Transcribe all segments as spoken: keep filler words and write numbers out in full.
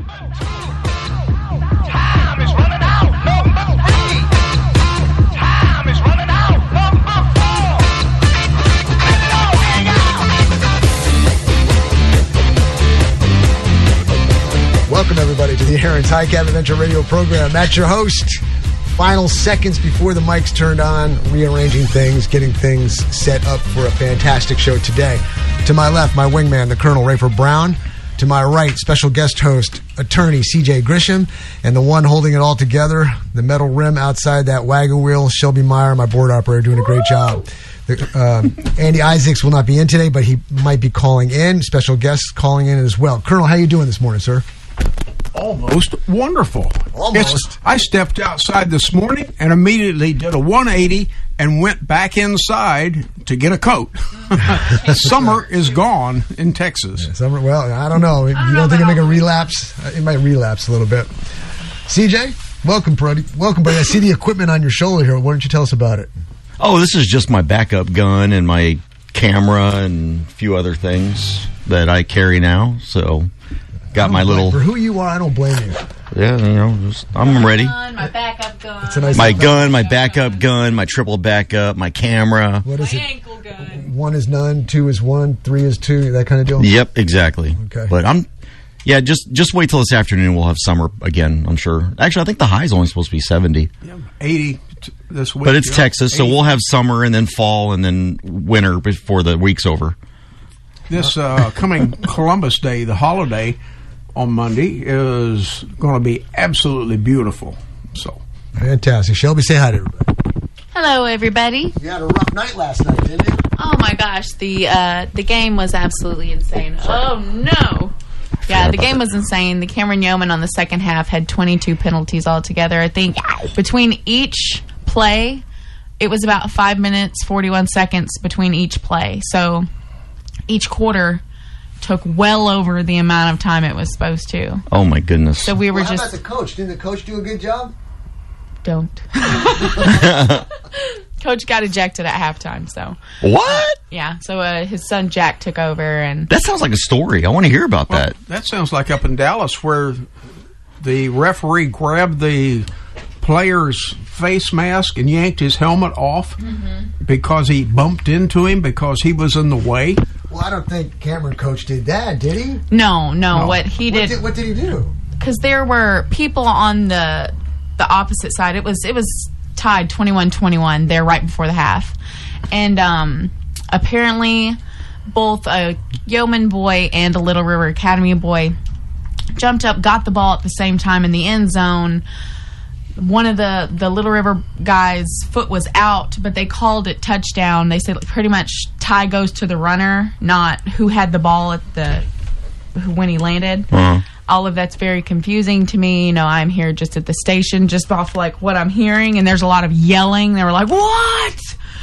Time is running out. Number three. Time is running out. Number four. Here we go. Here we go. Welcome, everybody, to the Aaron's High Cap Adventure Radio program. Matt's your host. Final seconds before the mic's turned on, rearranging things, getting things set up for a fantastic show today. To my left, my wingman, the Colonel Rayford Brown. To my right, special guest host, attorney C J Grisham. And the one holding it all together, the metal rim outside that wagon wheel, Shelby Meyer, my board operator, doing a great job. The, um, Andy Isaacs will not be in today, but he might be calling in. Special guests calling in as well. Colonel, how you doing this morning, sir? Almost wonderful. Almost. It's, I stepped outside this morning and immediately did a one eighty and went back inside to get a coat. Summer is gone in Texas. Yeah, summer, well, I don't know. You don't, don't think it'll make a relapse? It might relapse a little bit. C J, welcome, buddy. Welcome, buddy. I see the equipment on your shoulder here. Why don't you tell us about it? Oh, this is just my backup gun and my camera and a few other things that I carry now. So, got my little... For who you are, I don't blame you. Yeah, you know, just, I'm ready. Gun, my backup gun. It's a nice my gun, my backup gun, my triple backup, my camera. What is my it? ankle gun. One is none, two is one, three is two, that kind of deal? Yep, exactly. Okay. But I'm... Yeah, just just wait till this afternoon. We'll have summer again, I'm sure. Actually, I think the high is only supposed to be seventy. Yeah, eighty t- this week. But it's yeah. Texas, so eighty. we'll have summer and then fall and then winter before the week's over. This uh, coming Columbus Day, the holiday on Monday, is going to be absolutely beautiful. So Fantastic. Shelby, say hi to everybody. Hello, everybody. You had a rough night last night, didn't you? Oh my gosh, the uh, the game was absolutely insane. Oh no. Yeah, the game was insane. The Cameron Yeoman on the second half had twenty-two penalties altogether. I think between each play, it was about five minutes, forty-one seconds between each play. So each quarter took well over the amount of time it was supposed to. Oh, my goodness. So we were Well, how just... about the coach? Didn't the coach do a good job? Don't. Coach got ejected at halftime, so... What? Yeah, so uh, his son Jack took over, and... That sounds like a story. I want to hear about well, that. that sounds like up in Dallas where the referee grabbed the player's face mask and yanked his helmet off mm-hmm. because he bumped into him because he was in the way. Well, I don't think Cameron coach did that, did he? No, no, No. what he What did... did, what did he do? Because there were people on the the opposite side. It was it was tied twenty-one twenty-one there right before the half. And um, apparently both a Yeoman boy and a Little River Academy boy jumped up, got the ball at the same time in the end zone. One of the, the Little River guys' foot was out, but they called it touchdown. They said pretty much tie goes to the runner, not who had the ball at the when he landed. Uh-huh. All of that's very confusing to me. You know, I'm here just at the station, just off like what I'm hearing, and there's a lot of yelling. They were like, "What?"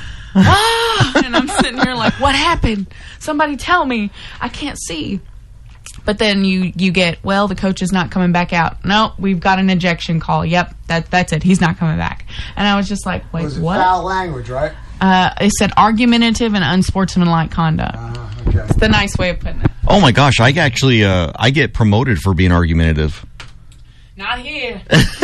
ah! And I'm sitting here like, "What happened? Somebody tell me. I can't see." But then you, you get, well, the coach is not coming back out. No, we've got an ejection call. Yep, that that's it. He's not coming back. And I was just like, wait, Was it what? foul language, right? Uh, it said argumentative and unsportsmanlike conduct. Uh, okay. It's the nice way of putting it. Oh, my gosh. I actually, uh, I get promoted for being argumentative. Not here.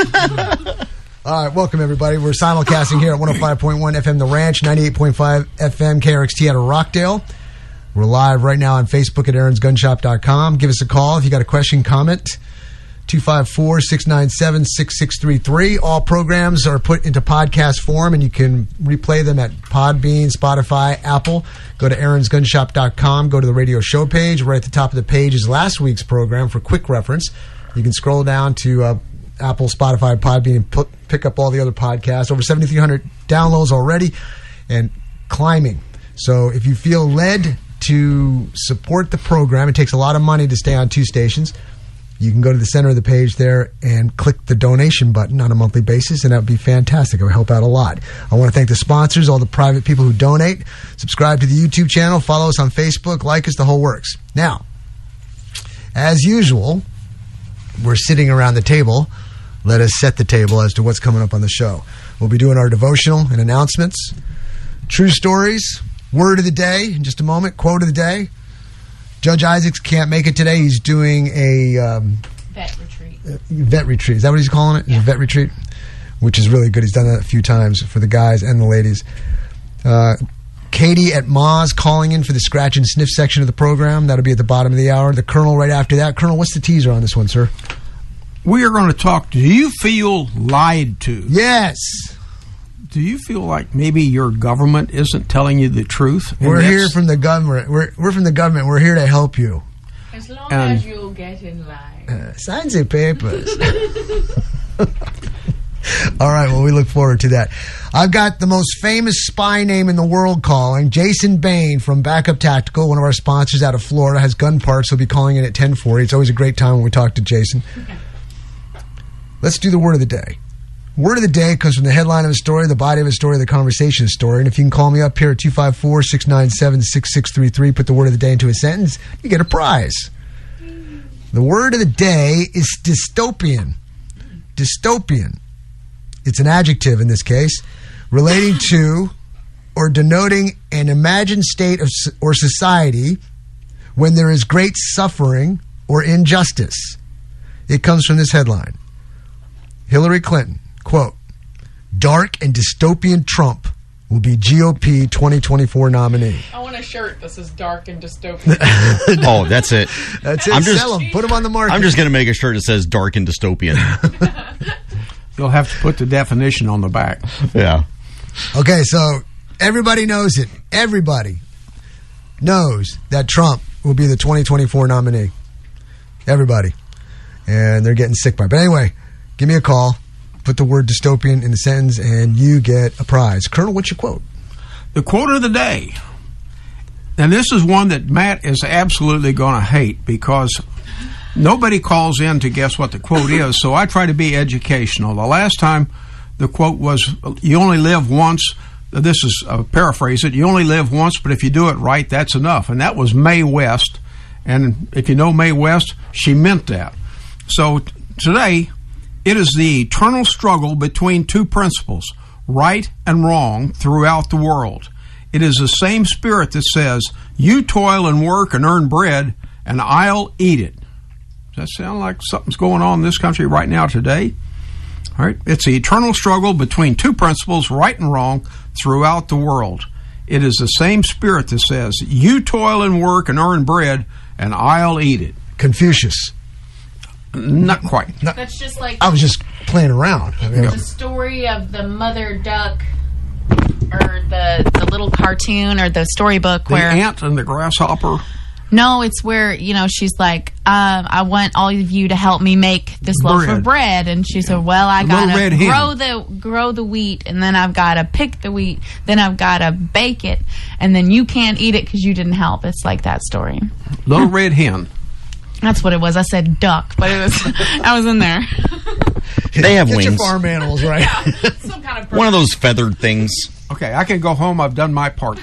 All right, welcome, everybody. We're simulcasting here at one oh five point one F M The Ranch, ninety-eight point five F M K R X T out of Rockdale. We're live right now on Facebook at aarons gun shop dot com. Give us a call if you got a question, comment. two five four, six nine seven, six six three three. All programs are put into podcast form, and you can replay them at Podbean, Spotify, Apple. Go to aarons gun shop dot com. Go to the radio show page. Right at the top of the page is last week's program for quick reference. You can scroll down to uh, Apple, Spotify, Podbean, and put, pick up all the other podcasts. Over seventy-three hundred downloads already and climbing. So if you feel led to support the program, it takes a lot of money to stay on two stations. You can go to the center of the page there and click the donation button on a monthly basis, and that would be fantastic. It would help out a lot. I want to thank the sponsors, all the private people who donate. Subscribe to the YouTube channel, follow us on Facebook, like us, the whole works. Now, as usual, we're sitting around the table. Let us set the table as to what's coming up on the show. We'll be doing our devotional and announcements, true stories, word of the day in just a moment, quote of the day. Judge Isaacs can't make it today. He's doing a um, Vet retreat. Vet retreat. Is that what he's calling it? Yeah. Vet retreat? Which is really good. He's done that a few times for the guys and the ladies. Uh, Katie at Moz calling in for the scratch and sniff section of the program. That'll be at the bottom of the hour. The Colonel right after that. Colonel, what's the teaser on this one, sir? We are going to talk. Do you feel lied to? Yes. Do you feel like maybe your government isn't telling you the truth? And We're that's- here from the government. We're, we're from the government. We're here to help you. As long Um, as you get in line. Uh, signs and papers. All right, well, we look forward to that. I've got the most famous spy name in the world calling. Jason Bain from Backup Tactical, one of our sponsors out of Florida, has gun parts. He'll be calling in at ten forty. It's always a great time when we talk to Jason. Let's do the word of the day. Word of the day comes from the headline of a story, the body of a story, the conversation of a story. And if you can call me up here at two five four, six nine seven, six six three three, put the word of the day into a sentence, you get a prize. The word of the day is dystopian. Dystopian. It's an adjective in this case, relating to or denoting an imagined state of or society when there is great suffering or injustice. It comes from this headline. Hillary Clinton, quote, dark and dystopian Trump will be G O P twenty twenty-four nominee. I want a shirt that says dark and dystopian. Oh, that's it. That's it. I'm just- Sell them. Put them on the market. I'm just going to make a shirt that says dark and dystopian. You'll have to put the definition on the back. Yeah. Okay, so everybody knows it. Everybody knows that Trump will be the twenty twenty-four nominee. Everybody. And they're getting sick by it. But anyway, give me a call. Put the word dystopian in the sentence, and you get a prize. Colonel, what's your quote? The quote of the day. Now, this is one that Matt is absolutely going to hate because nobody calls in to guess what the quote is, so I try to be educational. The last time the quote was, you only live once. This is, uh, paraphrase it, you only live once, but if you do it right, that's enough. And that was Mae West. And if you know Mae West, she meant that. So t- today, it is the eternal struggle between two principles, right and wrong, throughout the world. It is the same spirit that says, you toil and work and earn bread, and I'll eat it. Does that sound like something's going on in this country right now today? All right. It's the eternal struggle between two principles, right and wrong, throughout the world. It is the same spirit that says, you toil and work and earn bread, and I'll eat it. Confucius. Not quite. That's just like I was just playing around. I mean, the story of the mother duck or the the little cartoon or the storybook The where ant and the grasshopper. no, it's where, you know, she's like, uh, I want all of you to help me make this loaf Bread. of bread. And she said, well, I The little gotta red hen. grow the grow the wheat, and then I've gotta pick the wheat, then I've gotta bake it, and then you can't eat it because you didn't help. It's like that story. Little red hen. That's what it was. I said duck, but it was I was in there. They have get wings. your farm animals right. Some kind of One of those feathered things. Okay, I can go home. I've done my part.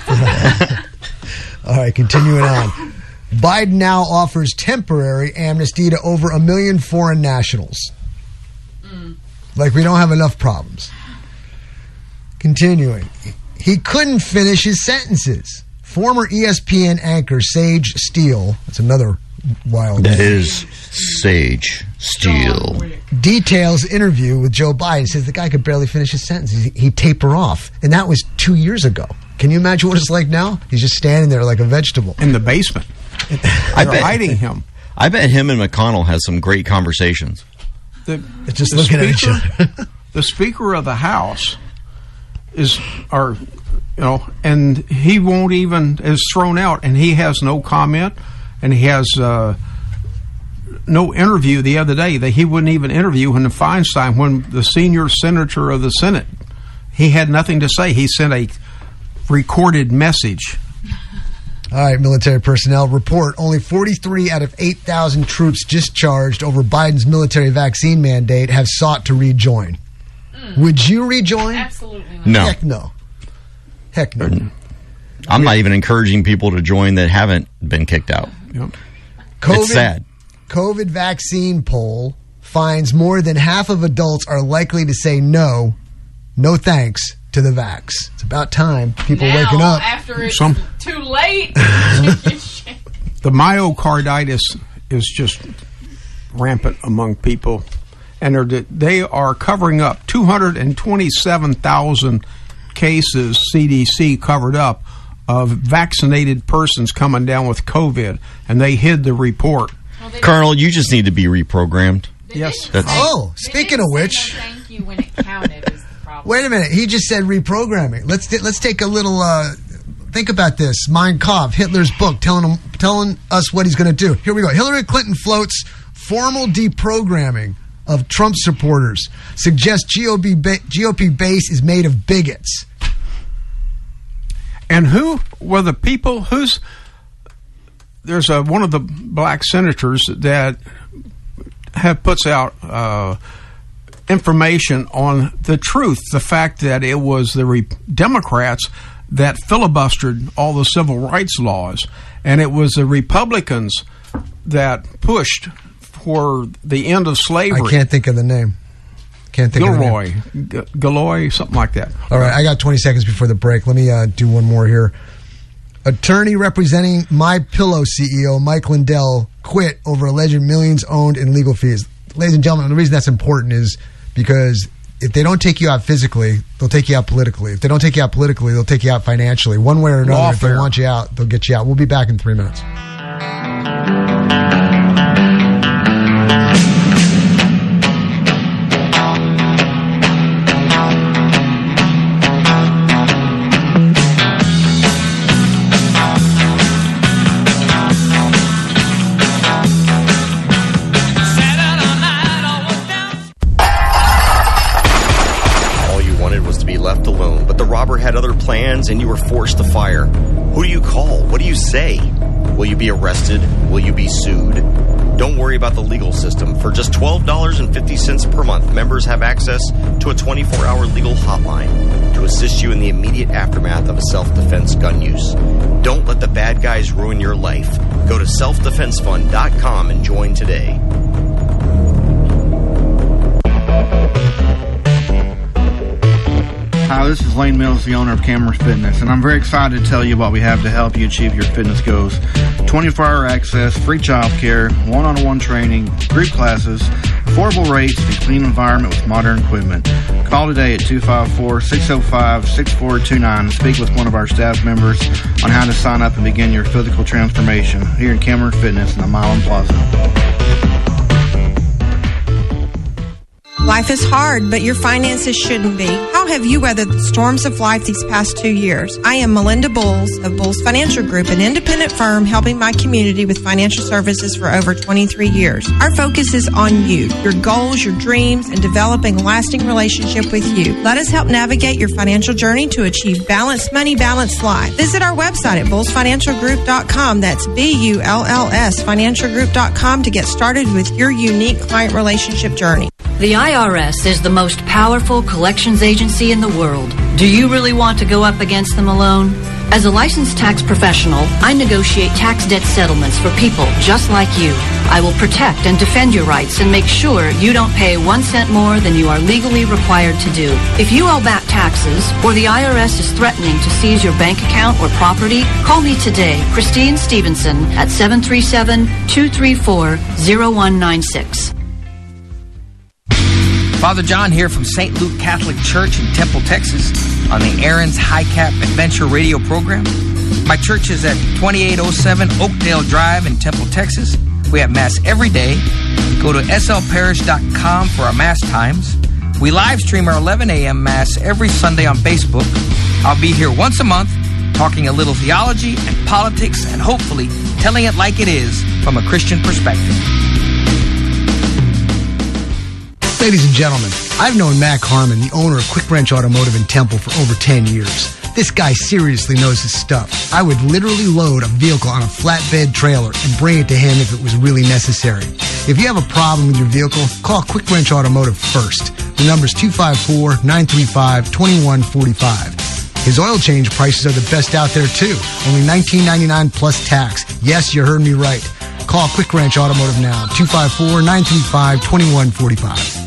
All right, continuing on. Biden now offers temporary amnesty to over a million foreign nationals. Mm. Like we don't have enough problems. Continuing. He couldn't finish his sentences. Former E S P N anchor Sage Steele, that's another wild That name, is Sage Steele. details interview with Joe Biden. Says the guy could barely finish his sentences. He, he'd taper off. And that was two years ago. Can you imagine what it's like now? He's just standing there like a vegetable. In the basement. I They're bet, hiding him. I bet him and McConnell has some great conversations. The, Just the looking at each speaker- other. The Speaker of the House is, or, you know, and he won't even, is thrown out, and he has no comment, and he has uh, no interview the other day that he wouldn't even interview when the Feinstein, when the senior senator of the Senate, he had nothing to say. He sent a recorded message. All right, military personnel report. Only forty-three out of eight thousand troops discharged over Biden's military vaccine mandate have sought to rejoin. Mm. Would you rejoin? Absolutely not. No. Heck no. Heck no. I'm not even encouraging people to join that haven't been kicked out. Yep. COVID, It's sad. COVID vaccine poll finds more than half of adults are likely to say no, no thanks to the vax. It's about time people now, waking up. after it's Some- too late. The myocarditis is just rampant among people, and they're, they are covering up two hundred twenty-seven thousand cases. C D C covered up of vaccinated persons coming down with COVID, and they hid the report. Well, they Colonel, you just need to be reprogrammed. They Yes. didn't That's- say- Oh, they speaking didn't of say which- no thank you when it counted is the problem. Wait a minute. He just said reprogramming. Let's let's take a little. Uh, think about this. Mein Kampf, Hitler's book, telling him, telling us what he's going to do. Here we go. Hillary Clinton floats formal deprogramming of Trump supporters. Suggests G O P ba- G O P base is made of bigots. And who were the people? Who's there's a one of the black senators that have puts out uh, information on the truth, the fact that it was the Re- Democrats that filibustered all the civil rights laws, and it was the Republicans that pushed for the end of slavery. I can't think of the name. Can't think of the name. Gilroy, G- Galoy, something like that. All right, I got twenty seconds before the break. Let me uh, do one more here. Attorney representing MyPillow C E O Mike Lindell quit over alleged millions owned in legal fees. Ladies and gentlemen, the reason that's important is because if they don't take you out physically, they'll take you out politically. If they don't take you out politically, they'll take you out financially. One way or another, if they Lawfare. want you out, they'll get you out. We'll be back in three minutes. All you wanted was to be left alone, but the robber had other plans and you were forced to fire. Who do you call? What do you say? Will you be arrested? Will you be sued? Don't worry about the legal system. For just twelve dollars and fifty cents per month, members have access to a twenty-four hour legal hotline to assist you in the immediate aftermath of a self-defense gun use. Don't let the bad guys ruin your life. Go to self defense fund dot com and join today. Hi, this is Lane Mills, the owner of Cameras Fitness, and I'm very excited to tell you what we have to help you achieve your fitness goals. twenty-four hour access, free child care, one-on-one training, group classes, affordable rates, and a clean environment with modern equipment. Call today at two five four, six oh five, six four two nine and speak with one of our staff members on how to sign up and begin your physical transformation here in Cameron Fitness in the Milan Plaza. Life is hard, but your finances shouldn't be. How have you weathered the storms of life these past two years? I am Melinda Bowles of Bowles Financial Group, an independent firm helping my community with financial services for over twenty-three years. Our focus is on you, your goals, your dreams, and developing a lasting relationship with you. Let us help navigate your financial journey to achieve balanced money, balanced life. Visit our website at bulls financial group dot com. That's B U L L S financial group dot com to get started with your unique client relationship journey. The I R S is the most powerful collections agency in the world. Do you really want to go up against them alone? As a licensed tax professional, I negotiate tax debt settlements for people just like you. I will protect and defend your rights and make sure you don't pay one cent more than you are legally required to do. If you owe back taxes or the I R S is threatening to seize your bank account or property, call me today, Christine Stevenson, at seven three seven, two three four, zero one nine six. Father John here from Saint Luke Catholic Church in Temple, Texas, on the Aaron's High Cap Adventure radio program. My church is at twenty-eight oh seven Oakdale Drive in Temple, Texas. We have Mass every day. Go to s l parish dot com for our Mass times. We live stream our eleven a.m. Mass every Sunday on Facebook. I'll be here once a month talking a little theology and politics and hopefully telling it like it is from a Christian perspective. Ladies and gentlemen, I've known Mac Harmon, the owner of Quick Wrench Automotive in Temple, for over ten years. This guy seriously knows his stuff. I would literally load a vehicle on a flatbed trailer and bring it to him if it was really necessary. If you have a problem with your vehicle, call Quick Wrench Automotive first. The number's two five four, nine three five, two one four five. His oil change prices are the best out there, too. Only nineteen ninety-nine dollars plus tax. Yes, you heard me right. Call Quick Wrench Automotive now, two five four, nine three five, two one four five.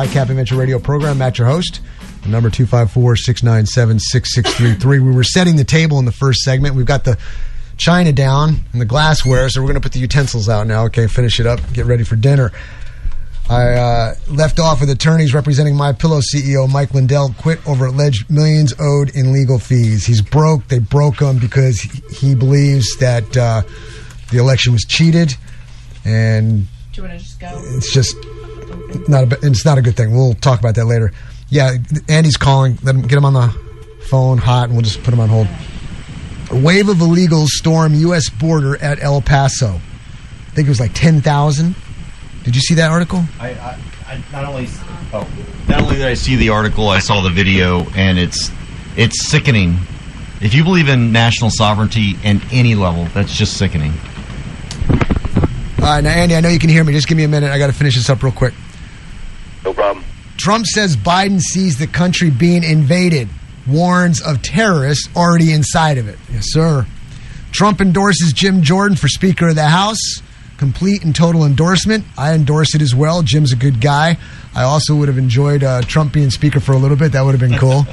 High Cap Adventure Radio program. Matt, your host. The number two five four, six nine seven, six six three three. We were setting the table in the first segment. We've got the china down and the glassware, so we're going to put the utensils out now. Okay, finish it up. Get ready for dinner. I uh, left off with attorneys representing MyPillow C E O Mike Lindell quit over alleged millions owed in legal fees. He's broke. They broke him because he, he believes that uh, the election was cheated, and Do you want to just go? it's just not a, it's not a good thing. We'll talk about that later. Yeah, Andy's calling. Let him get him on the phone hot, and we'll just put him on hold. A wave of illegals storm U S border at El Paso. I think it was like ten thousand. Did you see that article? I, I, I not only oh, not only did I see the article, I saw the video, and it's it's sickening. If you believe in national sovereignty at any level, that's just sickening. All right, now Andy, I know you can hear me. Just give me a minute. I got to finish this up real quick. No problem. Trump says Biden sees the country being invaded, warns of terrorists already inside of it. Yes, sir. Trump endorses Jim Jordan for Speaker of the House. Complete and total endorsement. I endorse it as well. Jim's a good guy. I also would have enjoyed uh, Trump being Speaker for a little bit. That would have been cool.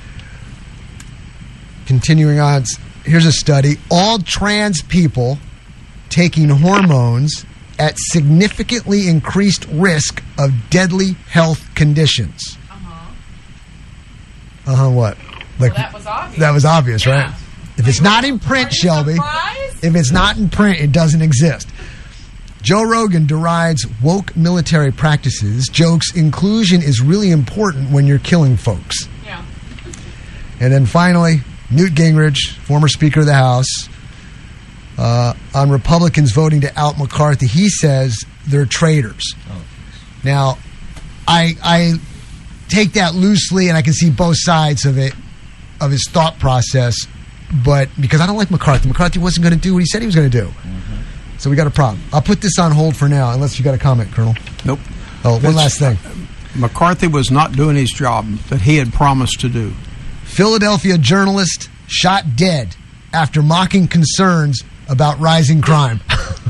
Continuing on, here's a study. All trans people taking hormones at significantly increased risk of deadly health conditions. Uh-huh. Uh-huh, what? Like, Well, that was obvious. That was obvious, Yeah. right? If it's not in print, Shelby, if it's not in print, it doesn't exist. Joe Rogan derides woke military practices, jokes inclusion is really important when you're killing folks. Yeah. And then finally, Newt Gingrich, former Speaker of the House, uh, on Republicans voting to out McCarthy, he says they're traitors. Oh. Now, I I take that loosely, and I can see both sides of it, of his thought process, but because I don't like McCarthy. McCarthy wasn't going to do what he said he was going to do. Mm-hmm. So we got a problem. I'll put this on hold for now, unless you got a comment, Colonel. Nope. Oh, one That's- last thing. McCarthy was not doing his job that he had promised to do. Philadelphia journalist shot dead after mocking concerns about rising crime.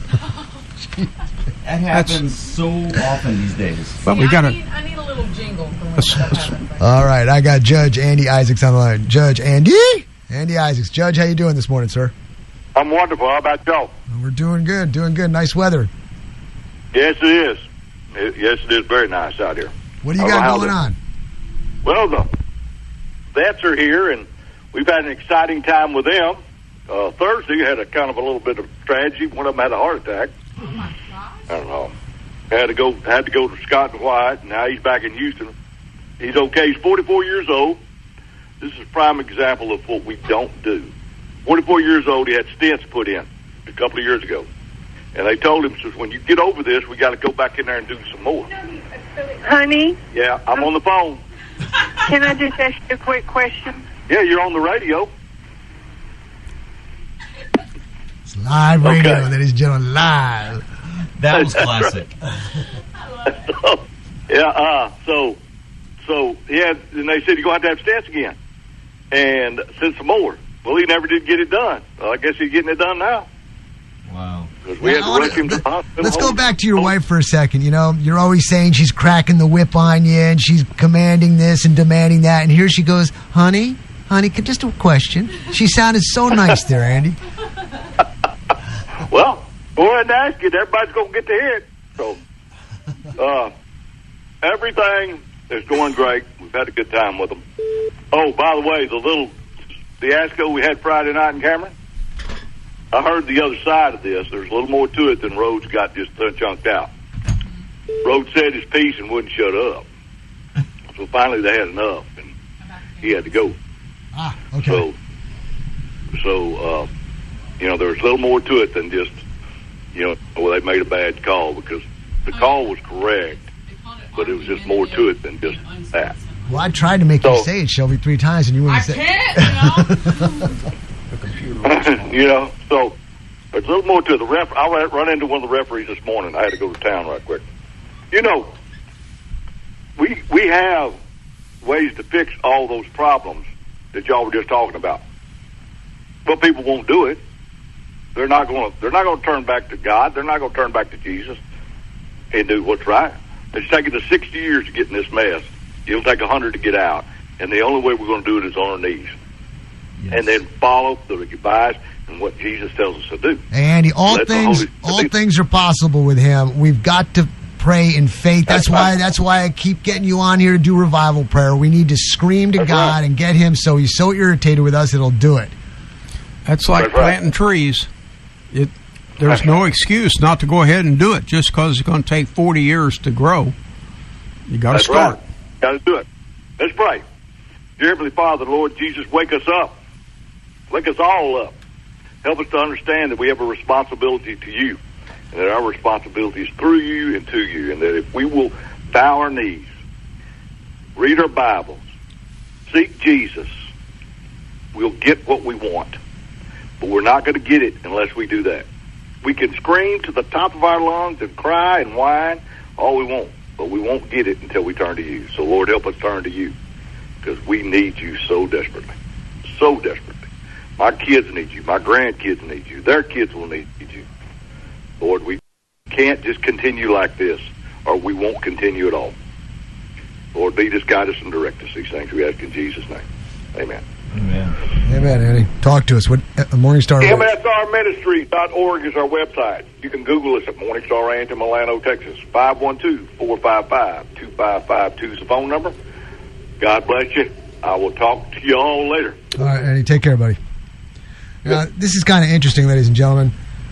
That happens so often these days. But See, we got I to. need, I need a little jingle for when stuff happens. All right, I got Judge Andy Isaacs on the line. Judge Andy? Andy Isaacs. Judge, how you doing this morning, sir? I'm wonderful. How about y'all? We're doing good, doing good. Nice weather. Yes, it is. It, yes, it is very nice out here. What do you I don't got know how going the- on? Well, the vets are here, and we've had an exciting time with them. Uh, Thursday had a kind of a little bit of tragedy. One of them had a heart attack. Oh my gosh. I don't know. Had to go. Had to go to Scott and White. Now he's back in Houston. He's okay. He's forty-four years old. This is a prime example of what we don't do. forty-four years old. He had stents put in a couple of years ago, and they told him, "Says when you get over this, we got to go back in there and do some more." Honey, Yeah, I'm on the phone. can I just ask you a quick question? Yeah, you're on the radio. It's live radio, Okay. ladies and gentlemen, live. That was classic. So, yeah, uh, so, so he had, and they said, you're going to have to have stents again. And send some more. Well, he never did get it done. Well, I guess he's getting it done now. Wow. Because we had to Now, rush him to the hospital. Let's go back to your wife for a second. You know, you're always saying she's cracking the whip on you and she's commanding this and demanding that. And here she goes, honey, honey, just a question. She sounded so nice there, Andy. Well, go ahead and ask it. Everybody's going to get to hear it. So, uh, everything is going great. We've had a good time with them. Oh, by the way, the little fiasco we had Friday night in Cameron, I heard the other side of this. There's a little more to it than Rhodes got just chunked out. Rhodes said his piece and wouldn't shut up. So finally they had enough, and he had to go. Ah, okay. So, so uh, you know, there's a little more to it than just, you know, well, they made a bad call, because the call was correct, but it was just more to it than just that. Well, I tried to make So- you say it, Shelby, three times, and you wouldn't I say can't, you know. You know, so there's a little more to it. The ref. I ran- run into one of the referees this morning. I had to go to town right quick. You know, we we have ways to fix all those problems that y'all were just talking about, but people won't do it. They're not going to. They're not going to turn back to God. They're not going to turn back to Jesus and do what's right. It's taken us sixty years to get in this mess. It'll take one hundred to get out. And the only way we're going to do it is on our knees. Yes. And then follow the advice and what Jesus tells us to do. Hey, Andy, all Let things all things are possible with him. We've got to pray in faith. That's, that's why right. that's why I keep getting you on here to do revival prayer. We need to scream to that's God right. and get him so he's so irritated with us it'll do it. That's like that's planting right. trees. It there's that's no right. excuse not to go ahead and do it just because it's going to take forty years to grow. You got to start. Right. Got to do it. Let's pray. Dear Heavenly Father, Lord Jesus, wake us up. Wake us all up. Help us to understand that we have a responsibility to you, and that our responsibility is through you and to you, and that if we will bow our knees, read our Bibles, seek Jesus, we'll get what we want. But we're not going to get it unless we do that. We can scream to the top of our lungs and cry and whine all we want, but we won't get it until we turn to you. So, Lord, help us turn to you, because we need you so desperately, so desperately. My kids need you. My grandkids need you. Their kids will need you. Lord, we can't just continue like this, or we won't continue at all. Lord, lead us, guide us, and direct us. These things we ask in Jesus' name. Amen. Amen. Amen, Andy. Talk to us. What uh, Morningstar? M S R Ministry dot org is our website. You can Google us at Morningstar Ranch in Milano, Texas. five one two, four five five, two five five two is the phone number. God bless you. I will talk to you all later. All right, Andy. Take care, buddy. Now, this is kind of interesting, ladies and gentlemen.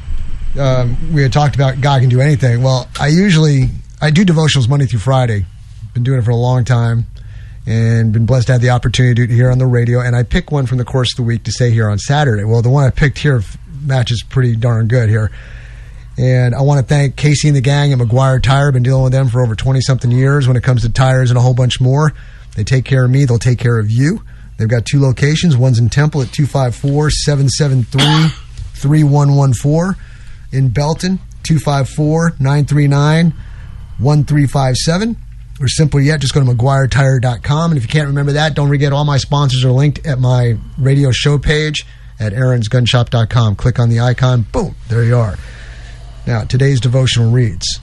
Um, we had talked about God can do anything. Well, I usually I do devotionals Monday through Friday. Been doing it for a long time, and been blessed to have the opportunity to do it here on the radio. And I pick one from the course of the week to say here on Saturday. Well, the one I picked here matches pretty darn good here. And I want to thank Casey and the gang at McGuire Tire. I've been dealing with them for over twenty-something years when it comes to tires and a whole bunch more. They take care of me. They'll take care of you. They've got two locations. One's in Temple at two five four, seven seven three, three one one four. In Belton, two five four, nine three nine, one three five seven. Or simpler yet, just go to McGuire Tire dot com. And if you can't remember that, don't forget all my sponsors are linked at my radio show page at Aaron's Gun Shop dot com. Click on the icon. Boom. There you are. Now, today's devotional reads.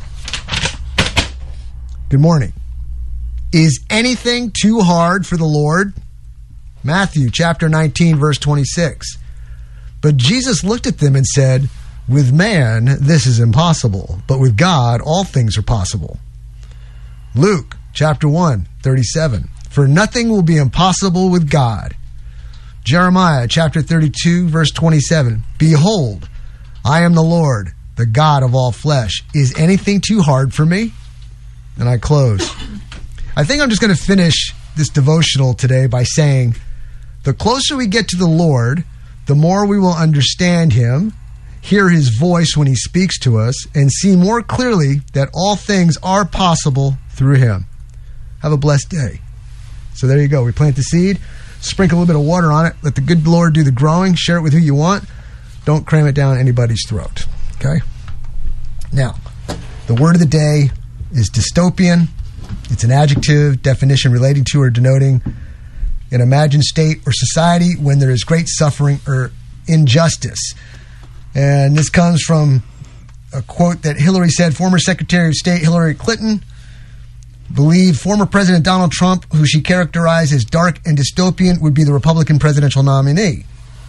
Good morning. Is anything too hard for the Lord? Matthew chapter nineteen, verse twenty-six. But Jesus looked at them and said, with man, this is impossible, but with God, all things are possible. Luke chapter one, thirty-seven. For nothing will be impossible with God. Jeremiah chapter thirty-two, verse twenty-seven. Behold, I am the Lord, the God of all flesh. Is anything too hard for me? And I close. I think I'm just going to finish this devotional today by saying, the closer we get to the Lord, the more we will understand Him, hear His voice when He speaks to us, and see more clearly that all things are possible through Him. Have a blessed day. So there you go. We plant the seed, sprinkle a little bit of water on it, let the good Lord do the growing, share it with who you want. Don't cram it down anybody's throat. Okay? Now, the word of the day is dystopian. It's an adjective, definition relating to or denoting an imagined state or society when there is great suffering or injustice. And this comes from a quote that Hillary said. Former Secretary of State Hillary Clinton believed former President Donald Trump, who she characterized as dark and dystopian, would be the Republican presidential nominee.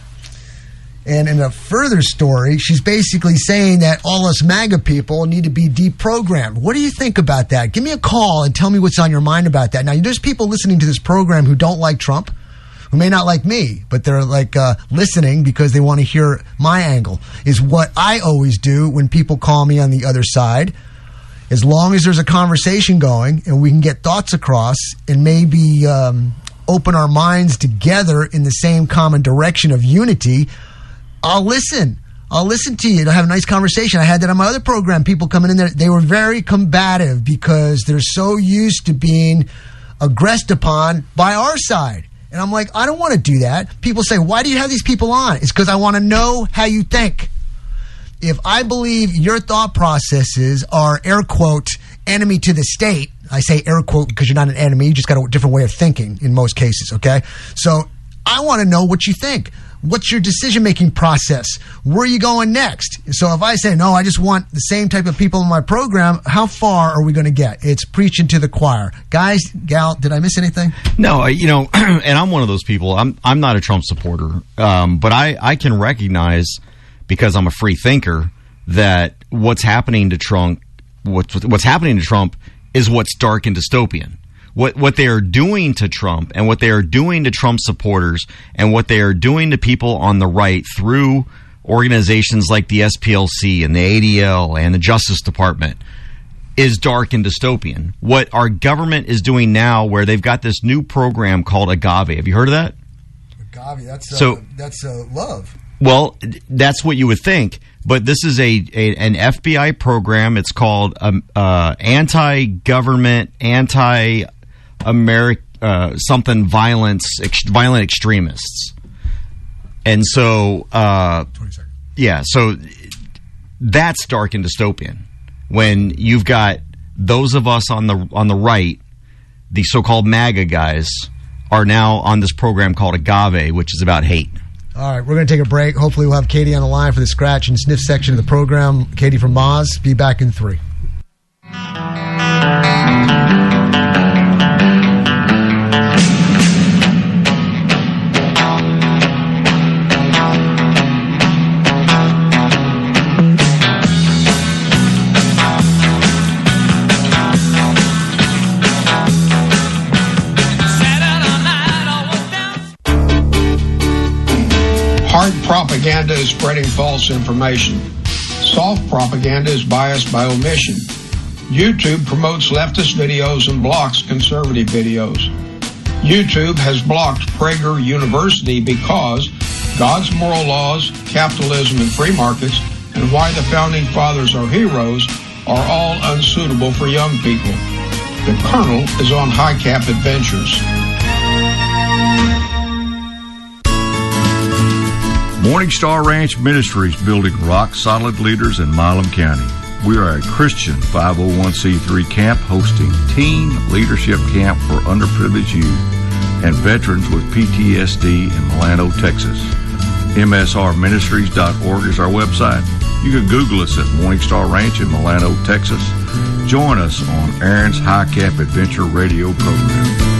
And in a further story, she's basically saying that all us MAGA people need to be deprogrammed. What do you think about that? Give me a call and tell me what's on your mind about that. Now, there's people listening to this program who don't like Trump, who may not like me, but they're like uh, listening because they want to hear my angle, is what I always do when people call me on the other side. As long as there's a conversation going and we can get thoughts across and maybe um, open our minds together in the same common direction of unity, I'll listen. I'll listen to you. I'll have a nice conversation. I had that on my other program. People coming in there, they were very combative because they're so used to being aggressed upon by our side. And I'm like, I don't want to do that. People say, why do you have these people on? It's because I want to know how you think. If I believe your thought processes are, air quote, enemy to the state, I say air quote because you're not an enemy, you just got a different way of thinking in most cases, okay? So I want to know what you think. What's your decision-making process? Where are you going next? So if I say, no, I just want the same type of people in my program, how far are we going to get? It's preaching to the choir. Guys, gal, did I miss anything? No, I- you know, and I'm one of those people. I'm I'm not a Trump supporter, um, but I, I can recognize, because I'm a free thinker, that what's happening to Trump, what's, what's happening to Trump is what's dark and dystopian. What what they are doing to Trump and what they are doing to Trump supporters and what they are doing to people on the right through organizations like the S P L C and the A D L and the Justice Department is dark and dystopian. What our government is doing now, where they've got this new program called Agave. Have you heard of that? Agave, that's uh, So- that's uh, love. Well, that's what you would think, but this is a, a an F B I program. It's called um, uh, Anti-Government, Anti-American uh, something violence, ex- violent extremists, and so uh, yeah, so that's dark and dystopian. When you've got those of us on the on the right, the so-called MAGA guys, are now on this program called Agave, which is about hate. All right, we're going to take a break. Hopefully we'll have Katie on the line for the scratch and sniff section of the program. Katie from Moz, be back in three. Hard propaganda is spreading false information. Soft propaganda is biased by omission. YouTube promotes leftist videos and blocks conservative videos. YouTube has blocked Prager University because God's moral laws, capitalism, and free markets, and why the Founding Fathers are heroes, are all unsuitable for young people. The Colonel is on High Cap Adventures. Morning Star Ranch Ministries, building rock-solid leaders in Milam County. We are a Christian five oh one c three camp hosting teen leadership camp for underprivileged youth and veterans with P T S D in Milano, Texas. M S R ministries dot org is our website. You can Google us at Morning Star Ranch in Milano, Texas. Join us on Aaron's High Cap Adventure radio program.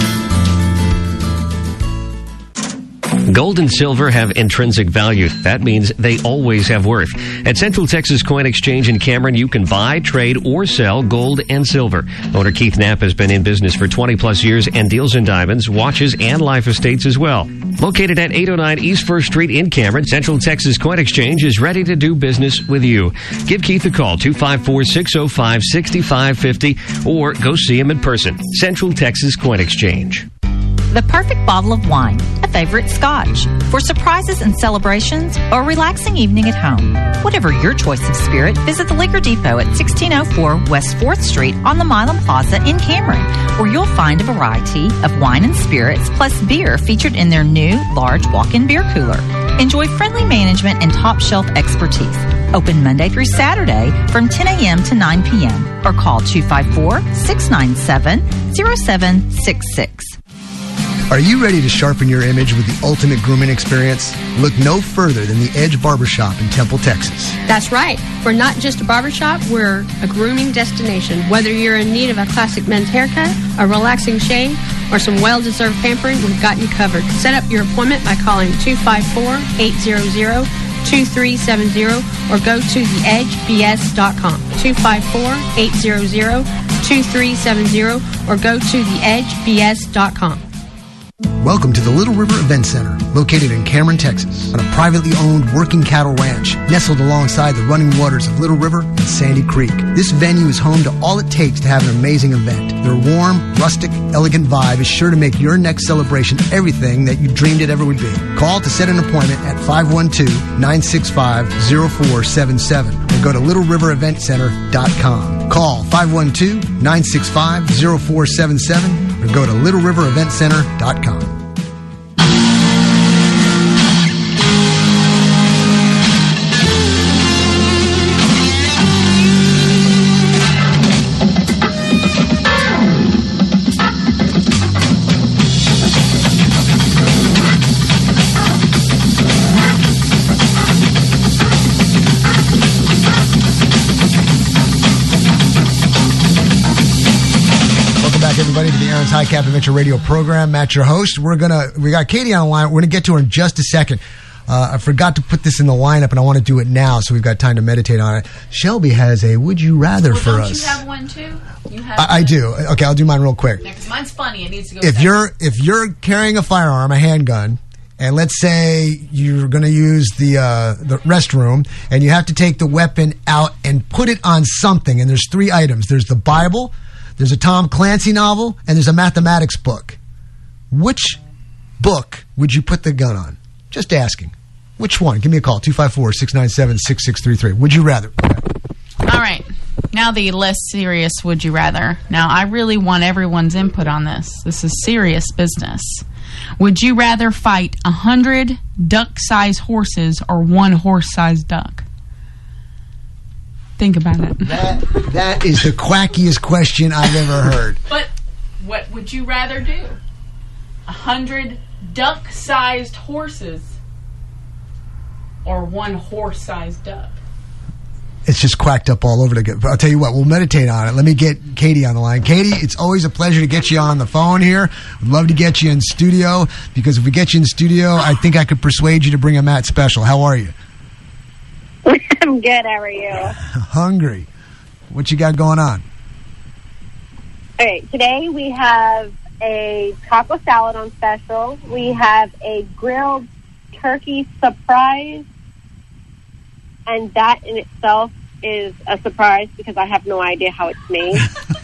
Gold and silver have intrinsic value. That means they always have worth. At Central Texas Coin Exchange in Cameron, you can buy, trade, or sell gold and silver. Owner Keith Knapp has been in business for twenty plus years and deals in diamonds, watches, and life estates as well. Located at eight oh nine East First Street in Cameron, Central Texas Coin Exchange is ready to do business with you. Give Keith a call, two five four, six oh five, six five five oh, or go see him in person. Central Texas Coin Exchange. The perfect bottle of wine, a favorite scotch, for surprises and celebrations or a relaxing evening at home. Whatever your choice of spirit, visit the Liquor Depot at sixteen oh four West fourth Street on the Milam Plaza in Cameron, where you'll find a variety of wine and spirits plus beer featured in their new large walk-in beer cooler. Enjoy friendly management and top shelf expertise. Open Monday through Saturday from ten a.m. to nine p.m. or call two five four, six nine seven, oh seven six six. Are you ready to sharpen your image with the ultimate grooming experience? Look no further than the Edge Barbershop in Temple, Texas. That's right. We're not just a barbershop, we're a grooming destination. Whether you're in need of a classic men's haircut, a relaxing shave, or some well-deserved pampering, we've got you covered. Set up your appointment by calling two five four, eight hundred, two three seven zero or go to the edge b s dot com. two five four, eight hundred, two three seven zero or go to the edge b s dot com. Welcome to the Little River Event Center, located in Cameron, Texas, on a privately owned working cattle ranch nestled alongside the running waters of Little River and Sandy Creek. This venue is home to all it takes to have an amazing event. Their warm, rustic, elegant vibe is sure to make your next celebration everything that you dreamed it ever would be. Call to set an appointment at five one two, nine six five, oh four seven seven or go to little river event center dot com. Call five one two, nine six five, oh four seven seven or go to little river event center dot com. Aaron's High Cap Adventure Radio program. Matt, your host. We're gonna we got Katie on the line. We're gonna get to her in just a second. Uh, I forgot to put this in the lineup, and I want to do it now, so we've got time to meditate on it. Shelby has a "Would you rather" well, for don't us. You have one too. You have. I, I do. Okay, I'll do mine real quick. Yeah, 'cause mine's funny. It needs to go. If second. you're if you're carrying a firearm, a handgun, and let's say you're going to use the uh, the restroom, and you have to take the weapon out and put it on something, and there's three items. There's the Bible, there's a Tom Clancy novel, and there's a mathematics book. Which book would you put the gun on? Just asking. Which one? Give me a call, two five four, six nine seven, six six three three. Would you rather? All right. Now the less serious would you rather. Now, I really want everyone's input on this. This is serious business. Would you rather fight a hundred duck-sized horses or one horse-sized duck? Think about it. That, that is the quackiest question I've ever heard. But what would you rather do? A hundred duck-sized horses or one horse-sized duck? It's just quacked up all over the. I'll tell you what, we'll meditate on it. Let me get Katie on the line. Katie, it's always a pleasure to get you on the phone here. We'd love to get you in studio, because if we get you in studio, I think I could persuade you to bring a Matt special. How are you? I'm good. How are you? Hungry. What you got going on? All right. Today we have a taco salad on special. We have a grilled turkey surprise. And that in itself is a surprise because I have no idea how it's made.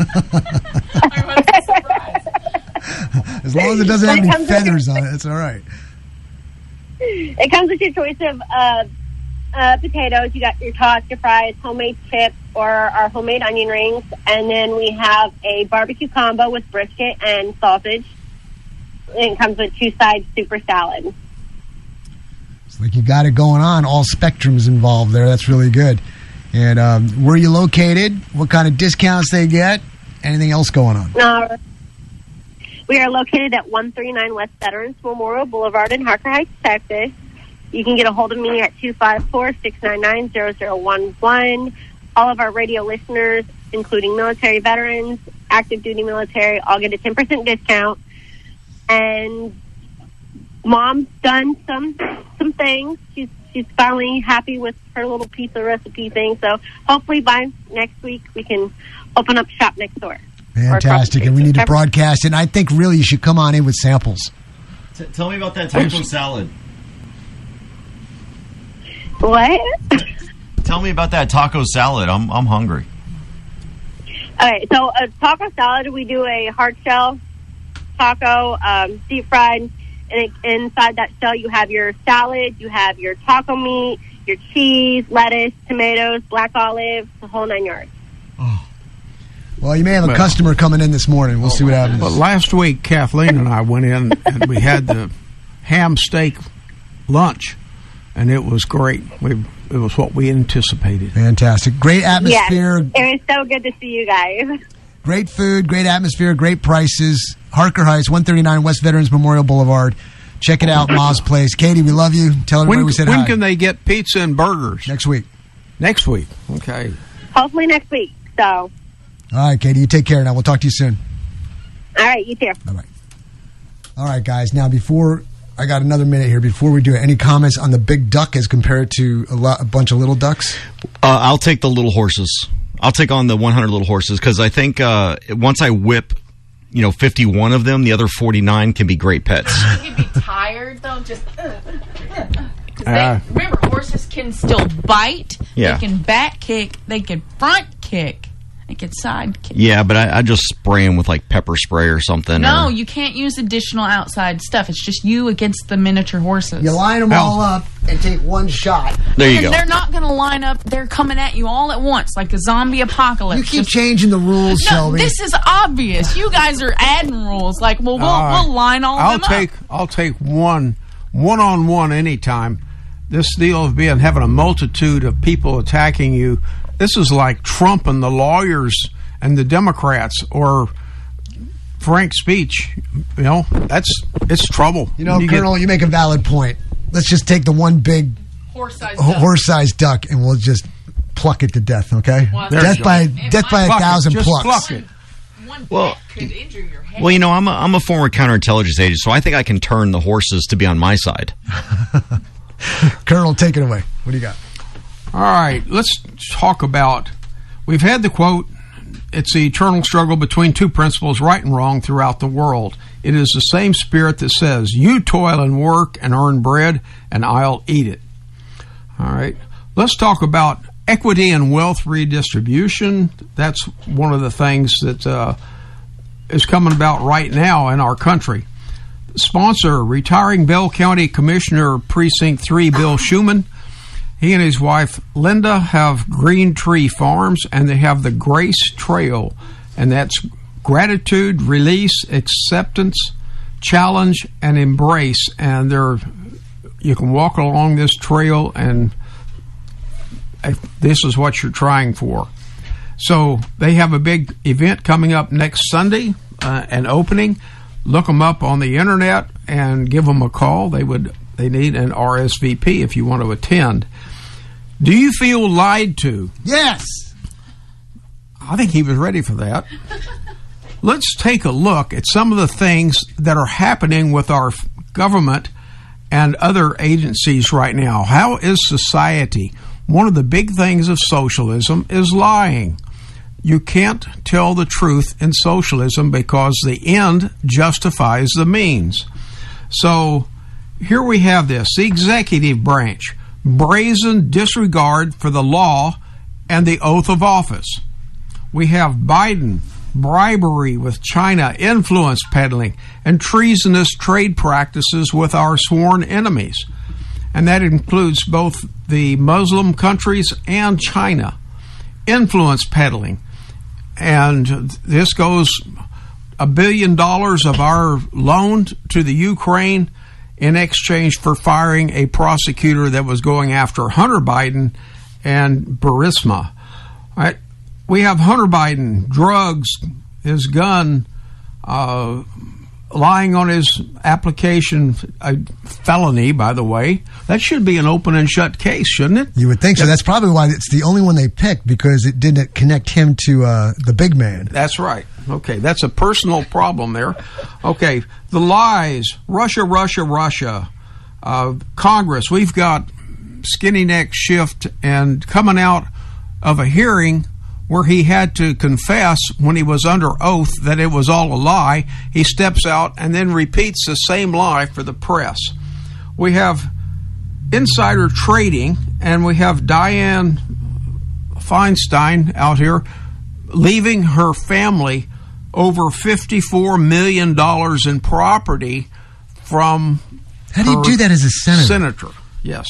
As long as it doesn't have any feathers on it, it's all right. It comes with your choice of uh, uh, potatoes. You got your tossed, your fries, homemade chips, or our homemade onion rings. And then we have a barbecue combo with brisket and sausage. And it comes with two sides super salad. Like you got it going on, all spectrums involved there. That's really good. And um, where are you located? What kind of discounts they get? Anything else going on? Uh, we are located at one thirty-nine West Veterans Memorial Boulevard in Harker Heights, Texas. You can get a hold of me at two five four, six nine nine, zero zero one one. All of our radio listeners, including military veterans, active duty military, all get a ten percent discount. And Mom's done some some things. She's she's finally happy with her little pizza recipe thing. So hopefully by next week we can open up shop next door. Fantastic, and we need to broadcast it. And I think really you should come on in with samples. T- tell me about that taco salad. What? Tell me about that taco salad. I'm I'm hungry. All right, so a taco salad, we do a hard shell taco, um, deep fried. And it, inside that shell, you have your salad, you have your taco meat, your cheese, lettuce, tomatoes, black olives, the whole nine yards. Oh. Well, you may have a well, customer coming in this morning. We'll oh see what happens. Well, last week, Kathleen and I went in and we had the ham steak lunch, and it was great. We, it was what we anticipated. Fantastic. Great atmosphere. Yes, it was so good to see you guys. Great food, great atmosphere, great prices. Harker Heights, one thirty-nine West Veterans Memorial Boulevard. Check it out, Ma's Place. Katie, we love you. Tell everybody when, we said when hi. When can they get pizza and burgers? Next week. Next week. Okay. Hopefully next week. So. All right, Katie, you take care now. We'll talk to you soon. All right, you too. Bye-bye. All right, guys. Now, before I got another minute here, before we do it, any comments on the big duck as compared to a, lot, a bunch of little ducks? Uh, I'll take the little horses. I'll take on the one hundred little horses because I think uh, once I whip, you know, fifty-one of them, the other forty-nine can be great pets. You'd be tired though. Just uh, uh, Uh, they, remember, horses can still bite. Yeah. They can back kick. They can front kick. They can side kick. Yeah, but I, I just spray them with like pepper spray or something. No, or, you can't use additional outside stuff. It's just you against the miniature horses. You line them all up and take one shot. There you and go. They're not going to line up. They're coming at you all at once, like a zombie apocalypse. You keep changing the rules, no, Shelby. This is obvious. You guys are adding rules. Like, well, we'll, Uh, we'll line all I'll of them take, up. I'll take one, one on one anytime. This deal of being having a multitude of people attacking you. This is like Trump and the lawyers and the Democrats, or Frank Speech. You know, that's it's trouble. You know, you Colonel, get, you make a valid point. Let's just take the one big horse-sized ho- duck. horse-sized duck and we'll just pluck it to death. Okay, Well, death you by go. death by a Pluck it. thousand Just plucks. pluck it. One Well, could injure your head. well, you know, I'm a, I'm a former counterintelligence agent, so I think I can turn the horses to be on my side. Colonel, take it away. What do you got? All right, let's talk about. We've had the quote. It's the eternal struggle between two principles, right and wrong, throughout the world. It is the same spirit that says, "You toil and work and earn bread, and I'll eat it." All right, let's talk about equity and wealth redistribution. That's one of the things that uh, is coming about right now in our country. Sponsor, retiring Bell County Commissioner Precinct three, Bill Schuman. He and his wife, Linda, have Green Tree Farms, and they have the Grace Trail. And that's gratitude, release, acceptance, challenge, and embrace. And they're, you can walk along this trail, and this is what you're trying for. So they have a big event coming up next Sunday, uh, an opening. Look them up on the internet and give them a call. They would they need an R S V P if you want to attend. Do you feel lied to? Yes. I think he was ready for that. Let's take a look at some of the things that are happening with our government and other agencies right now. How is society? One of the big things of socialism is lying. You can't tell the truth in socialism because the end justifies the means. So here we have this. The executive branch, brazen disregard for the law and the oath of office. We have Biden, bribery with China, influence peddling, and treasonous trade practices with our sworn enemies. And that includes both the Muslim countries and China. Influence peddling. And this goes a billion dollars of our loan to the Ukraine in exchange for firing a prosecutor that was going after Hunter Biden and Burisma. All right. We have Hunter Biden, drugs, his gun, uh, lying on his application, a felony, by the way. That should be an open and shut case, shouldn't it? You would think so. That's probably why it's the only one they picked, because it didn't connect him to uh, the big man. That's right. Okay, that's a personal problem there. Okay, the lies, Russia, Russia, Russia, uh, Congress. We've got Skinny Neck Schiff and coming out of a hearing where he had to confess when he was under oath that it was all a lie. He steps out and then repeats the same lie for the press. We have insider trading, and we have Dianne Feinstein out here leaving her family over fifty-four million dollars in property from How do you do that as a senator? Senator, yes.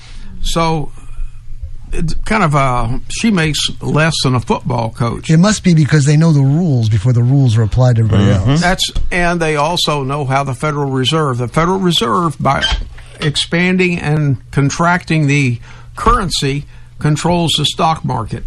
So it's kind of a, she makes less than a football coach. It must be because they know the rules before the rules are applied to everybody Mm-hmm. else. That's and they also know how the Federal Reserve, the Federal Reserve, by expanding and contracting the currency, controls the stock market.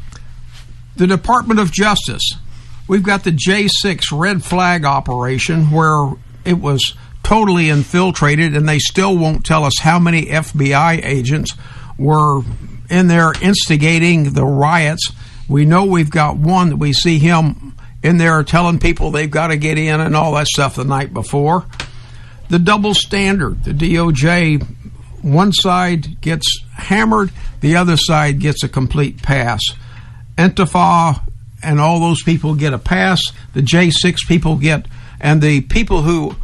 The Department of Justice, we've got the J six red flag operation where it was totally infiltrated, and they still won't tell us how many F B I agents were in there instigating the riots. We know we've got one that we see him in there telling people they've got to get in and all that stuff the night before. The double standard, the D O J, one side gets hammered, the other side gets a complete pass. Antifa and all those people get a pass, the J six people get, and the people who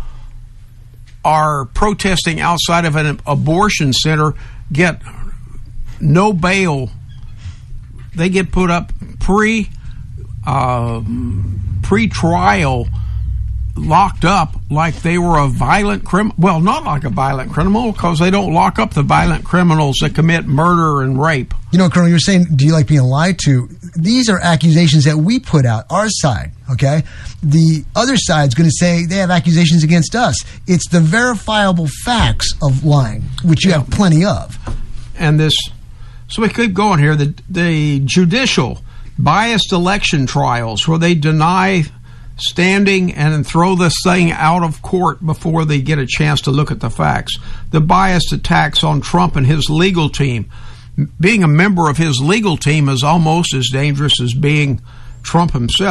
are protesting outside of an abortion center get no bail. They get put up pre uh, pre-trial, locked up like they were a violent criminal. Well, not like a violent criminal, because they don't lock up the violent criminals that commit murder and rape. You know, Colonel, you're saying, do you like being lied to? These are accusations that we put out, our side, okay? The other side's going to say they have accusations against us. It's the verifiable facts of lying, which you have plenty of. And this, so we keep going here, the, the judicial biased election trials where they deny standing and throw this thing out of court before they get a chance to look at the facts. The biased attacks on Trump and his legal team. Being a member of his legal team is almost as dangerous as being Trump himself.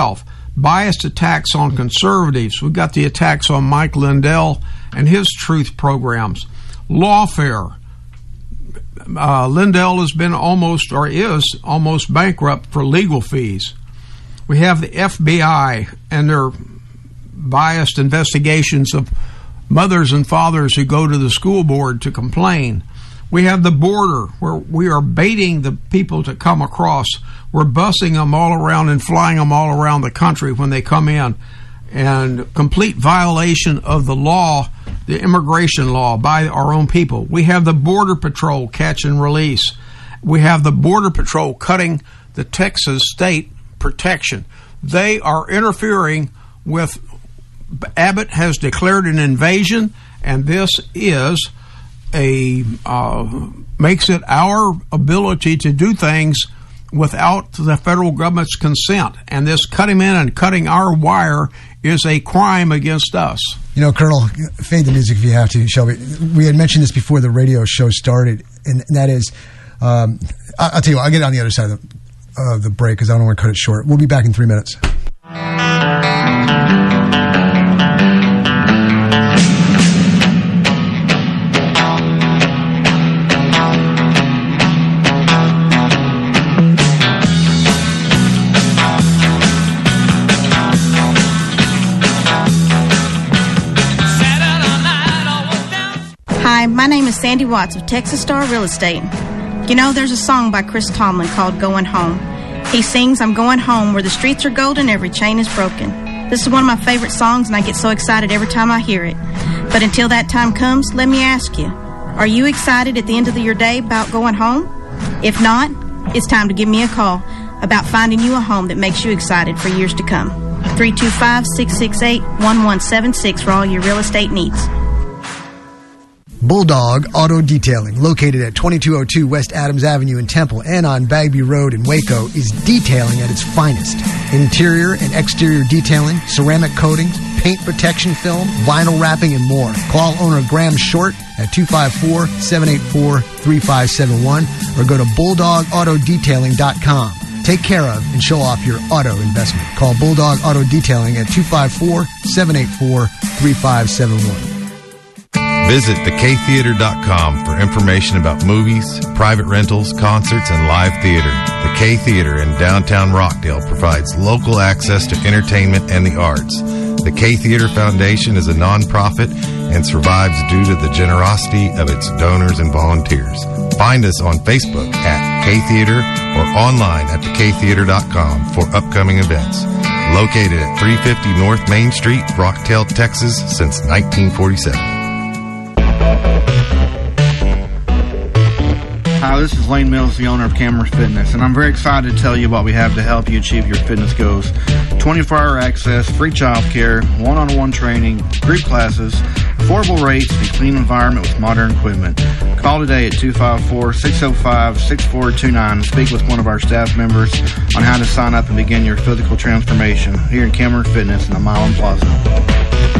biased attacks on conservatives. We've got the attacks on Mike Lindell and his truth programs. Lawfare. Uh, Lindell has been almost, or is almost bankrupt for legal fees. We have the F B I and their biased investigations of mothers and fathers who go to the school board to complain. We have the border, where we are baiting the people to come across. We're busing them all around and flying them all around the country when they come in. And complete violation of the law, the immigration law, by our own people. We have the Border Patrol catch and release. We have the Border Patrol cutting the Texas state protection. They are interfering with, Abbott has declared an invasion, and this is a uh, makes it our ability to do things without the federal government's consent. And this cutting in and cutting our wire is a crime against us. You know, Colonel, fade the music if you have to, Shelby. We had mentioned this before the radio show started, and that is, um, I'll tell you what, I'll get it on the other side of the, uh, the break because I don't want to cut it short. We'll be back in three minutes. Hi, my name is Sandy Watts of Texas Star Real Estate. You know, there's a song by Chris Tomlin called Going Home. He sings, I'm going home where the streets are golden, every chain is broken. This is one of my favorite songs, and I get so excited every time I hear it. But until that time comes, let me ask you, are you excited at the end of your day about going home? If not, it's time to give me a call about finding you a home that makes you excited for years to come. three two five, six six eight, one one seven six for all your real estate needs. Bulldog Auto Detailing, located at twenty-two oh two West Adams Avenue in Temple and on Bagby Road in Waco, is detailing at its finest. Interior and exterior detailing, ceramic coatings, paint protection film, vinyl wrapping, and more. Call owner Graham Short at two five four, seven eight four, three five seven one or go to bulldog auto detailing dot com. Take care of and show off your auto investment. Call Bulldog Auto Detailing at two five four, seven eight four, three five seven one. Visit the k theater dot com for information about movies, private rentals, concerts, and live theater. The K Theater in downtown Rockdale provides local access to entertainment and the arts. The K Theater Foundation is a nonprofit and survives due to the generosity of its donors and volunteers. Find us on Facebook at K Theater or online at the k theater dot com for upcoming events. Located at three fifty North Main Street, Rockdale, Texas, since nineteen forty-seven. Hi, this is Lane Mills, the owner of Cameron Fitness, and I'm very excited to tell you what we have to help you achieve your fitness goals. twenty-four hour access, free child care, one-on-one training, group classes, affordable rates, and a clean environment with modern equipment. Call today at two five four, six oh five, six four two nine and speak with one of our staff members on how to sign up and begin your physical transformation here in Cameron Fitness in the Milan Plaza.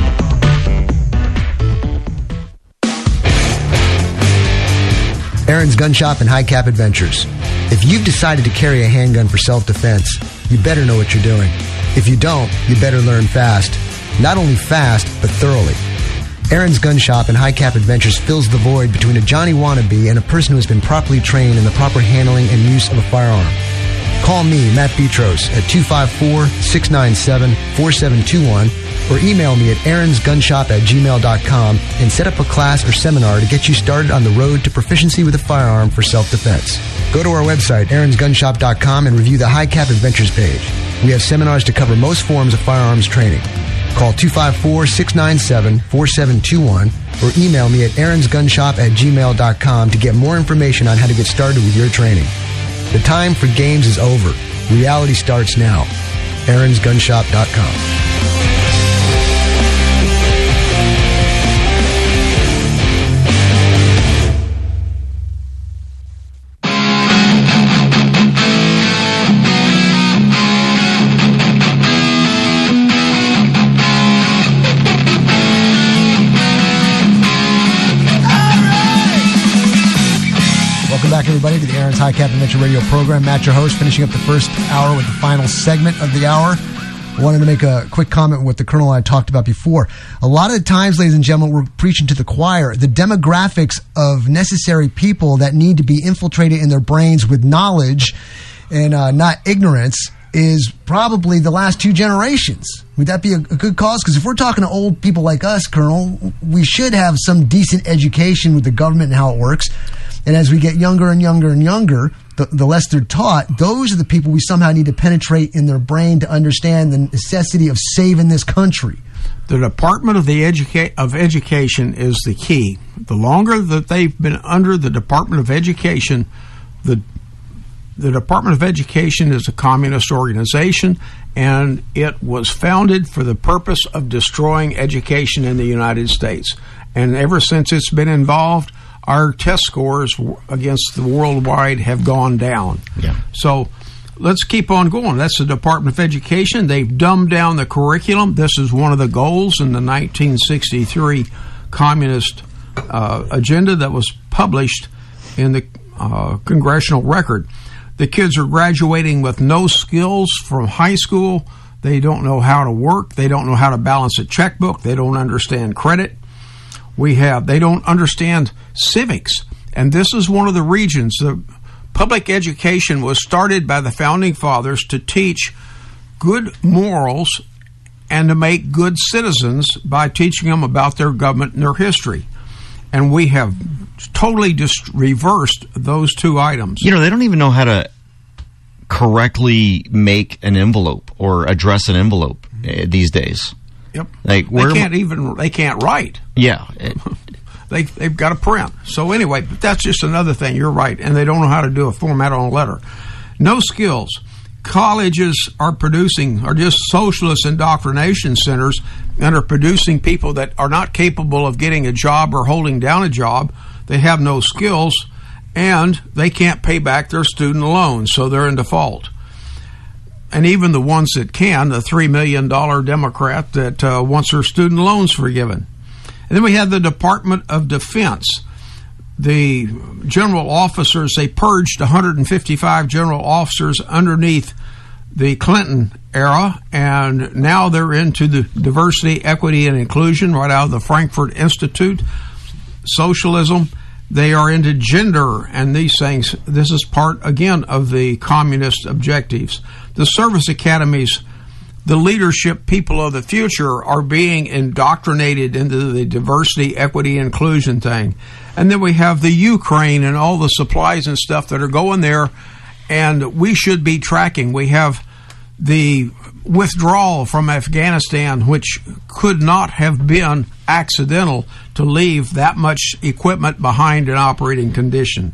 Aaron's Gun Shop and High Cap Adventures. If you've decided to carry a handgun for self-defense, you better know what you're doing. If you don't, you better learn fast. Not only fast, but thoroughly. Aaron's Gun Shop and High Cap Adventures fills the void between a Johnny wannabe and a person who has been properly trained in the proper handling and use of a firearm. Call me, Matt Petros, at two five four, six nine seven, four seven two one or email me at aarons gun shop at gmail dot com and set up a class or seminar to get you started on the road to proficiency with a firearm for self-defense. Go to our website, aarons gun shop dot com, and review the High Cap Adventures page. We have seminars to cover most forms of firearms training. Call two five four, six nine seven, four seven two one or email me at aarons gun shop at gmail dot com to get more information on how to get started with your training. The time for games is over. Reality starts now. aarons gun shop dot com. Welcome back, everybody, to the Aaron's High Cap Adventure Radio program. Matt, your host, finishing up the first hour with the final segment of the hour. I wanted to make a quick comment on what the Colonel and I talked about before. A lot of times, ladies and gentlemen, we're preaching to the choir. The demographics of necessary people that need to be infiltrated in their brains with knowledge and uh, not ignorance is probably the last two generations. Would that be a, a good cause? Because if we're talking to old people like us, Colonel, we should have some decent education with the government and how it works. And as we get younger and younger and younger, the, the less they're taught, those are the people we somehow need to penetrate in their brain to understand the necessity of saving this country. The Department of the Educa- of Education is the key. The longer that they've been under the Department of Education, the the Department of Education is a communist organization, and it was founded for the purpose of destroying education in the United States. And ever since it's been involved, our test scores against the worldwide have gone down. Yeah. So let's keep on going. That's the Department of Education. They've dumbed down the curriculum. This is one of the goals in the nineteen sixty-three Communist uh, agenda that was published in the uh, Congressional Record. The kids are graduating with no skills from high school. They don't know how to work. They don't know how to balance a checkbook. They don't understand credit. We have, they don't understand civics. And this is one of the regions. The public education was started by the Founding Fathers to teach good morals and to make good citizens by teaching them about their government and their history. And we have totally just reversed those two items. You know, they don't even know how to correctly make an envelope or address an envelope uh, these days. Yep. Like, they where can't even, they can't write. Yeah. they, they've got to print. So anyway, but that's just another thing. You're right. And they don't know how to do a format on a letter. No skills. Colleges are producing, are just socialist indoctrination centers, and are producing people that are not capable of getting a job or holding down a job. They have no skills, and they can't pay back their student loans, so they're in default. And even the ones that can, the three million dollars Democrat that uh, wants her student loans forgiven. And then we have the Department of Defense. The general officers, they purged one hundred fifty-five general officers underneath the Clinton era, and now they're into the diversity, equity, and inclusion right out of the Frankfurt Institute. Socialism, they are into gender and these things. This is part, again, of the communist objectives. The service academies, the leadership people of the future are being indoctrinated into the diversity, equity, inclusion thing. And then we have the Ukraine and all the supplies and stuff that are going there, and we should be tracking. We have the withdrawal from Afghanistan, which could not have been accidental to leave that much equipment behind in operating condition.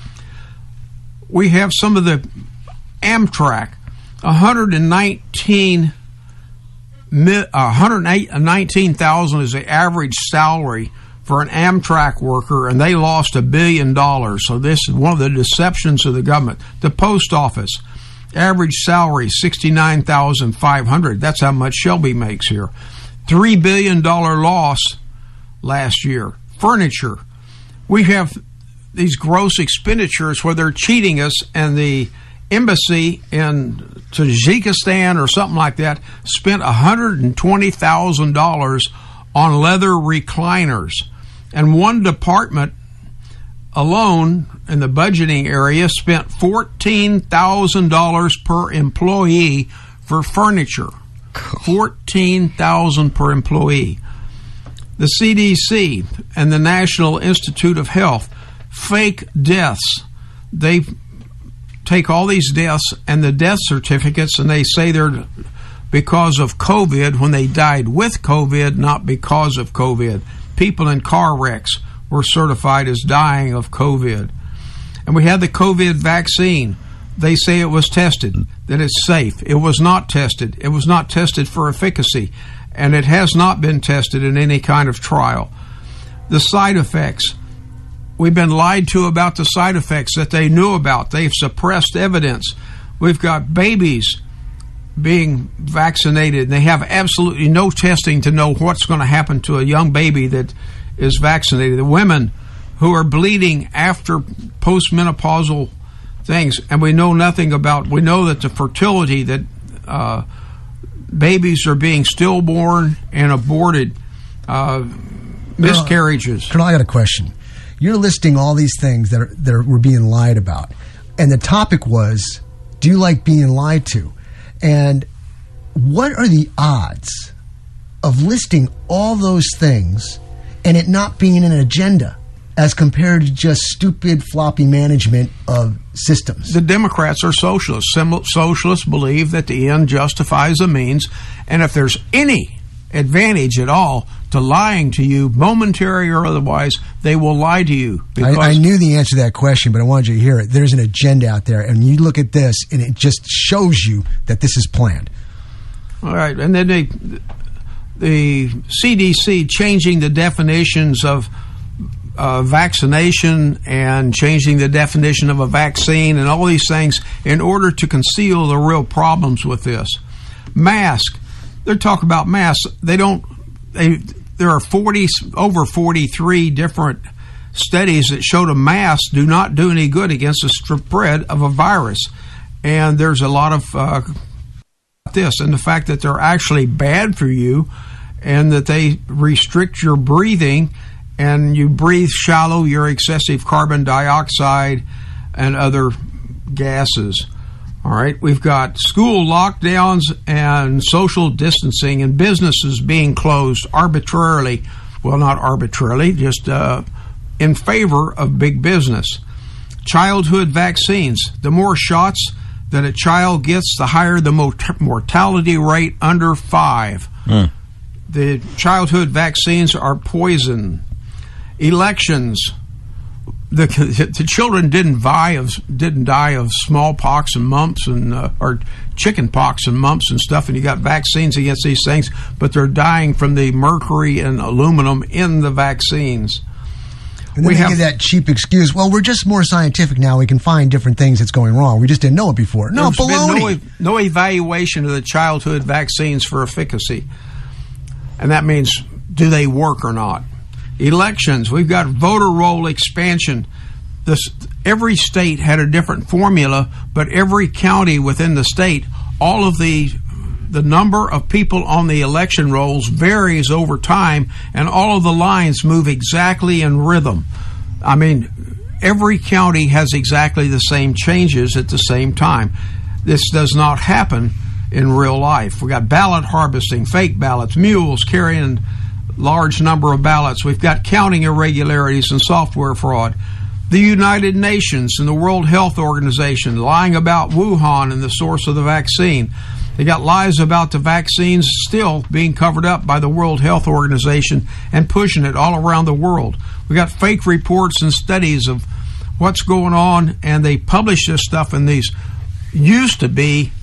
We have some of the Amtrak, one hundred nineteen one hundred nineteen thousand is the average salary for an Amtrak worker, and they lost a billion dollars. So this is one of the deceptions of the government. The post office, average salary sixty-nine thousand five hundred dollars. That's how much Shelby makes here. three billion dollars loss last year. Furniture. We have these gross expenditures where they're cheating us, and the embassy in Tajikistan or something like that spent one hundred twenty thousand dollars on leather recliners. And one department alone in the budgeting area spent fourteen thousand dollars per employee for furniture. fourteen thousand dollars per employee. The C D C and the National Institute of Health, fake deaths. They take all these deaths and the death certificates, and they say they're because of COVID when they died with COVID, not because of COVID. People in car wrecks were certified as dying of COVID. And we had the COVID vaccine. They say it was tested, that it's safe. It was not tested. It was not tested for efficacy, and it has not been tested in any kind of trial. The side effects. We've been lied to about the side effects that they knew about. They've suppressed evidence. We've got babies being vaccinated, and they have absolutely no testing to know what's going to happen to a young baby that is vaccinated. The women who are bleeding after postmenopausal things, and we know nothing about, we know that the fertility that uh, babies are being stillborn and aborted, uh, miscarriages. Colonel, I got a question. You're listing all these things that, are, that are, we're being lied about. And the topic was, do you like being lied to? And what are the odds of listing all those things and it not being an agenda as compared to just stupid, floppy management of systems? The Democrats are socialists. Sim- Socialists believe that the end justifies the means, and if there's any advantage at all to lying to you, momentary or otherwise, they will lie to you. I, I knew the answer to that question, but I wanted you to hear it. There's an agenda out there, and you look at this, and it just shows you that this is planned. All right, and then they, the C D C changing the definitions of uh, vaccination and changing the definition of a vaccine and all these things in order to conceal the real problems with this. Mask. They're talking about masks. They don't. They, there are forty over forty-three different studies that show the masks do not do any good against the spread of a virus, and there's a lot of uh, this and the fact that they're actually bad for you, and that they restrict your breathing, and you breathe shallow, your excessive carbon dioxide and other gases. All right, we've got school lockdowns and social distancing and businesses being closed arbitrarily. Well, not arbitrarily, just uh, in favor of big business. Childhood vaccines. The more shots that a child gets, the higher the mort- mortality rate under five. Mm. The childhood vaccines are poison. Elections. The, the children didn't die of didn't die of smallpox and mumps and uh, or chicken pox and mumps and stuff, and you got vaccines against these things, but they're dying from the mercury and aluminum in the vaccines. And then we they have, give that cheap excuse. Well, we're just more scientific now. We can find different things that's going wrong. We just didn't know it before. No, baloney. Been no, no evaluation of the childhood vaccines for efficacy, and that means do they work or not. Elections, we've got voter roll expansion. This, every state had a different formula, but every county within the state, all of the the number of people on the election rolls varies over time, and all of the lines move exactly in rhythm. I mean, every county has exactly the same changes at the same time. This does not happen in real life. We got ballot harvesting, fake ballots, mules carrying large number of ballots. We've got counting irregularities and software fraud. The United Nations and the World Health Organization lying about Wuhan and the source of the vaccine. They got lies about the vaccines still being covered up by the World Health Organization and pushing it all around the world. We got fake reports and studies of what's going on, and they publish this stuff in these used to be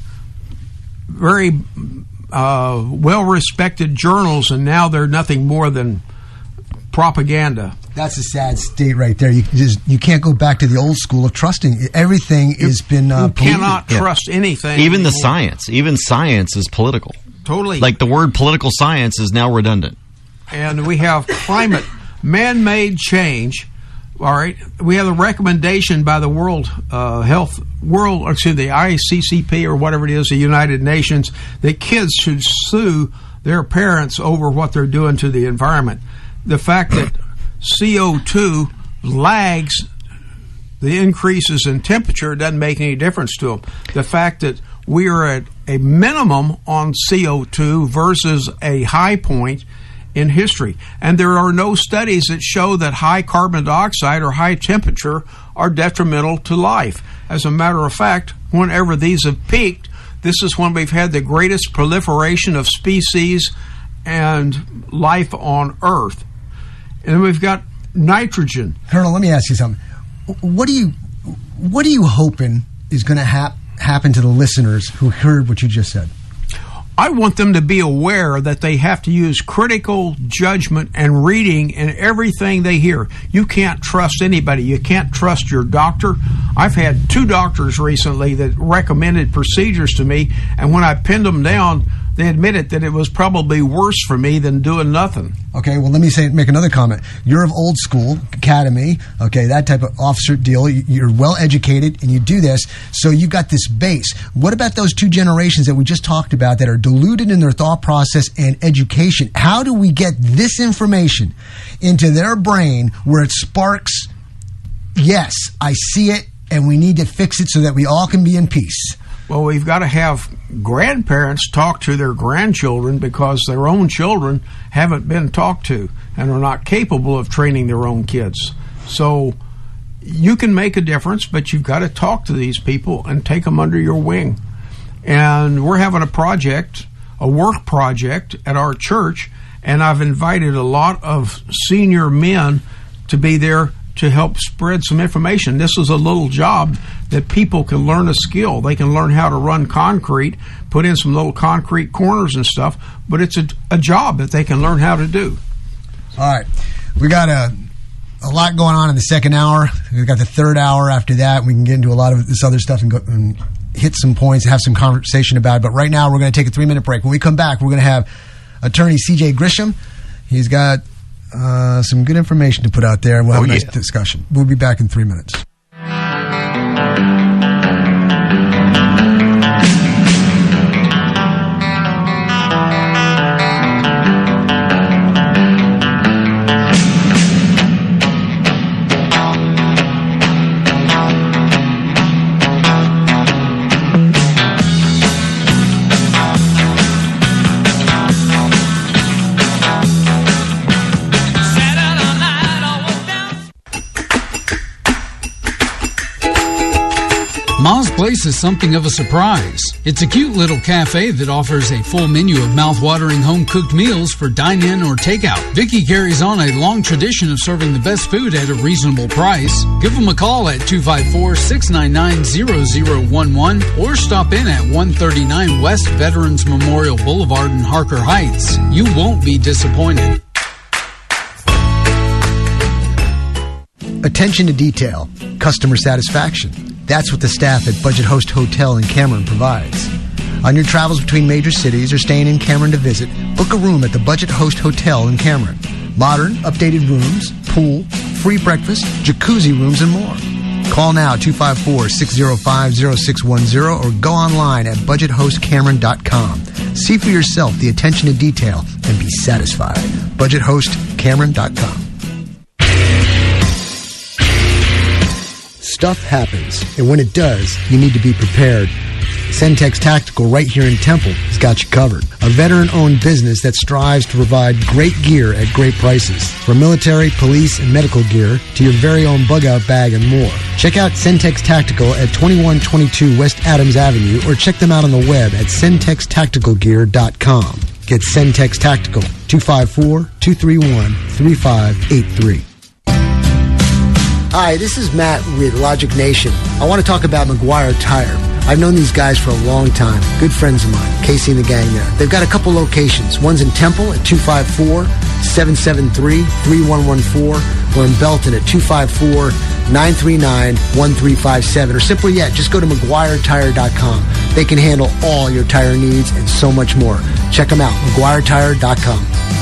very Uh, well-respected journals, and now they're nothing more than propaganda. That's a sad state right there. You just you can't go back to the old school of trusting. Everything you, has been uh, you cannot polluted. trust yeah. anything. Even anymore. the science, even science is political. Totally. Like the word political science is now redundant. And we have climate, man-made change. All right, we have a recommendation by the World uh, Health World, excuse me, the I C C P or whatever it is, the United Nations, that kids should sue their parents over what they're doing to the environment. The fact that C O two lags the increases in temperature doesn't make any difference to them. The fact that we are at a minimum on C O two versus a high point in history. And there are no studies that show that high carbon dioxide or high temperature are detrimental to life. As a matter of fact, whenever these have peaked, this is when we've had the greatest proliferation of species and life on Earth. And then we've got nitrogen. Colonel, let me ask you something. What do you, what are you hoping is going to hap- happen to the listeners who heard what you just said? I want them to be aware that they have to use critical judgment and reading in everything they hear. You can't trust anybody. You can't trust your doctor. I've had two doctors recently that recommended procedures to me, and when I pinned them down, they admitted that it was probably worse for me than doing nothing. Okay, well, let me say make another comment. You're of old school, academy, okay, that type of officer deal. You- You're well educated, and you do this, so you've got this base. What about those two generations that we just talked about that are deluded in their thought process and education? How do we get this information into their brain where it sparks, yes, I see it, and we need to fix it so that we all can be in peace? Well, we've got to have grandparents talk to their grandchildren because their own children haven't been talked to and are not capable of training their own kids. So you can make a difference, but you've got to talk to these people and take them under your wing. And we're having a project, a work project at our church, and I've invited a lot of senior men to be there to help spread some information. This is a little job that people can learn a skill. They can learn how to run concrete, put in some little concrete corners and stuff, but it's a, a job that they can learn how to do. All right. We got a, a lot going on in the second hour. We've got the third hour after that. We can get into a lot of this other stuff and, go, and hit some points and have some conversation about it. But right now, we're going to take a three-minute break. When we come back, we're going to have attorney C J Grisham. He's got uh, some good information to put out there, and we'll have Oh, a nice yeah. discussion. We'll be back in three minutes. Ma's Place is something of a surprise. It's a cute little cafe that offers a full menu of mouth-watering home-cooked meals for dine-in or takeout. Vicky carries on a long tradition of serving the best food at a reasonable price. Give them a call at two five four, six nine nine, zero zero one one or stop in at one thirty-nine West Veterans Memorial Boulevard in Harker Heights. You won't be disappointed. Attention to detail, customer satisfaction. That's what the staff at Budget Host Hotel in Cameron provides. On your travels between major cities or staying in Cameron to visit, book a room at the Budget Host Hotel in Cameron. Modern, updated rooms, pool, free breakfast, jacuzzi rooms, and more. Call now two five four, six zero five, zero six one zero or go online at budget host cameron dot com. See for yourself the attention to detail and be satisfied. budget host cameron dot com. Stuff happens, and when it does, you need to be prepared. Centex Tactical right here in Temple has got you covered. A veteran-owned business that strives to provide great gear at great prices. From military, police, and medical gear to your very own bug-out bag and more. Check out Centex Tactical at twenty-one twenty-two West Adams Avenue or check them out on the web at centex tactical gear dot com. Get Centex Tactical, two five four, two three one, three five eight three. Hi, this is Matt with Logic Nation. I want to talk about McGuire Tire. I've known these guys for a long time. Good friends of mine, Casey and the gang there. They've got a couple locations. One's in Temple at two five four, seven seven three, three one one four or in Belton at two five four, nine three nine, one three five seven. Or simply yet, just go to McGuire Tire dot com. They can handle all your tire needs and so much more. Check them out, McGuire Tire dot com.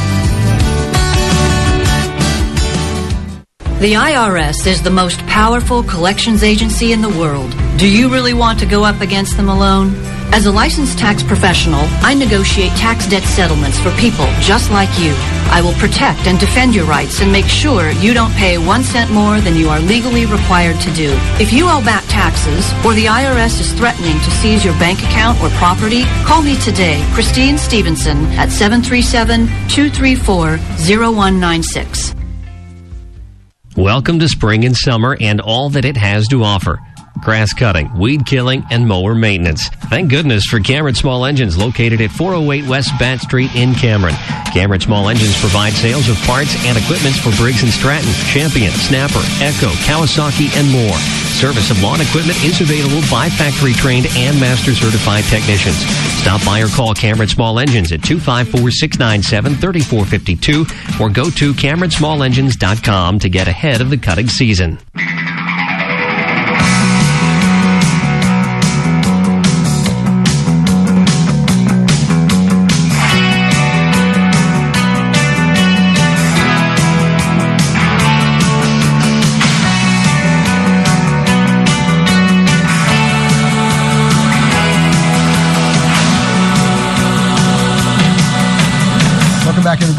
The I R S is the most powerful collections agency in the world. Do you really want to go up against them alone? As a licensed tax professional, I negotiate tax debt settlements for people just like you. I will protect and defend your rights and make sure you don't pay one cent more than you are legally required to do. If you owe back taxes or the I R S is threatening to seize your bank account or property, call me today, Christine Stevenson, at seven three seven, two three four, zero one nine six. Welcome to spring and summer and all that it has to offer. Grass cutting, weed killing, and mower maintenance. Thank goodness for Cameron Small Engines, located at four oh eight West Bat Street in Cameron. Cameron Small Engines provide sales of parts and equipment for Briggs and Stratton, Champion, Snapper, Echo, Kawasaki, and more. Service of lawn equipment is available by factory-trained and master-certified technicians. Stop by or call Cameron Small Engines at two five four, six nine seven, three four five two or go to cameron small engines dot com to get ahead of the cutting season.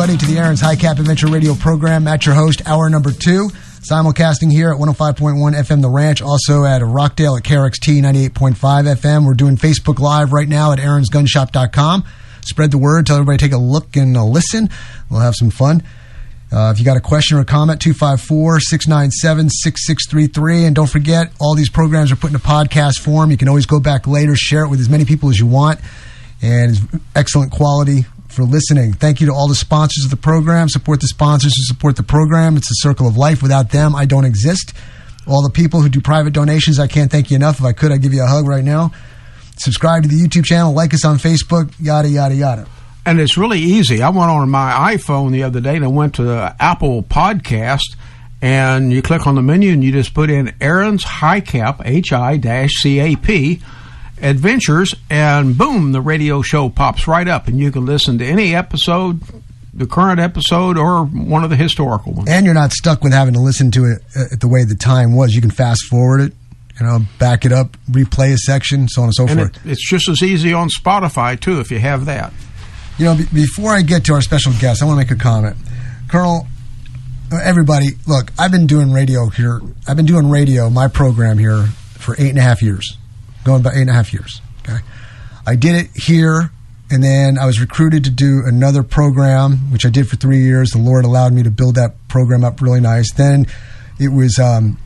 everybody, to the Aaron's High Cap Adventure Radio program. Matt, your host, hour number two. Simulcasting here at one oh five point one F M The Ranch, also at Rockdale at K R X T ninety-eight point five F M. We're doing Facebook Live right now at aarons gun shop dot com. Spread the word. Tell everybody to take a look and a listen. We'll have some fun. Uh, if you got a question or a comment, two five four, six nine seven, six six three three. And don't forget, all these programs are put in a podcast form. You can always go back later, share it with as many people as you want. And it's excellent quality for listening. Thank you to all the sponsors of the program. Support the sponsors who support the program. It's a circle of life. Without them, I don't exist. All the people who do private donations, I can't thank you enough. If I could, I'd give you a hug right now. Subscribe to the YouTube channel. Like us on Facebook. Yada, yada, yada. And it's really easy. I went on my iPhone the other day and I went to the Apple Podcast, and you click on the menu and you just put in Aaron's High Cap, H I C A P, Adventures, and boom, the radio show pops right up, and you can listen to any episode, the current episode, or one of the historical ones. And you're not stuck with having to listen to it uh, the way the time was. You can fast forward it, you know, back it up, replay a section, so on and so and forth. It, it's just as easy on Spotify, too, if you have that. You know, b- before I get to our special guest, I want to make a comment. Colonel, everybody, look, I've been doing radio here. I've been doing radio, my program here, for eight and a half years. Going about eight and a half years. Okay, I did it here, and then I was recruited to do another program, which I did for three years. The Lord allowed me to build that program up really nice. Then it was um,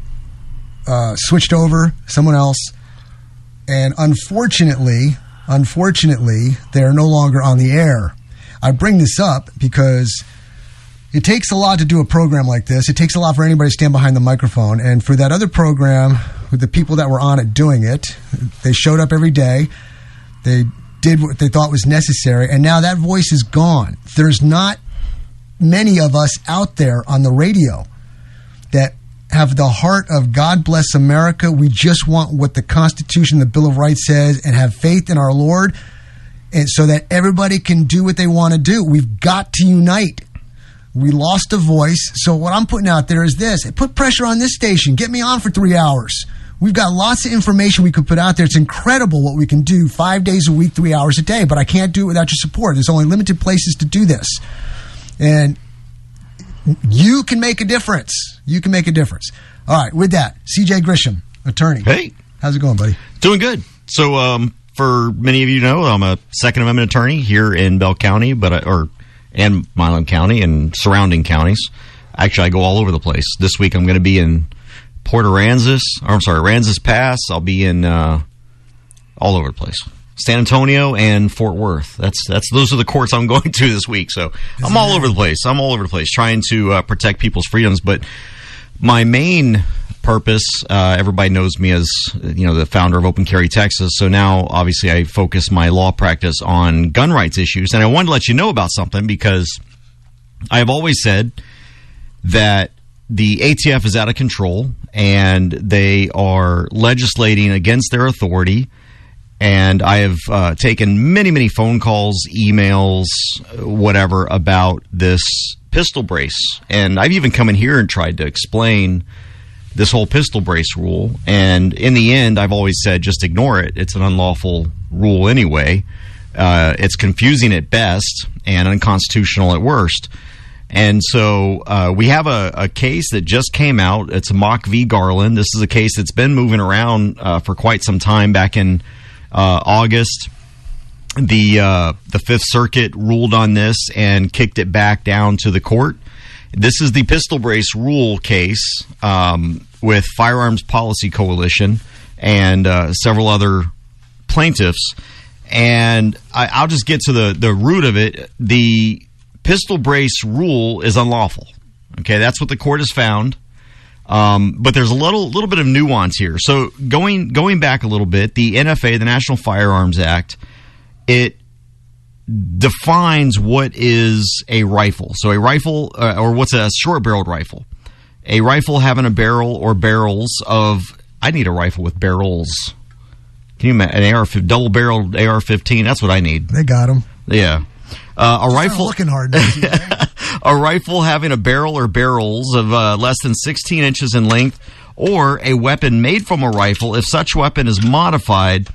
uh, switched over, someone else, and unfortunately, unfortunately, they are no longer on the air. I bring this up because it takes a lot to do a program like this. It takes a lot for anybody to stand behind the microphone, and for that other program, with the people that were on it doing it, they showed up every day. They did what they thought was necessary, and now that voice is gone. There's not many of us out there on the radio that have the heart of God bless America. We just want what the Constitution, the Bill of Rights says, and have faith in our Lord, and so that everybody can do what they want to do. We've got to unite. We lost a voice, so what I'm putting out there is this. Put pressure on this station. Get me on for three hours. We've got lots of information we could put out there. It's incredible what we can do five days a week, three hours a day, but I can't do it without your support. There's only limited places to do this. And you can make a difference. You can make a difference. All right, with that, C J Grisham, attorney. Hey. How's it going, buddy? Doing good. So, um, for many of you know, I'm a Second Amendment attorney here in Bell County, but I, or and Milam County and surrounding counties. Actually, I go all over the place. This week, I'm going to be in Port Aransas, or I'm sorry, Aransas Pass. I'll be in uh, all over the place. San Antonio and Fort Worth. That's that's those are the courts I'm going to this week. So Isn't I'm all that? over the place. I'm all over the place trying to uh, protect people's freedoms. But my main purpose, uh, everybody knows me as you know the founder of Open Carry Texas. So now, obviously, I focus my law practice on gun rights issues. And I wanted to let you know about something because I have always said that the A T F is out of control and they are legislating against their authority. And I have uh, taken many, many phone calls, emails, whatever, about this pistol brace. And I've even come in here and tried to explain this whole pistol brace rule. And in the end, I've always said, just ignore it. It's an unlawful rule anyway. Uh, it's confusing at best and unconstitutional at worst. And so uh, we have a, a case that just came out. It's Mock v. Garland. This is a case that's been moving around uh, for quite some time. Back in uh, August, the uh, the Fifth Circuit ruled on this and kicked it back down to the court. This is the pistol brace rule case um, with Firearms Policy Coalition and uh, several other plaintiffs. And I, I'll just get to the, the root of it. The pistol brace rule is unlawful. Okay, that's what the court has found. Um, but there's a little little bit of nuance here. So going going back a little bit, the N F A, the National Firearms Act, it defines what is a rifle. So a rifle, uh, or what's a short-barreled rifle? A rifle having a barrel or barrels of. I need a rifle with barrels. Can you imagine an A R double-barreled A R fifteen? That's what I need. They got them. Yeah. Uh, a rifle looking hard. Now, a rifle having a barrel or barrels of uh, less than sixteen inches in length, or a weapon made from a rifle if such weapon is modified,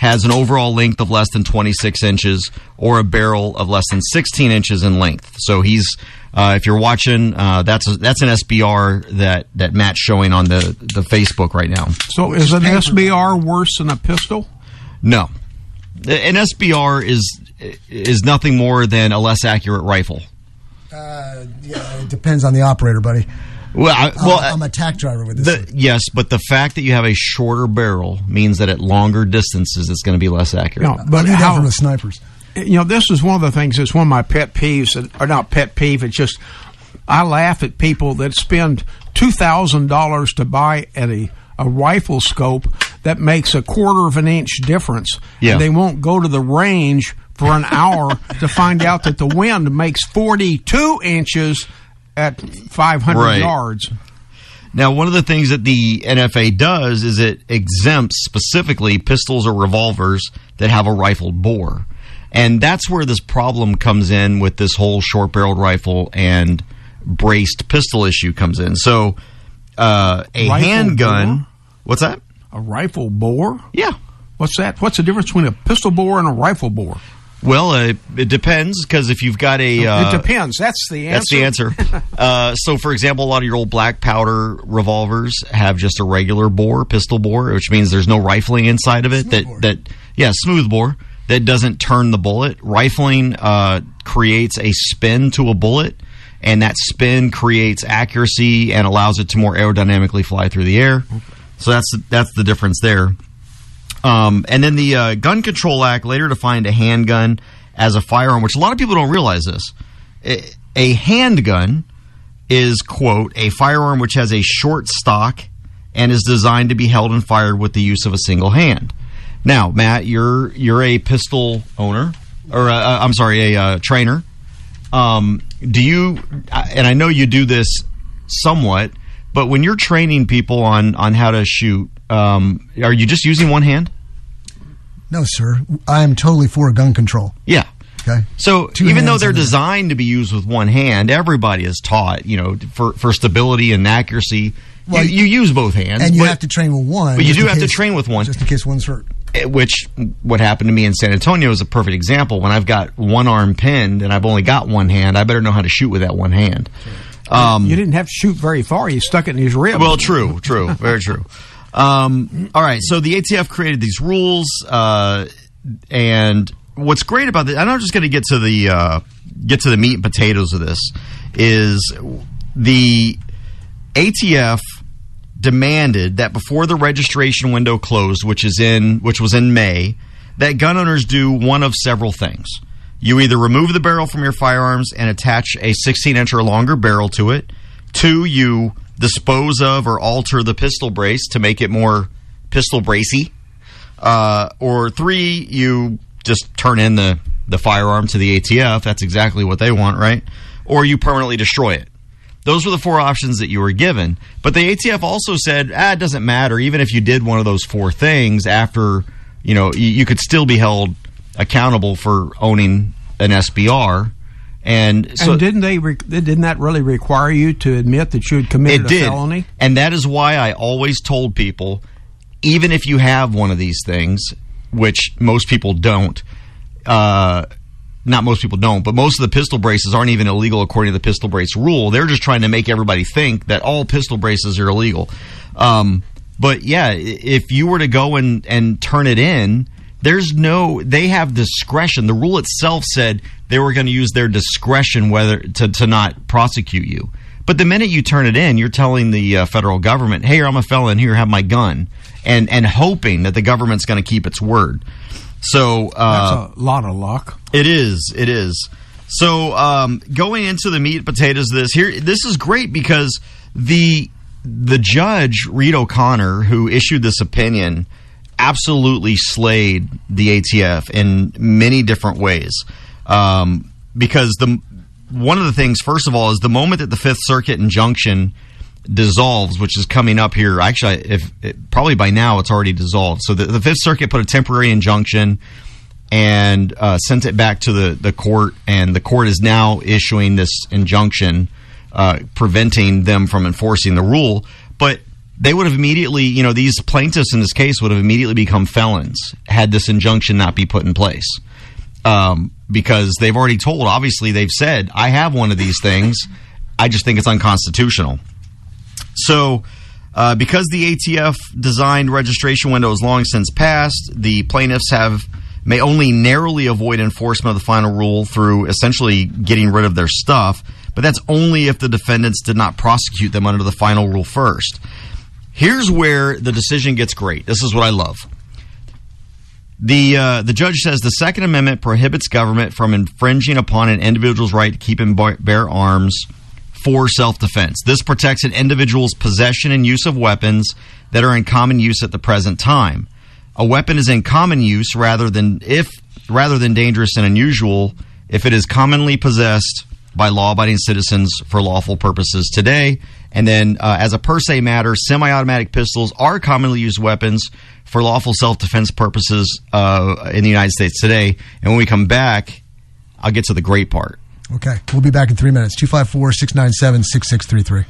has an overall length of less than twenty-six inches or a barrel of less than sixteen inches in length. So he's, uh, if you're watching, uh, that's a, that's an S B R that, that Matt's showing on the, the Facebook right now. So is an S B R worse than a pistol? No. An S B R is is nothing more than a less accurate rifle. Uh, yeah, it depends on the operator, buddy. Well, I, well, I'm, I'm a tack driver with this. The, yes, but the fact that you have a shorter barrel means that at longer distances it's going to be less accurate. No, but I how from the snipers? You know, this is one of the things that's one of my pet peeves, or not pet peeve. It's just I laugh at people that spend two thousand dollars to buy at a a rifle scope that makes a quarter of an inch difference, yeah. and they won't go to the range for an hour to find out that the wind makes forty-two inches at five hundred right. yards. Now, one of the things that the N F A does is it exempts specifically pistols or revolvers that have a rifled bore. And that's where this problem comes in with this whole short-barreled rifle and braced pistol issue comes in. So, uh, a Rifle handgun... bore? What's that? A rifle bore? Yeah. What's that? What's the difference between a pistol bore and a rifle bore? Well, uh, it depends, because if you've got a... Uh, it depends. That's the answer. That's the answer. uh, so, for example, a lot of your old black powder revolvers have just a regular bore, pistol bore, which means there's no rifling inside of it. Smooth that bore. that Yeah, smooth bore. That doesn't turn the bullet. Rifling uh, creates a spin to a bullet, and that spin creates accuracy and allows it to more aerodynamically fly through the air. So that's that's the difference there. Um, and then the uh, Gun Control Act later defined a handgun as a firearm, which a lot of people don't realize this. A, a handgun is, quote, a firearm which has a short stock and is designed to be held and fired with the use of a single hand. Now, Matt, you're you're a pistol owner, or uh, I'm sorry, a uh, trainer. Um, do you? And I know you do this somewhat, but when you're training people on on how to shoot, um, are you just using one hand? No, sir. I am totally for gun control. Yeah. Okay. So Two even though hands they're on the- designed to be used with one hand, everybody is taught, you know, for for stability and accuracy, Well, you, you use both hands, and you but, have to train with one. but you just do in have to case- train with one. just in case one's hurt. Eh, Which, what happened to me in San Antonio is a perfect example. When I've got one arm pinned and I've only got one hand, I better know how to shoot with that one hand. Um, You didn't have to shoot very far. You stuck it in his ribs. Well, true, true, very true. Um, all right, so the A T F created these rules, uh, and what's great about this, I'm not just going to get to the uh, get to the meat and potatoes of this, is the A T F demanded that before the registration window closed, which is in which was in May, that gun owners do one of several things. You either remove the barrel from your firearms and attach a sixteen inch or longer barrel to it. Two, you dispose of or alter the pistol brace to make it more pistol bracey. Uh, or three, you just turn in the, the firearm to the A T F. That's exactly what they want, right? Or you permanently destroy it. Those were the four options that you were given. But the A T F also said, ah, it doesn't matter. Even if you did one of those four things after, you know, you, you could still be held accountable for owning an S B R. And so and didn't they? Re- didn't that really require you to admit that you had committed it did. a felony? And that is why I always told people, even if you have one of these things, which most people don't, uh, not most people don't, but most of the pistol braces aren't even illegal according to the pistol brace rule. They're just trying to make everybody think that all pistol braces are illegal. Um, but yeah, i- if you were to go and, and turn it in, there's no, they have discretion. The rule itself said they were going to use their discretion whether to, to not prosecute you. But the minute you turn it in, you're telling the uh, federal government, hey, I'm a felon, here, have my gun. And, and hoping that the government's going to keep its word. So uh, That's a lot of luck. It is. It is. So um, going into the meat and potatoes of this here, this is great because the the judge Reed O'Connor, who issued this opinion, absolutely slayed the A T F in many different ways. Um, because the one of the things, first of all, is the moment that the Fifth Circuit injunction dissolves, which is coming up here. Actually, if it, probably by now it's already dissolved. So the, the Fifth Circuit put a temporary injunction and uh, sent it back to the, the court, and the court is now issuing this injunction uh, preventing them from enforcing the rule. But they would have immediately, you know, these plaintiffs in this case would have immediately become felons had this injunction not be put in place. Um, because they've already told, obviously they've said, I have one of these things. I just think it's unconstitutional. So, uh, because the A T F designed registration window is long since passed, the plaintiffs have may only narrowly avoid enforcement of the final rule through essentially getting rid of their stuff, but that's only if the defendants did not prosecute them under the final rule first. Here's where the decision gets great. This is what I love. The uh, the judge says the Second Amendment prohibits government from infringing upon an individual's right to keep and bear arms for self-defense. This protects an individual's possession and use of weapons that are in common use at the present time. A weapon is in common use rather than if rather than dangerous and unusual if it is commonly possessed by law-abiding citizens for lawful purposes today. And then, uh, as a per se matter, semi-automatic pistols are commonly used weapons for lawful self-defense purposes uh, in the United States today. And when we come back, I'll get to the great part. Okay. We'll be back in three minutes. two five four, six nine seven, six six three three.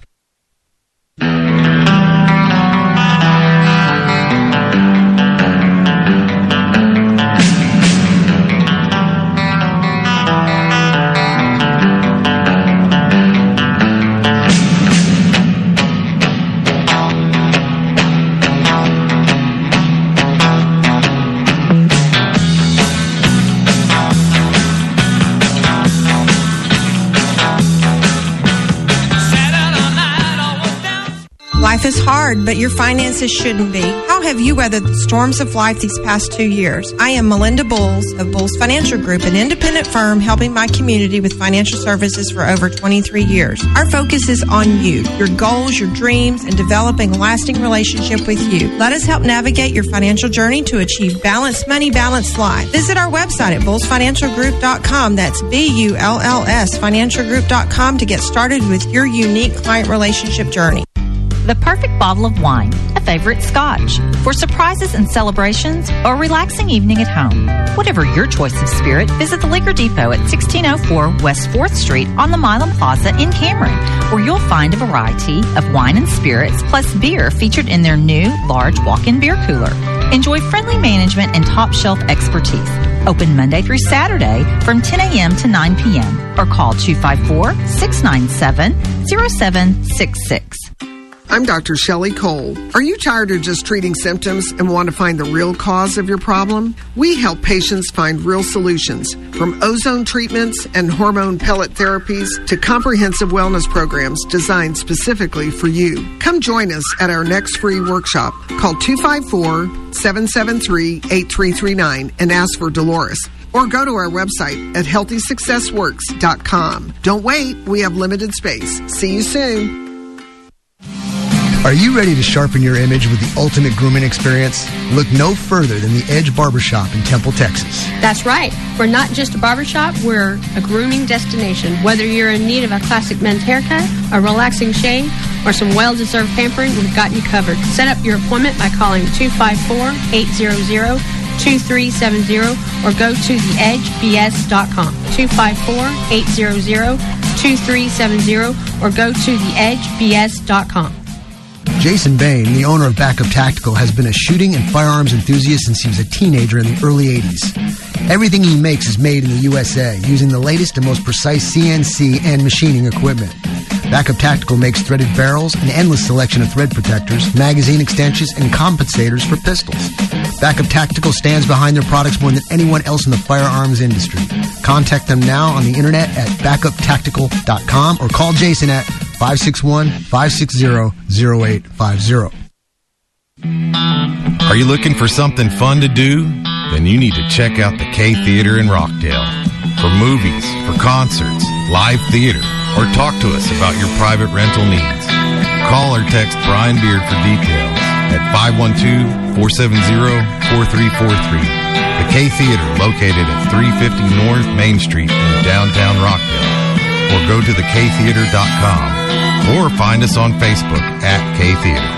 Life is hard, but your finances shouldn't be. How have you weathered the storms of life these past two years? I am Melinda Bowles of Bowles Financial Group, an independent firm helping my community with financial services for over twenty-three years. Our focus is on you, your goals, your dreams, and developing a lasting relationship with you. Let us help navigate your financial journey to achieve balanced money, balanced life. Visit our website at bulls financial group dot com. That's B U L L S financial group dot com to get started with your unique client relationship journey. The perfect bottle of wine, a favorite scotch, for surprises and celebrations or a relaxing evening at home. Whatever your choice of spirit, visit the Liquor Depot at sixteen oh four West fourth Street on the Milam Plaza in Cameron, where you'll find a variety of wine and spirits plus beer featured in their new large walk-in beer cooler. Enjoy friendly management and top-shelf expertise. Open Monday through Saturday from ten a.m. to nine p.m. or call two five four, six nine seven, oh seven six six. I'm Doctor Shelley Cole. Are you tired of just treating symptoms and want to find the real cause of your problem? We help patients find real solutions, from ozone treatments and hormone pellet therapies to comprehensive wellness programs designed specifically for you. Come join us at our next free workshop. Call two five four, seven seven three, eight three three nine and ask for Dolores. Or go to our website at healthy success works dot com. Don't wait, we have limited space. See you soon. Are you ready to sharpen your image with the ultimate grooming experience? Look no further than the Edge Barbershop in Temple, Texas. That's right. We're not just a barbershop, we're a grooming destination. Whether you're in need of a classic men's haircut, a relaxing shave, or some well-deserved pampering, we've got you covered. Set up your appointment by calling two five four, eight hundred, two three seven zero or go to the edge b s dot com. two five four, eight hundred, two three seven zero or go to the edge b s dot com. Jason Bain, the owner of Backup Tactical, has been a shooting and firearms enthusiast since he was a teenager in the early eighties. Everything he makes is made in the U S A using the latest and most precise C N C and machining equipment. Backup Tactical makes threaded barrels, an endless selection of thread protectors, magazine extensions, and compensators for pistols. Backup Tactical stands behind their products more than anyone else in the firearms industry. Contact them now on the internet at backup tactical dot com or call Jason at five six one, five six zero, zero eight five zero. Are you looking for something fun to do? Then you need to check out the K Theater in Rockdale. For movies, for concerts, live theater, or talk to us about your private rental needs. Call or text Brian Beard for details at five one two, four seven zero, four three four three. The K Theater, located at three fifty North Main Street in downtown Rockdale. Or go to the k theater dot com or find us on Facebook at K Theater.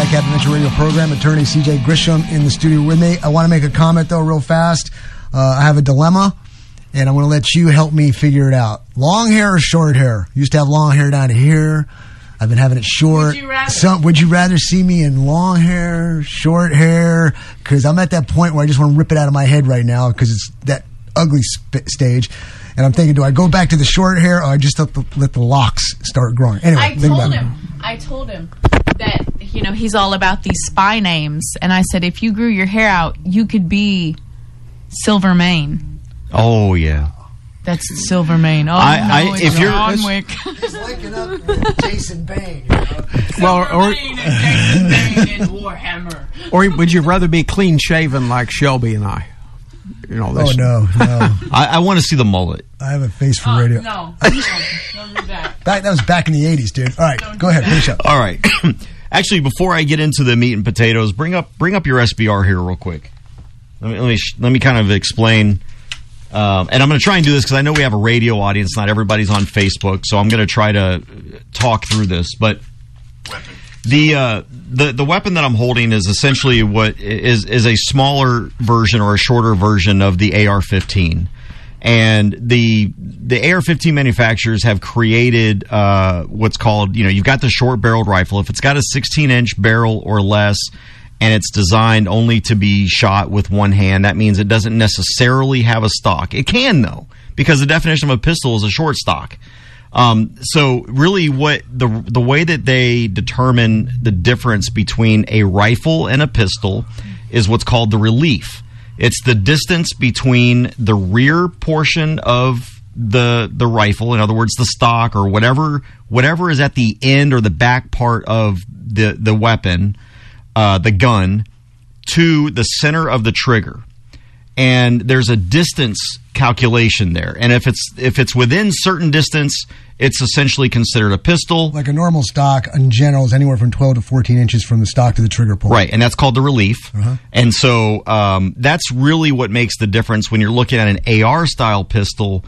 High-Cap Adventure Radio program. Attorney C J Grisham in the studio with me. I want to make a comment, though, real fast. Uh, I have a dilemma, and I'm going to let you help me figure it out. Long hair or short hair? Used to have long hair down to here. I've been having it short. Would you rather, Some, would you rather see me in long hair, short hair? Because I'm at that point where I just want to rip it out of my head right now because it's that ugly sp- stage. And I'm thinking, do I go back to the short hair or I just let the, let the locks start growing? Anyway, I think told about him. it. I told him that, you know, he's all about these spy names. And I said, if you grew your hair out, you could be Silvermane. Oh, yeah. That's Silvermane. Oh, I, no, I, it's if you're John Wick. He's linking up with Jason Bane. You know? Well, or, Silvermane and Jason Bane and Warhammer. or would you rather be clean shaven like Shelby and I? You know, Oh, no, no. I, I want to see the mullet. I have a face for radio. No, no, don't do that. Back, that was back in the eighties, dude. All right, go ahead. Finish up. All right. Actually, before I get into the meat and potatoes, bring up bring up your S B R here real quick. Let me let me, let me kind of explain. Um, and I'm going to try and do this because I know we have a radio audience. Not everybody's on Facebook, so I'm going to try to talk through this. But the uh, the the weapon that I'm holding is essentially what is is a smaller version or a shorter version of the A R fifteen. And the the A R fifteen manufacturers have created uh, what's called, you know, you've got the short-barreled rifle. If it's got a sixteen-inch barrel or less, and it's designed only to be shot with one hand, that means it doesn't necessarily have a stock. It can, though, because the definition of a pistol is a short stock. Um, so really what the the way that they determine the difference between a rifle and a pistol is what's called the relief. It's the distance between the rear portion of the the rifle, in other words, the stock or whatever whatever is at the end or the back part of the, the weapon, uh, the gun, to the center of the trigger. And there's a distance calculation there. And if it's if it's within certain distance, it's essentially considered a pistol. Like a normal stock in general is anywhere from twelve to fourteen inches from the stock to the trigger point. Right, and that's called the relief. Uh-huh. And so um, that's really what makes the difference when you're looking at an A R-style pistol.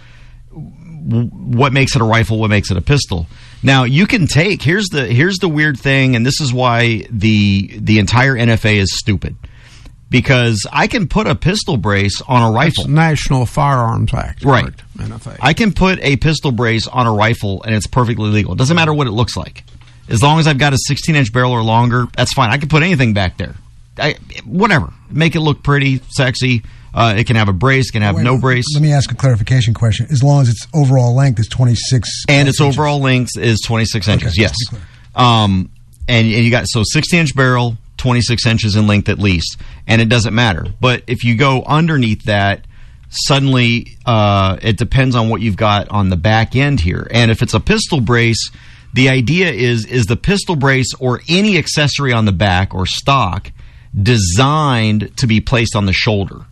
What makes it a rifle? What makes it a pistol? Now you can take here's the here's the weird thing, and this is why the the entire N F A is stupid. Because I can put a pistol brace on a rifle. That's National Firearms Act. Right. N F A. I can put a pistol brace on a rifle and it's perfectly legal. It doesn't matter what it looks like. As long as I've got a sixteen-inch barrel or longer, that's fine. I can put anything back there. I, whatever. Make it look pretty, sexy. Uh, it can have a brace, it can have Wait, no brace. Let me ask a clarification question. As long as its overall length is twenty-six And its inches. overall length is twenty-six inches, Okay, yes. just to be Um, and, and you got, so sixteen-inch barrel, twenty-six inches in length at least, and it doesn't matter. But if you go underneath that, suddenly uh, it depends on what you've got on the back end here. And if it's a pistol brace, the idea is is the pistol brace or any accessory on the back or stock designed to be placed on the shoulder.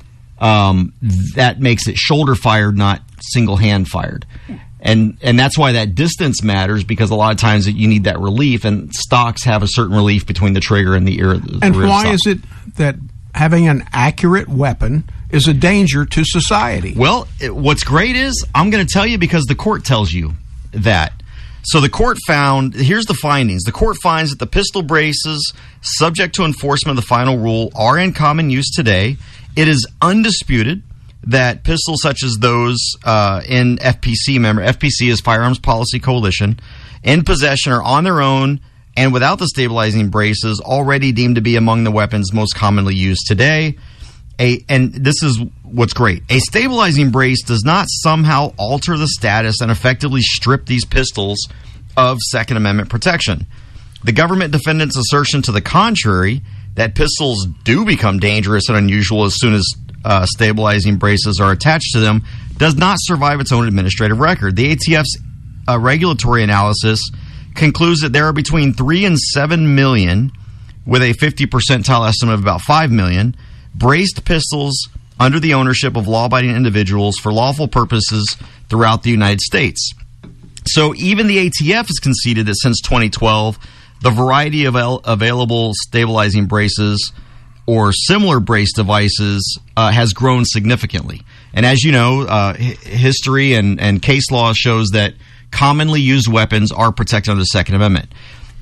Um, that makes it shoulder fired, not single hand fired. And and that's why that distance matters, because a lot of times you need that relief, and stocks have a certain relief between the trigger and the ear. The And rear why stock. is it that having an accurate weapon is a danger to society? Well, it, what's great is I'm going to tell you because the court tells you that. So the court found, here's the findings. The court finds that the pistol braces, subject to enforcement of the final rule, are in common use today. It is undisputed that pistols such as those uh, in F P C, remember, F P C is Firearms Policy Coalition, in possession are on their own and without the stabilizing braces already deemed to be among the weapons most commonly used today. A, and this is what's great. A stabilizing brace does not somehow alter the status and effectively strip these pistols of Second Amendment protection. The government defendant's assertion to the contrary, that pistols do become dangerous and unusual as soon as uh, stabilizing braces are attached to them, does not survive its own administrative record. The A T F's uh, regulatory analysis concludes that there are between three and seven million, with a fifty percentile estimate of about five million, braced pistols under the ownership of law-abiding individuals for lawful purposes throughout the United States. So even the A T F has conceded that since twenty twelve, the variety of el- available stabilizing braces or similar brace devices uh, has grown significantly. And as you know, uh, h- history and, and case law shows that commonly used weapons are protected under the Second Amendment.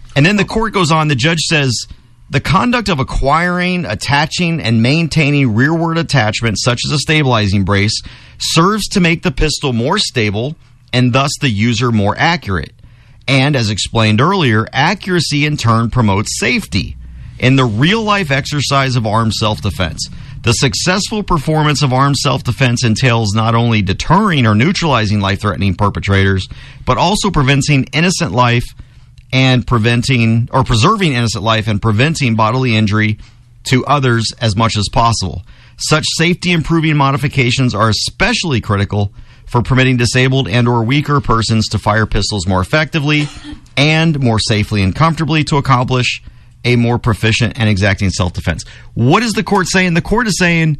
And then the court goes on, the judge says, the conduct of acquiring, attaching, and maintaining rearward attachments, such as a stabilizing brace, serves to make the pistol more stable and thus the user more accurate. And, as explained earlier, accuracy in turn promotes safety in the real-life exercise of armed self-defense. The successful performance of armed self-defense entails not only deterring or neutralizing life-threatening perpetrators, but also preventing innocent life and preventing or preserving innocent life and preventing bodily injury to others as much as possible. Such safety-improving modifications are especially critical for permitting disabled and or weaker persons to fire pistols more effectively and more safely and comfortably to accomplish a more proficient and exacting self-defense. What is the court saying? The court is saying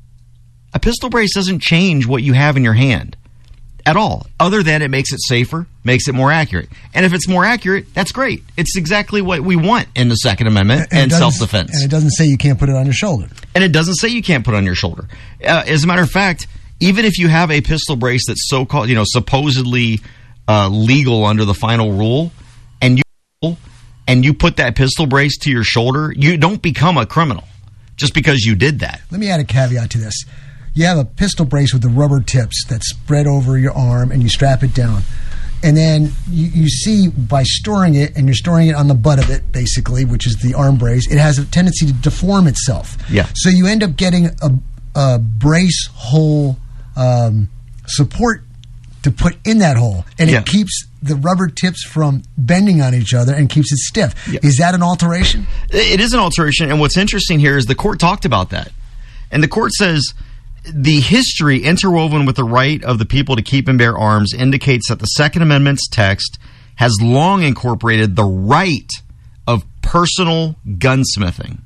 a pistol brace doesn't change what you have in your hand at all, other than it makes it safer, makes it more accurate. And if it's more accurate, that's great. It's exactly what we want in the Second Amendment and, and self-defense. And it doesn't say you can't put it on your shoulder. And it doesn't say you can't put it on your shoulder. Uh, as a matter of fact, even if you have a pistol brace that's so-called, you know, supposedly uh, legal under the final rule, and you and you put that pistol brace to your shoulder, you don't become a criminal just because you did that. Let me add a caveat to this. You have a pistol brace with the rubber tips that spread over your arm, and you strap it down. And then you, you see by storing it, and you're storing it on the butt of it, basically, which is the arm brace, it has a tendency to deform itself. Yeah. So you end up getting a, a brace hole um, support to put in that hole, and Yeah. it keeps the rubber tips from bending on each other and keeps it stiff. Yeah. Is that an alteration? It is an alteration, and what's interesting here is the court talked about that. And the court says the history interwoven with the right of the people to keep and bear arms indicates that the Second Amendment's text has long incorporated the right of personal gunsmithing.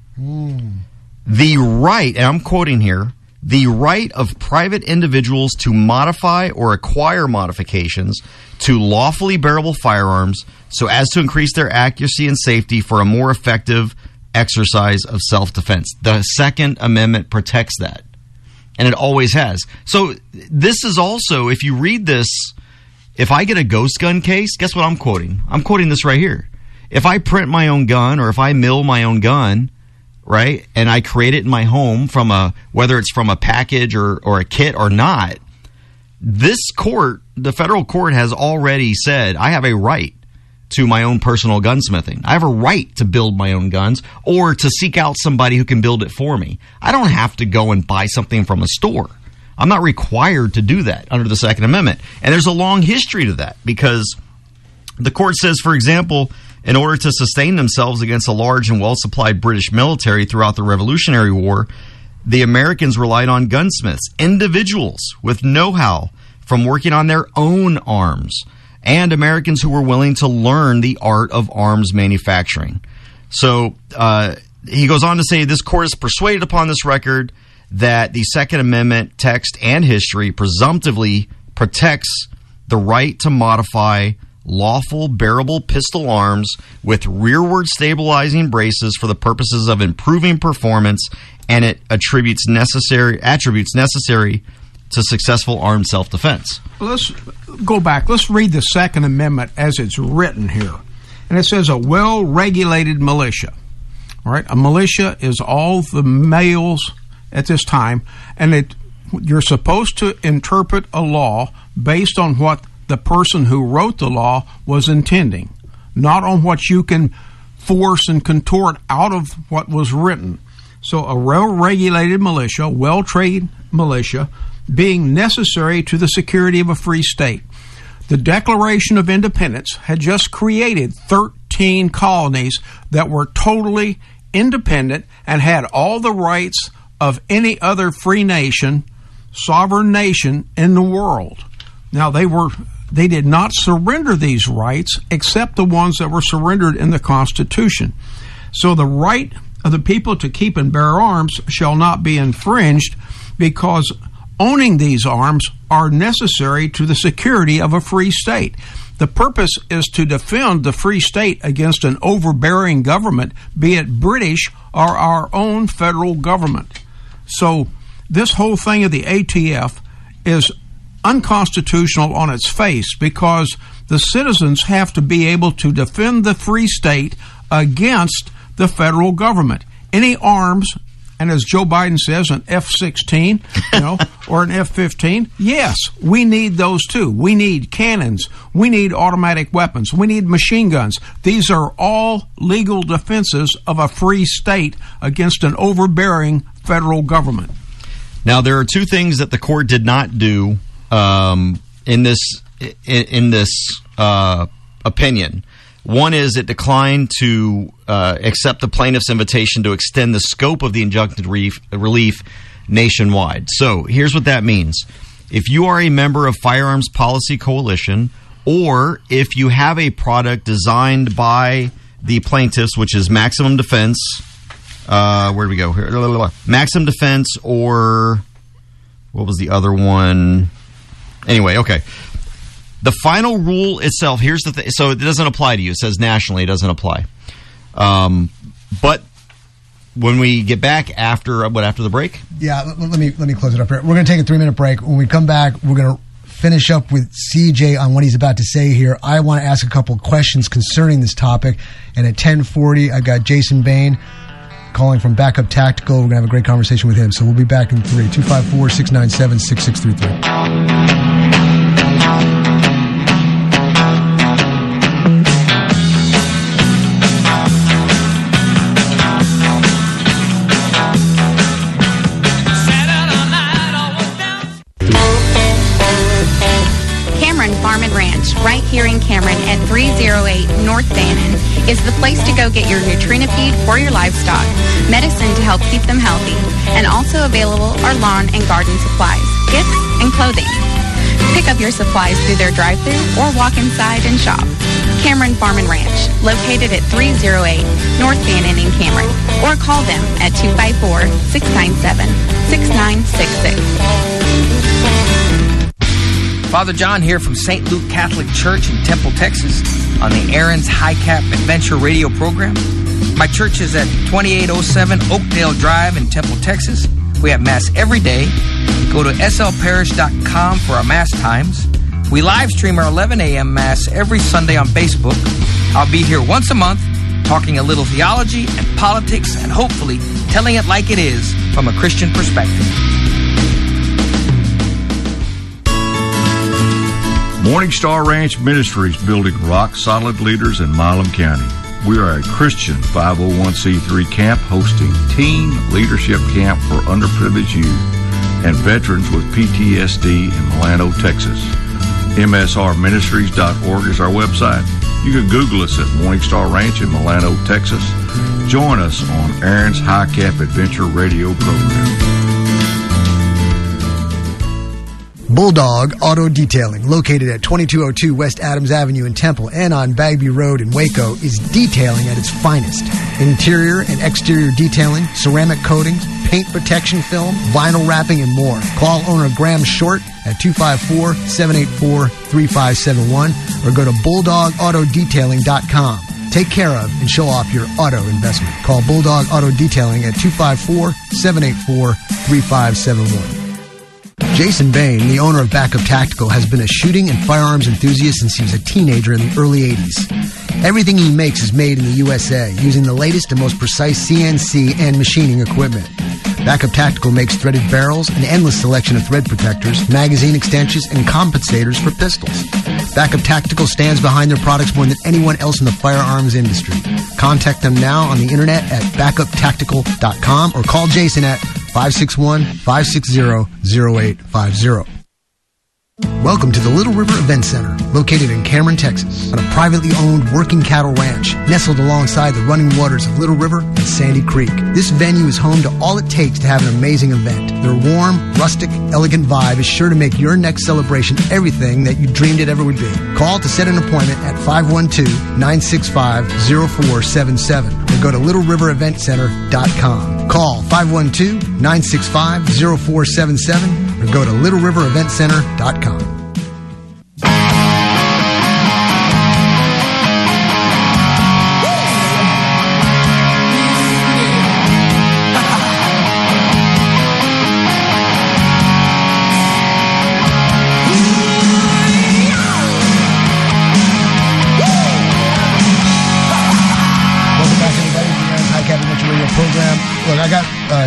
Mm. The right, and I'm quoting here, the right of private individuals to modify or acquire modifications to lawfully bearable firearms so as to increase their accuracy and safety for a more effective exercise of self-defense. The Second Amendment protects that, and it always has. So this is also, if you read this, if I get a ghost gun case, guess what I'm quoting? I'm quoting this right here. If I print my own gun or if I mill my own gun, right, and I create it in my home from a, whether it's from a package or, or a kit or not, this court, the federal court, has already said I have a right to my own personal gunsmithing. I have a right to build my own guns or to seek out somebody who can build it for me. I don't have to go and buy something from a store. I'm not required to do that under the Second Amendment. And there's a long history to that because the court says, for example, in order to sustain themselves against a large and well-supplied British military throughout the Revolutionary War, the Americans relied on gunsmiths, individuals with know-how from working on their own arms, and Americans who were willing to learn the art of arms manufacturing. So uh, he goes on to say, this court is persuaded upon this record that the Second Amendment text and history presumptively protects the right to modify lawful bearable pistol arms with rearward stabilizing braces for the purposes of improving performance, and it attributes necessary attributes necessary to successful armed self-defense. Let's go back. Let's read the Second Amendment as it's written here. And it says a well-regulated militia. All right, a militia is all the males at this time, and it, you're supposed to interpret a law based on what the person who wrote the law was intending, not on what you can force and contort out of what was written. So a well-regulated militia, well-trained militia, being necessary to the security of a free state. The Declaration of Independence had just created thirteen colonies that were totally independent and had all the rights of any other free nation, sovereign nation in the world. Now, they were they did not surrender these rights except the ones that were surrendered in the Constitution. So the right of the people to keep and bear arms shall not be infringed because owning these arms are necessary to the security of a free state. The purpose is to defend the free state against an overbearing government, be it British or our own federal government. So this whole thing of the A T F is unconstitutional on its face because The citizens have to be able to defend the free state against the federal government. Any arms, and as Joe Biden says, an F sixteen, you know, or an F fifteen, yes, we need those too. We need cannons. We need automatic weapons. We need machine guns. These are all legal defenses of a free state against an overbearing federal government. Now, there are two things that the court did not do um, in this in, in this uh, opinion. One is it declined to uh, accept the plaintiff's invitation to extend the scope of the injunctive relief, relief nationwide. So here's what that means. If you are a member of Firearms Policy Coalition, or if you have a product designed by the plaintiffs, which is Maximum Defense, uh, where do we go? Here, Maximum Defense, or what was the other one? Anyway, okay. The final rule itself, here's the thing. So it doesn't apply to you. It says nationally, it doesn't apply. Um, but when we get back after, what, after the break? Yeah, let, let me let me close it up here. We're going to take a three-minute break. When we come back, we're going to finish up with C J on what he's about to say here. I want to ask a couple questions concerning this topic. And at ten forty, I've got Jason Bain calling from Backup Tactical. We're going to have a great conversation with him. So we'll be back in three. two five four, six nine seven, six six three three. Right here in Cameron at three oh eight North Bannon is the place to go get your Nutrina feed for your livestock, medicine to help keep them healthy, and also available are lawn and garden supplies, gifts, and clothing. Pick up your supplies through their drive-thru or walk inside and shop. Cameron Farm and Ranch, located at three oh eight North Bannon in Cameron, or call them at two five four, six nine seven, six nine six six. Father John here from Saint Luke Catholic Church in Temple, Texas, on the Aaron's High Cap Adventure radio program. My church is at twenty-eight oh seven Oakdale Drive in Temple, Texas. We have Mass every day. Go to s l parish dot com for our Mass times. We live stream our eleven a.m. Mass every Sunday on Facebook. I'll be here once a month, talking a little theology and politics, and hopefully telling it like it is from a Christian perspective. Morning Star Ranch Ministries, building rock-solid leaders in Milam County. We are a Christian five oh one c three camp hosting teen leadership camp for underprivileged youth and veterans with P T S D in Milano, Texas. M S R ministries dot org is our website. You can Google us at Morning Star Ranch in Milano, Texas. Join us on Aaron's High Cap Adventure radio program. Bulldog Auto Detailing, located at twenty-two oh two West Adams Avenue in Temple and on Bagby Road in Waco, is detailing at its finest. Interior and exterior detailing, ceramic coatings, paint protection film, vinyl wrapping, and more. Call owner Graham Short at two five four, seven eight four, three five seven one or go to bulldog auto detailing dot com. Take care of and show off your auto investment. Call Bulldog Auto Detailing at two five four, seven eight four, three five seven one. Jason Bain, the owner of Backup Tactical, has been a shooting and firearms enthusiast since he was a teenager in the early eighties. Everything he makes is made in the U S A, using the latest and most precise C N C and machining equipment. Backup Tactical makes threaded barrels, an endless selection of thread protectors, magazine extensions, and compensators for pistols. Backup Tactical stands behind their products more than anyone else in the firearms industry. Contact them now on the internet at backup tactical dot com or call Jason at five six one, five six zero, zero eight five zero. Welcome to the Little River Event Center, located in Cameron, Texas, on a privately owned working cattle ranch nestled alongside the running waters of Little River and Sandy Creek. This venue is home to all it takes to have an amazing event. Their warm, rustic, elegant vibe is sure to make your next celebration everything that you dreamed it ever would be. Call to set an appointment at five one two, nine six five, zero four seven seven or go to little river event center dot com. Call five one two, nine six five, zero four seven seven or go to little river event center dot com.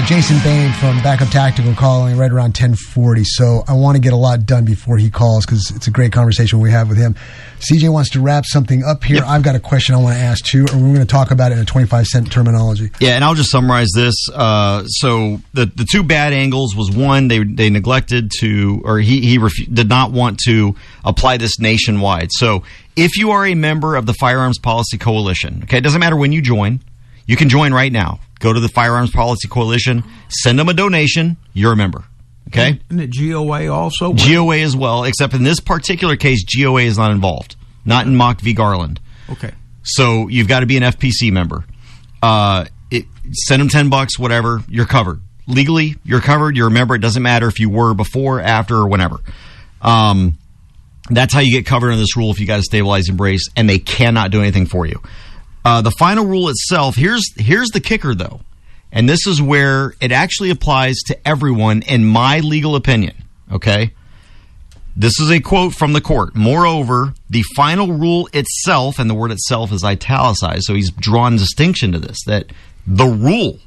Jason Bain from Backup Tactical calling right around ten forty, so I want to get a lot done before he calls because it's a great conversation we have with him. C J wants to wrap something up here. Yep. I've got a question I want to ask too, and we're going to talk about it in a twenty-five cent terminology. Yeah, and I'll just summarize this. Uh, so the the two bad angles was one, they they neglected to, or he, he refu- did not want to apply this nationwide. So if you are a member of the Firearms Policy Coalition, okay, it doesn't matter when you join, you can join right now. Go to the Firearms Policy Coalition, send them a donation, you're a member. Okay? Isn't it G O A also? G O A as well, except in this particular case, G O A is not involved. Not in Mock v. Garland. Okay. So you've got to be an F P C member. Uh, it, send them ten bucks, whatever, you're covered. Legally, you're covered, you're a member. It doesn't matter if you were before, after, or whenever. Um, that's how you get covered in this rule if you got a stabilizing brace, and they cannot do anything for you. Uh, the final rule itself, here's here's the kicker, though. And this is where it actually applies to everyone, in my legal opinion. Okay? This is a quote from the court. Moreover, the final rule itself, and the word itself is italicized, so he's drawn distinction to this, that the rule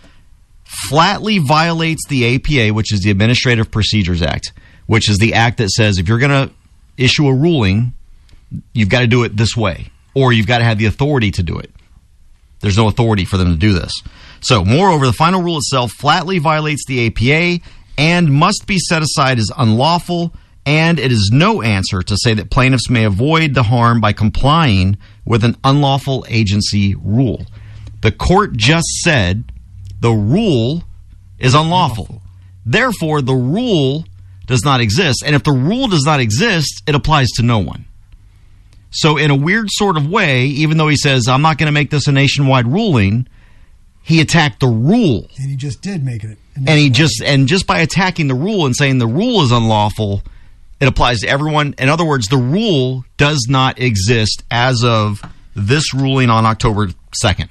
flatly violates the A P A, which is the Administrative Procedures Act, which is the act that says if you're going to issue a ruling, you've got to do it this way, or you've got to have the authority to do it. There's no authority for them to do this. So, moreover, the final rule itself flatly violates the A P A and must be set aside as unlawful, and it is no answer to say that plaintiffs may avoid the harm by complying with an unlawful agency rule. The court just said the rule is unlawful. unlawful. Therefore, the rule does not exist. And if the rule does not exist, it applies to no one. So in a weird sort of way, even though he says, I'm not going to make this a nationwide ruling, he attacked the rule. And he just did make it. And he just and just by attacking the rule and saying the rule is unlawful, it applies to everyone. In other words, the rule does not exist as of this ruling on October second.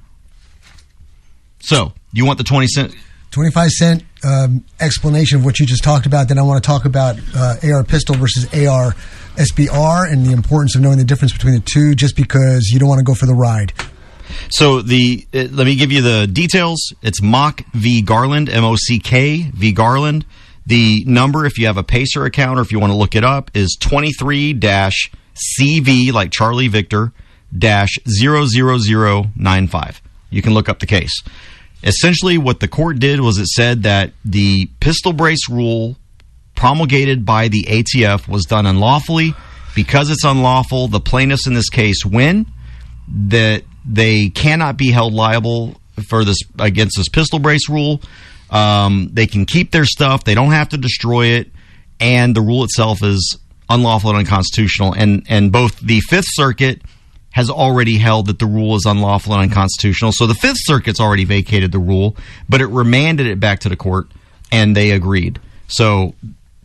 So, you want the twenty cent? twenty-five cent um, explanation of what you just talked about. Then I want to talk about uh, A R pistol versus A R S B R and the importance of knowing the difference between the two, just because you don't want to go for the ride. So the uh, let me give you the details. It's Mock v. Garland, M O C K v. Garland. The number, if you have a Pacer account or if you want to look it up, is twenty-three C V, like Charlie Victor, dash zero zero zero nine five. You can look up the case. Essentially, what the court did was it said that the pistol brace rule promulgated by the A T F was done unlawfully. Because it's unlawful, the plaintiffs in this case win. That they cannot be held liable for this against this pistol brace rule. Um, they can keep their stuff. They don't have to destroy it. And the rule itself is unlawful and unconstitutional. And, and both the Fifth Circuit has already held that the rule is unlawful and unconstitutional. So the Fifth Circuit's already vacated the rule, but it remanded it back to the court, and they agreed. So,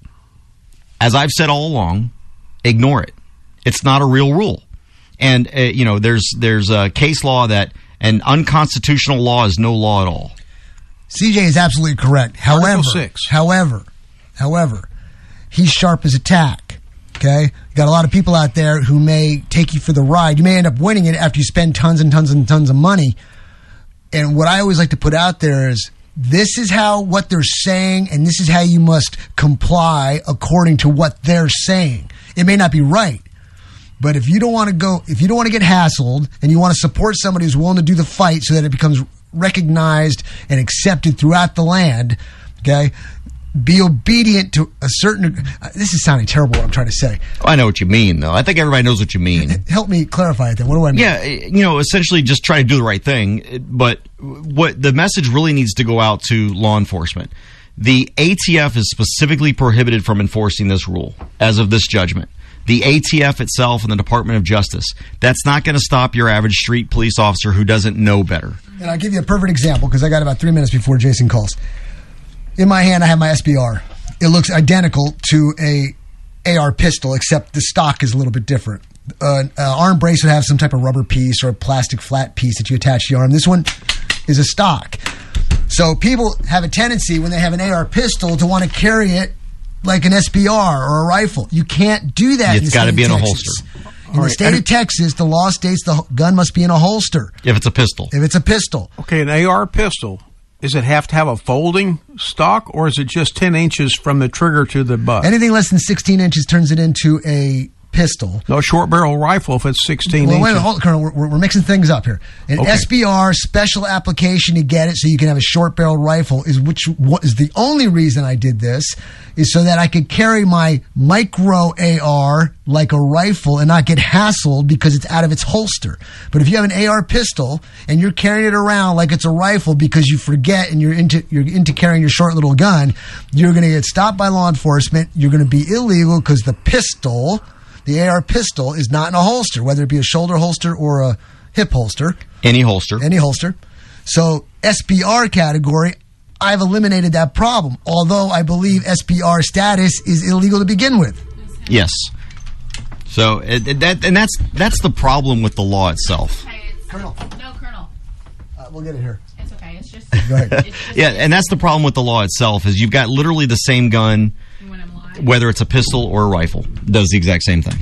as I've said all along, ignore it. It's not a real rule. And, uh, you know, there's there's a case law that an unconstitutional law is no law at all. C J is absolutely correct. However, six. however, however, he's sharp as a tack. Okay? You got a lot of people out there who may take you for the ride. You may end up winning it after you spend tons and tons and tons of money. And what I always like to put out there is, this is how what they're saying, and this is how you must comply according to what they're saying. It may not be right, but if you don't want to go, if you don't want to get hassled, and you want to support somebody who's willing to do the fight so that it becomes recognized and accepted throughout the land, okay, be obedient to a certain... Uh, this is sounding terrible what I'm trying to say. I know what you mean, though. I think everybody knows what you mean. Help me clarify it then. What do I mean? Yeah, you know, essentially just try to do the right thing. But what the message really needs to go out to law enforcement. The A T F is specifically prohibited from enforcing this rule as of this judgment. The A T F itself and the Department of Justice. That's not going to stop your average street police officer who doesn't know better. And I'll give you a perfect example because I got about three minutes before Jason calls. In my hand, I have my S B R. It looks identical to a A R pistol, except the stock is a little bit different. Uh, an arm brace would have some type of rubber piece or a plastic flat piece that you attach to your arm. This one is a stock. So people have a tendency, when they have an A R pistol, to want to carry it like an S B R or a rifle. You can't do that. It's got to be in a holster. In the state of Texas, the law states the gun must be in a holster. If it's a pistol. If it's a pistol. Okay, an A R pistol Does it have to have a folding stock, or is it just ten inches from the trigger to the butt? Anything less than sixteen inches turns it into a pistol. No short barrel rifle if it's sixteen well, inches. Wait a minute, hold, Colonel, we're, we're mixing things up here. An Okay. S B R special application to get it so you can have a short barrel rifle is which what is the only reason I did this is so that I could carry my micro A R like a rifle and not get hassled because it's out of its holster. But if you have an A R pistol and you're carrying it around like it's a rifle because you forget and you're into you're into carrying your short little gun, you're going to get stopped by law enforcement. You're going to be illegal because the pistol, the A R pistol, is not in a holster, whether it be a shoulder holster or a hip holster. Any holster. Any holster. So S B R category, I've eliminated that problem. Although I believe S B R status is illegal to begin with. Yes. So it, it- that and that's that's the problem with the law itself. Colonel. No, Colonel. Uh, we'll get it here. It's okay. It's just. Go ahead. Yeah, and that's the problem with the law itself is you've got literally the same gun, whether it's a pistol or a rifle, does the exact same thing.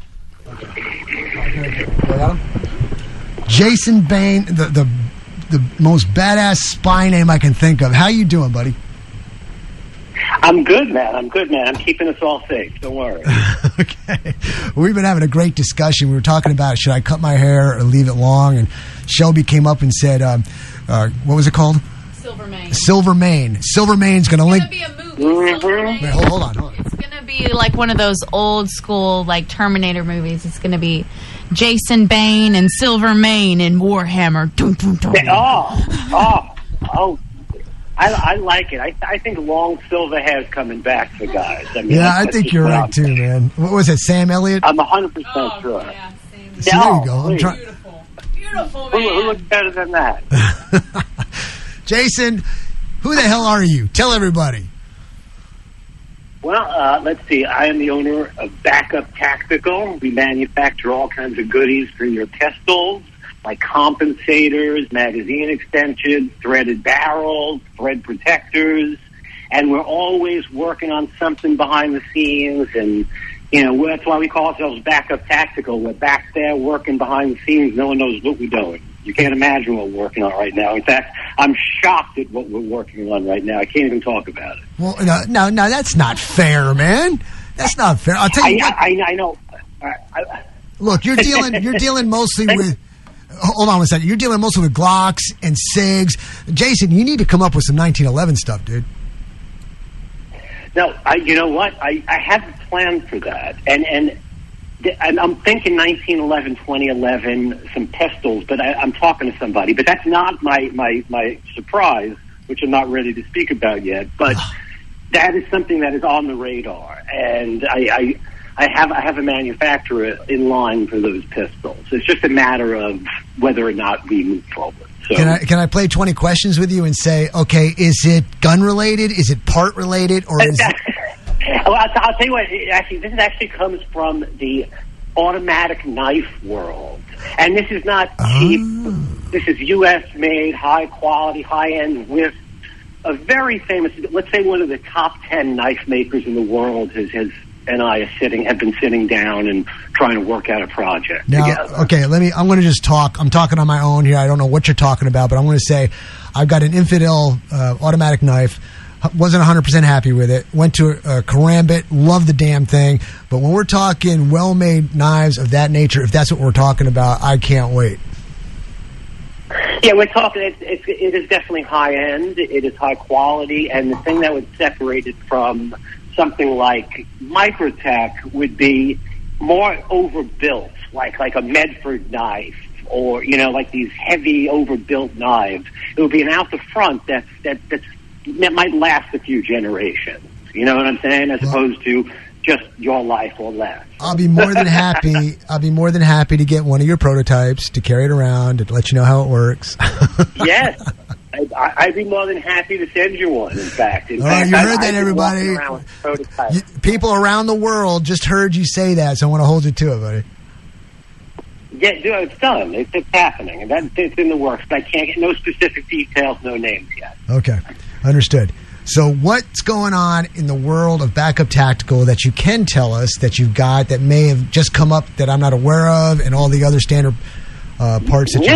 Jason Bain, the, the the most badass spy name I can think of. How you doing, buddy? I'm good, man. I'm good, man. I'm keeping us all safe. Don't worry. Okay. We've been having a great discussion. We were talking about should I cut my hair or leave it long, and Shelby came up and said, um, uh, what was it called? Silver Mane. Silver Mane. Silver Mane's going to link. Be a movie. Silver Mane. Wait, hold, hold on, hold on. It's gonna be like one of those old school like Terminator movies. It's gonna be Jason Bane and Silver Mane and Warhammer. Dun, dun, dun. Oh, oh, oh. I, I like it. I, I think long silver hair's coming back for guys. I mean, Yeah, that's- I that's think just you're what right I'm too, saying. man. What was it, Sam Elliott? I'm one hundred percent sure. See, there you go. I'm trying. Beautiful, Who, who looks better than that? Jason, who the hell are you? Tell everybody. Well, uh, let's see. I am the owner of Backup Tactical. We manufacture all kinds of goodies for your pistols, like compensators, magazine extensions, threaded barrels, thread protectors, and we're always working on something behind the scenes. And you know that's why we call ourselves Backup Tactical. We're back there working behind the scenes. No one knows what we're doing. You can't imagine what we're working on right now. In fact, I'm shocked at what we're working on right now. I can't even talk about it. Well, no, no, no, that's not fair, man. That's not fair. I'll tell you I, what. I, I know. I, I, Look, you're dealing. You're dealing mostly with. Hold on one second. You're dealing mostly with Glocks and SIGs. Jason, you need to come up with some nineteen eleven stuff, dude. No, I, you know what? I, I have a plan for that, and and th- and I'm thinking nineteen eleven, twenty eleven, some pistols. But I, I'm talking to somebody. But that's not my my my surprise, which I'm not ready to speak about yet. But that is something that is on the radar, and I. I I have I have a manufacturer in line for those pistols. It's just a matter of whether or not we move forward. So Can I can I play twenty questions with you and say, okay, is it gun related? Is it part related? Or is it... Well, I'll, I'll tell you what. It actually, this actually comes from the automatic knife world, and this is not cheap. This is U S made, high quality, high end with a very famous. Let's say one of the top ten knife makers in the world has has. And I are sitting have been sitting down and trying to work out a project Now, together. okay, let me. I'm going to just talk. I'm talking on my own here. I don't know what you're talking about, but I'm going to say I've got an Infidel uh, automatic knife. Wasn't one hundred percent happy with it. Went to a, a Karambit. Loved the damn thing. But when we're talking well-made knives of that nature, if that's what we're talking about, I can't wait. Yeah, we're talking. It's, it's, it is definitely high end. It is high quality, and the thing that would separate it from something like Microtech would be more overbuilt, like like a Medford knife, or you know, like these heavy overbuilt knives. It would be an out the front that that that's, that might last a few generations. You know what I'm saying? As opposed to just your life or less. I'll be more than happy. I'll be more than happy to get one of your prototypes to carry it around and let you know how it works. Yes. I, I'd be more than happy to send you one, in fact. In All fact, right, you I- heard I've that, been everybody. walking around with prototypes. You, people around the world just heard you say that, so I want to hold you to it, buddy. Yeah, dude, it's done. It's, it's happening. And that, it's in the works. But I can't get no specific details, no names yet. Okay, understood. So what's going on in the world of Backup Tactical that you can tell us that you've got that may have just come up that I'm not aware of, and all the other standard uh, parts that you Yeah. have?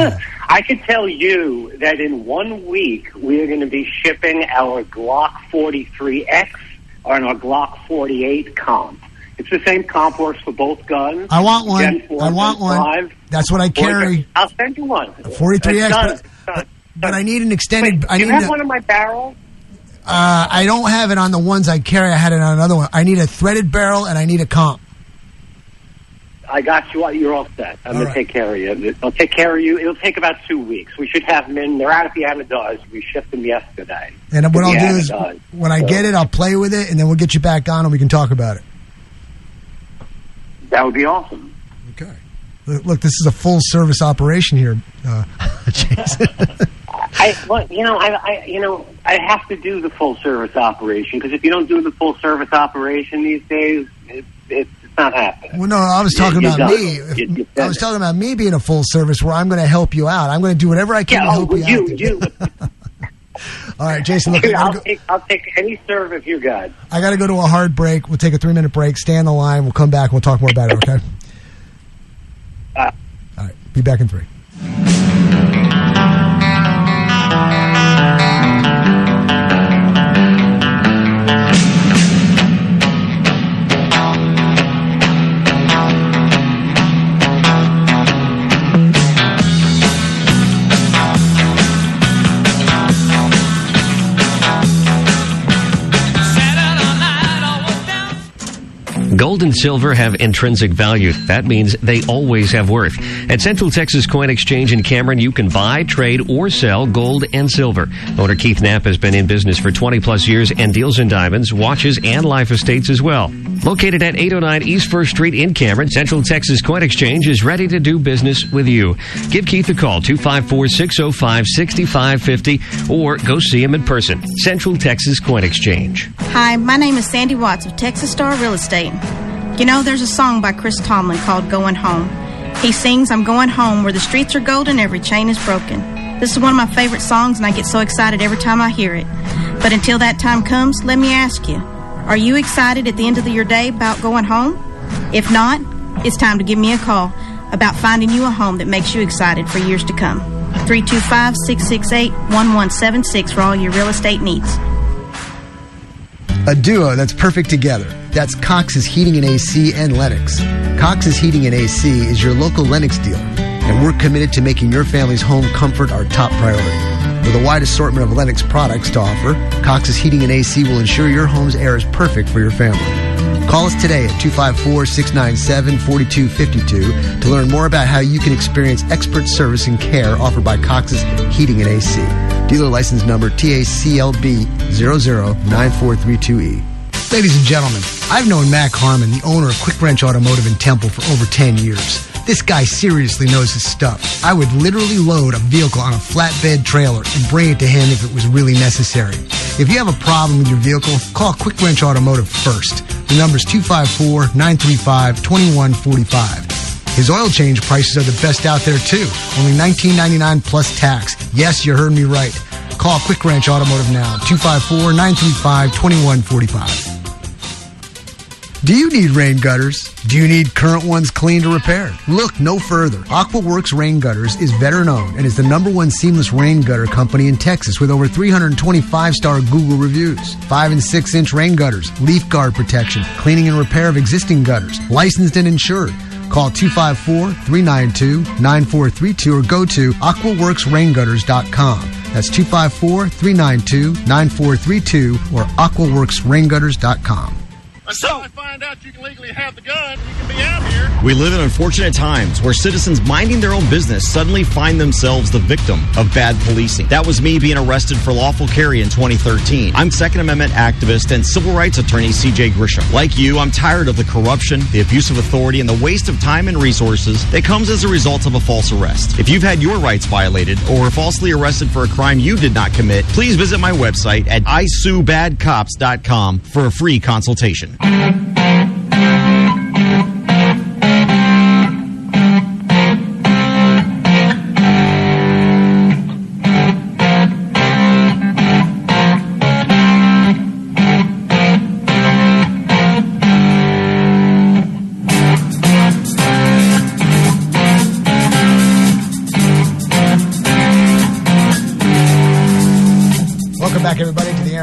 I could tell you that in one week we are going to be shipping our Glock forty-three X and our Glock forty-eight comp. It's the same comp, works for both guns. I want one. Gen four, I want Gen one. five. That's what I carry. I'll send you one. forty-three X, It's but, done. but, but I need an extended. Wait, I do need you have a- one of my barrels? Uh, I don't have it on the ones I carry. I had it on another one. I need a threaded barrel and I need a comp. I got you. You're all set. I'm All going right. to take care of you. I'll take care of you. It'll take about two weeks. We should have them in. They're out at the Amadors. We shipped them yesterday. And what I'll Yeah, do is it does. when I So- get it, I'll play with it and then we'll get you back on and we can talk about it. That would be awesome. Okay. Look, look, this is a full service operation here, uh, Jason. I, well, you know, I, I, you know, I have to do the full service operation because if you don't do the full service operation these days, it, it's not happening. Well, no, I was talking You- you about done. me. You- you I said was it. talking about me being a full service where I'm going to help you out. I'm going to do whatever I can Yeah, to oh, help you, you, out. you. All right, Jason, look, I I'll gotta, go, take, I'll take any service you got. I got to go to a hard break. We'll take a three minute break. Stay on the line. We'll come back and we'll talk more about it, okay? Uh, All right, be back in three. Gold and silver have intrinsic value. That means they always have worth. At Central Texas Coin Exchange in Cameron, you can buy, trade, or sell gold and silver. Owner Keith Knapp has been in business for twenty plus years and deals in diamonds, watches, and life estates as well. Located at eight oh nine East First Street in Cameron, Central Texas Coin Exchange is ready to do business with you. Give Keith a call, two five four, six oh five, six five five oh, or go see him in person. Central Texas Coin Exchange. Hi, my name is Sandy Watts of Texas Star Real Estate. You know, there's a song by Chris Tomlin called Going Home. He sings, I'm going home where the streets are golden, every chain is broken. This is one of my favorite songs, and I get so excited every time I hear it. But until that time comes, let me ask you, are you excited at the end of your day about going home? If not, it's time to give me a call about finding you a home that makes you excited for years to come. three two five, six six eight, one one seven six for all your real estate needs. A duo that's perfect together. That's Cox's Heating and A C and Lennox. Cox's Heating and A C is your local Lennox dealer, and we're committed to making your family's home comfort our top priority. With a wide assortment of Lennox products to offer, Cox's Heating and A C will ensure your home's air is perfect for your family. Call us today at two five four, six nine seven, four two five two to learn more about how you can experience expert service and care offered by Cox's Heating and A C. Dealer license number T A C L B zero zero nine four three two E. Ladies and gentlemen, I've known Mac Harmon, the owner of Quick Wrench Automotive in Temple, for over ten years. This guy seriously knows his stuff. I would literally load a vehicle on a flatbed trailer and bring it to him if it was really necessary. If you have a problem with your vehicle, call Quick Wrench Automotive first. The number's two five four, nine three five, two one four five. His oil change prices are the best out there, too. Only nineteen ninety-nine dollars plus tax. Yes, you heard me right. Call Quick Ranch Automotive now, two five four, nine three five, two one four five. Do you need rain gutters? Do you need current ones cleaned or repaired? Look no further. AquaWorks Rain Gutters is veteran owned and is the number one seamless rain gutter company in Texas with over three hundred twenty-five star Google reviews. Five and six inch rain gutters, leaf guard protection, cleaning and repair of existing gutters, licensed and insured. Call two five four, three nine two, nine four three two or go to aqua works rain gutters dot com. That's two five four, three nine two, nine four three two or aqua works rain gutters dot com. Until I find out you can legally have the gun, you can be out here. We live in unfortunate times where citizens minding their own business suddenly find themselves the victim of bad policing. That was me being arrested for lawful carry in twenty thirteen. I'm Second Amendment activist and civil rights attorney C J Grisham. Like you, I'm tired of the corruption, the abuse of authority, and the waste of time and resources that comes as a result of a false arrest. If you've had your rights violated or were falsely arrested for a crime you did not commit, please visit my website at i sue bad cops dot com for a free consultation.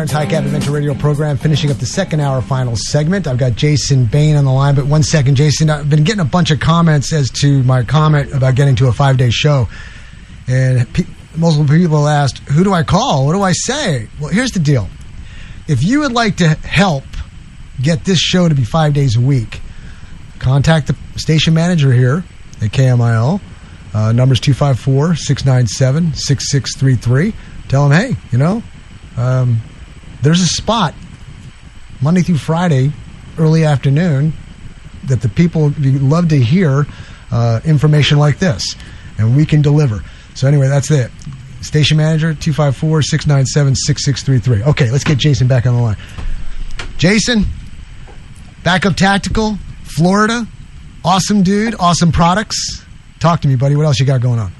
Aaron's High Cap Adventure Radio program, finishing up the second hour final segment. I've got Jason Bain on the line, but one second, Jason. I've been getting a bunch of comments as to my comment about getting to a five-day show. And pe- multiple people asked, who do I call? What do I say? Well, here's the deal. If you would like to help get this show to be five days a week, contact the station manager here at K M I L. Uh, number's two five four, six nine seven, six six three three. Tell them, hey, you know, um, there's a spot Monday through Friday, early afternoon, that the people love to hear uh, information like this, and we can deliver. So anyway, that's it. Station manager, two five four, six nine seven, six six three three. Okay, let's get Jason back on the line. Jason, Backup Tactical, Florida, awesome dude, awesome products. Talk to me, buddy. What else you got going on?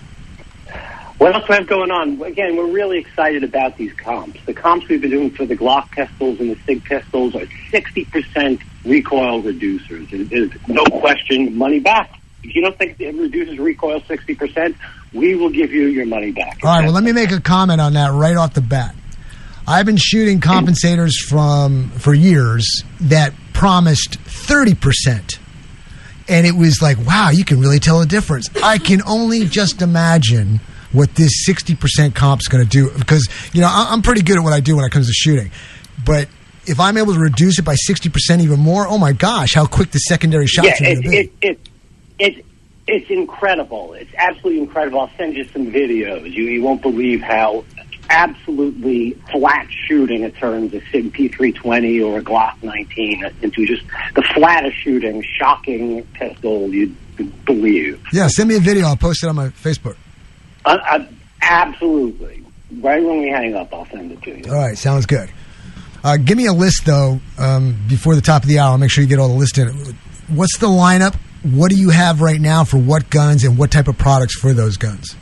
What else do I have going on? Again, we're really excited about these comps. The comps we've been doing for the Glock pistols and the SIG pistols are sixty percent recoil reducers. There's no question, money back. If you don't think it reduces recoil sixty percent, we will give you your money back. All right, well, let me make a comment on that right off the bat. I've been shooting compensators from for years that promised thirty percent. And it was like, wow, you can really tell a difference. I can only just imagine what this sixty percent comp's going to do. Because, you know, I'm pretty good at what I do when it comes to shooting. But if I'm able to reduce it by sixty percent even more, oh my gosh, how quick the secondary shots yeah, are going to be. It, it, it, it, it's incredible. It's absolutely incredible. I'll send you some videos. You, you won't believe how absolutely flat shooting it turns a SIG P three twenty or a Glock nineteen into just the flattest shooting, shocking pistol you'd believe. Yeah, send me a video. I'll post it on my Facebook. Uh, uh, absolutely. Right when we hang up, I'll send it to you. All right, sounds good. Uh, give me a list, though, um, before the top of the hour. I'll make sure you get all the list in. What's the lineup? What do you have right now for what guns and what type of products for those guns?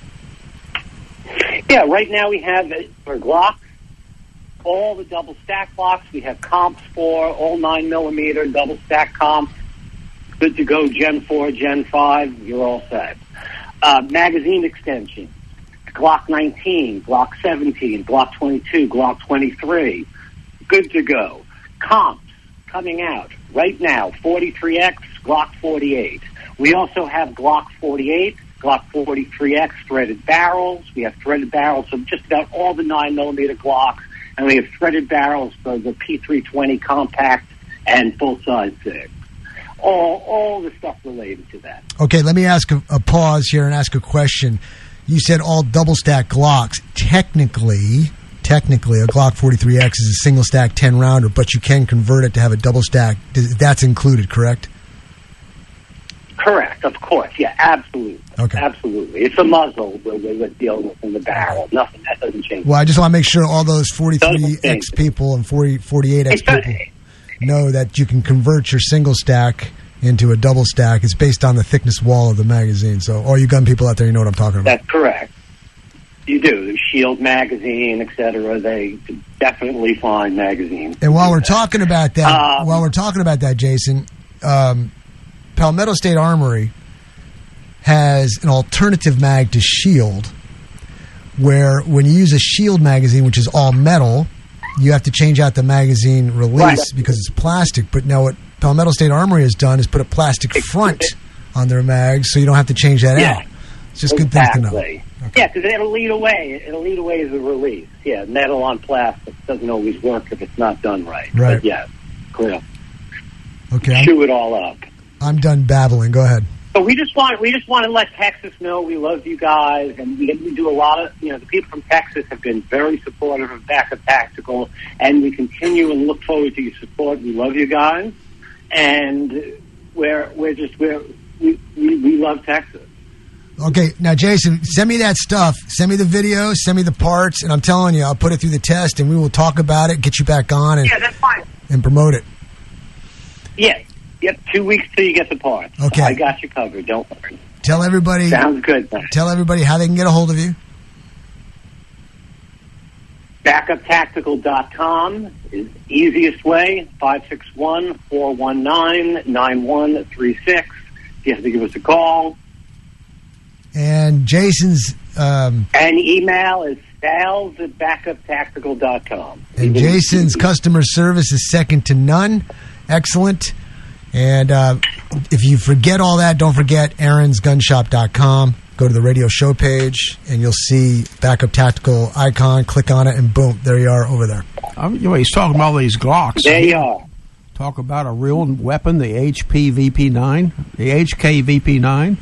Yeah, right now we have, for Glock, all the double stack blocks. We have comps for all nine millimeter double stack comps. Good to go, Gen four, Gen five, you're all set. Uh, magazine extension, Glock nineteen, Glock seventeen, Glock twenty-two, Glock twenty-three. Good to go. Comps coming out right now, forty-three X, Glock forty-eight. We also have Glock forty-eight, Glock forty-three X threaded barrels. We have threaded barrels of just about all the nine millimeter Glocks, and we have threaded barrels for the P three twenty compact and full-size SIG. All, all the stuff related to that. Okay, let me ask a, a pause here and ask a question. You said all double-stack Glocks. Technically, technically, a Glock forty-three X is a single-stack ten-rounder, but you can convert it to have a double-stack. That's included, correct? Correct, of course. Yeah, absolutely. Okay. Absolutely. It's a muzzle we're, we're dealing with in the barrel. Nothing. That doesn't change. Well, I just want to make sure all those forty-three X people and forty, forty-eight X people know that you can convert your single stack into a double stack. It's based on the thickness wall of the magazine. So all you gun people out there, you know what I'm talking about. That's correct. You do. Shield magazine, et cetera. They definitely find magazines. And while we're talking about that, Um, while we're talking about that, Jason, um, Palmetto State Armory has an alternative mag to Shield, where when you use a Shield magazine, which is all metal, you have to change out the magazine release Right. because it's plastic. But now what Palmetto State Armory has done is put a plastic front on their mags, so you don't have to change that Yeah. out. It's just good things to know. Exactly. Yeah, because it'll lead away. It'll lead away as a release. Yeah, metal on plastic doesn't always work if it's not done right. Right. But yeah, clear. Okay, I'm, Chew it all up. I'm done babbling. Go ahead. But we just want we just want to let Texas know we love you guys, and we, we do a lot of you know the people from Texas have been very supportive of Backup Tactical, and we continue and look forward to your support. We love you guys, and we're we're just we're we we, we love Texas. Okay, now, Jason, send me that stuff. Send me the video, send me the parts, and I'm telling you, I'll put it through the test, and we will talk about it, get you back on, and, Yeah, that's fine. and promote it. Yeah, yep. Two weeks till you get the parts. Okay. I got you covered. Don't worry. Tell everybody. Sounds good. Man. Tell everybody how they can get a hold of you. backup tactical dot com is the easiest way. five six one, four one nine, nine one three six. You have to give us a call. And Jason's... Um, And email is Sales at backup tactical dot com. And Jason's customer service is second to none. Excellent. And uh, if you forget all that, don't forget aarons gun shop dot com. Go to the radio show page, and you'll see Backup Tactical icon. Click on it, and boom, there you are over there. Um, you know, he's talking about these Glocks. There you are. Talk about a real weapon, the H P V P nine, the H K V P nine.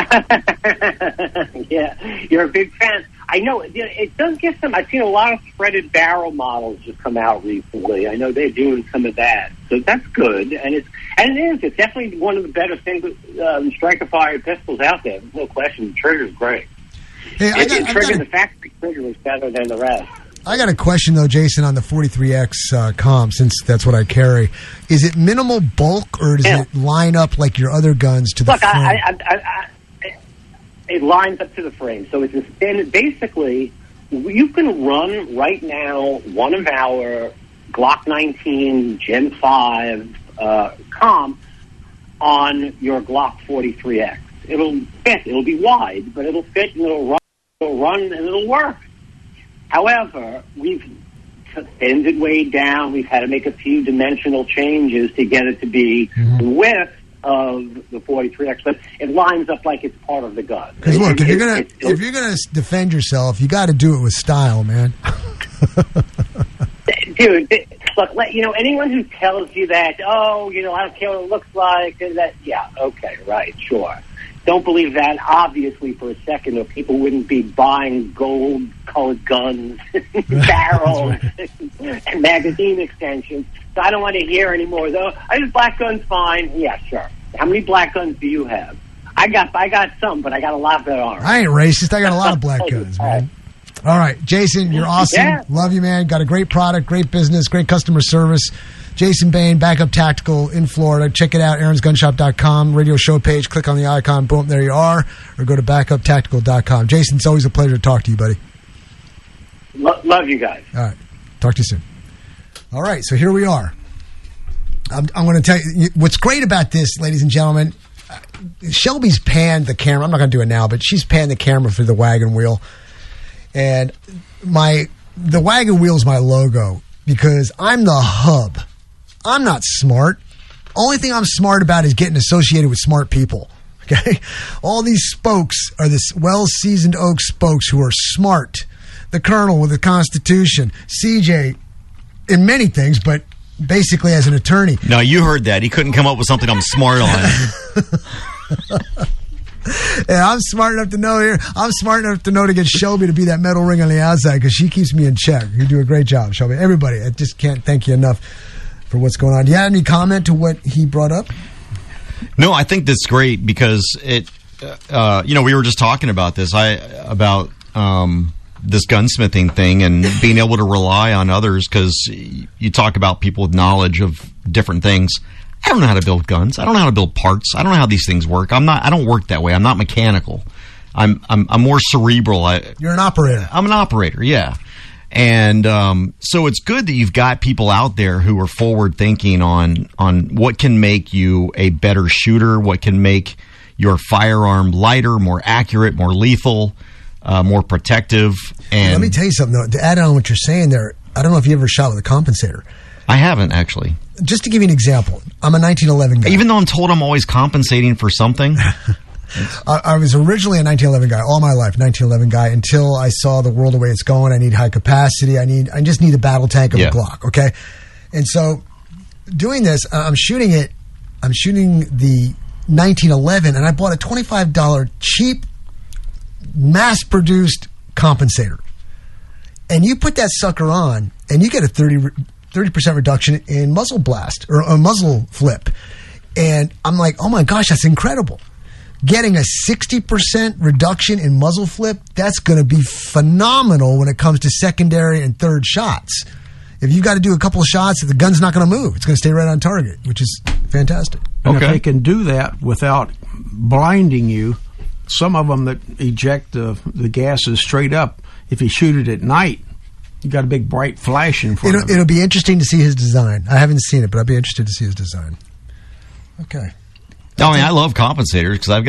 Yeah, you're a big fan. I know it, it does get some. I've seen a lot of threaded barrel models just come out recently. I know they're doing some of that, so that's good. And it's and it is. It's definitely one of the better things, um, striker-fired pistols out there. There's no question. The trigger's great. Hey, I it, got, it I trigger, got a, the factory trigger is better than the rest. I got a question though, Jason, on the forty-three X uh, comp, since that's what I carry. Is it minimal bulk, or does Yeah. it line up like your other guns to the Look, frame? I, I, I, I, it lines up to the frame. So it's a standard. Basically, you can run right now one of our Glock nineteen Gen five uh, comp on your Glock forty-three X. It'll fit. It'll be wide, but it'll fit and it'll run, it'll run and it'll work. However, we've thinned it way down. We've had to make a few dimensional changes to get it to be Mm-hmm. the width of the forty-three X, but it lines up like it's part of the gun. Because look, if It- you're gonna it- it- if you're gonna defend yourself, you got to do it with style, man. dude, th- look, let, you know, anyone who tells you that, oh, you know, I don't care what it looks like, and that, yeah, okay, right, sure. Don't believe that, obviously, for a second, or people wouldn't be buying gold-colored guns, barrels, and magazine extensions. So I don't want to hear anymore. Though, I just black guns fine. Yeah, sure. How many black guns do you have? I got, I got some, but I got a lot that aren't. I ain't racist. I got a lot of black guns, man. All right, Jason, you're awesome. Yeah. Love you, man. Got a great product, great business, great customer service. Jason Bain, Backup Tactical in Florida. Check it out, aarons gun shop dot com, radio show page. Click on the icon. Boom, there you are. Or go to backup tactical dot com. Jason, it's always a pleasure to talk to you, buddy. Lo- love you guys. All right. Talk to you soon. All right, so here we are. I'm, I'm going to tell you what's great about this, ladies and gentlemen. uh, Shelby's panned the camera. I'm not going to do it now, but she's panned the camera for the wagon wheel. And my the wagon wheel is my logo because I'm the hub. I'm not smart. Only thing I'm smart about is getting associated with smart people. Okay? All these spokes are this well-seasoned oak spokes who are smart. The Colonel with the Constitution. C J in many things, but basically as an attorney. No, you heard that. He couldn't come up with something I'm smart on. And I'm smart enough to know here. I'm smart enough to know to get Shelby to be that metal ring on the outside because she keeps me in check. You do a great job, Shelby. Everybody, I just can't thank you enough for what's going on. Do you have any comment to what he brought up? No, I think that's great because it, uh, you know, we were just talking about this. I about um, this gunsmithing thing and being able to rely on others because you talk about people with knowledge of different things. I don't know how to build guns. I don't know how to build parts. I don't know how these things work. I'm not. I don't work that way. I'm not mechanical. I'm. I'm, I'm more cerebral. I, You're an operator. I'm an operator. Yeah. And um, so it's good that you've got people out there who are forward thinking on on what can make you a better shooter, what can make your firearm lighter, more accurate, more lethal, uh, more protective. And Let me tell you something, though. To add on what you're saying there, I don't know if you ever shot with a compensator. I haven't, actually. Just to give you an example, I'm a nineteen eleven guy. Even though I'm told I'm always compensating for something. I, I was originally a nineteen eleven guy all my life, nineteen eleven guy, until I saw the world the way it's going. I need high capacity. I need. I just need a battle tank of Yeah. a Glock. Okay, and so doing this, uh, I'm shooting it. I'm shooting the nineteen eleven, and I bought a twenty-five dollars cheap, mass-produced compensator. And you put that sucker on, and you get a thirty percent reduction in muzzle blast or a muzzle flip. And I'm like, oh my gosh, that's incredible. Getting a sixty percent reduction in muzzle flip, that's going to be phenomenal when it comes to secondary and third shots. If you've got to do a couple of shots, the gun's not going to move. It's going to stay right on target, which is fantastic. And if they can do that without blinding you, some of them that eject the, the gases straight up, if you shoot it at night, you got a big bright flash in front It'll, of it. it'll be interesting to see his design. I haven't seen it, but I'd be interested to see his design. Okay. I mean, I love compensators because I've got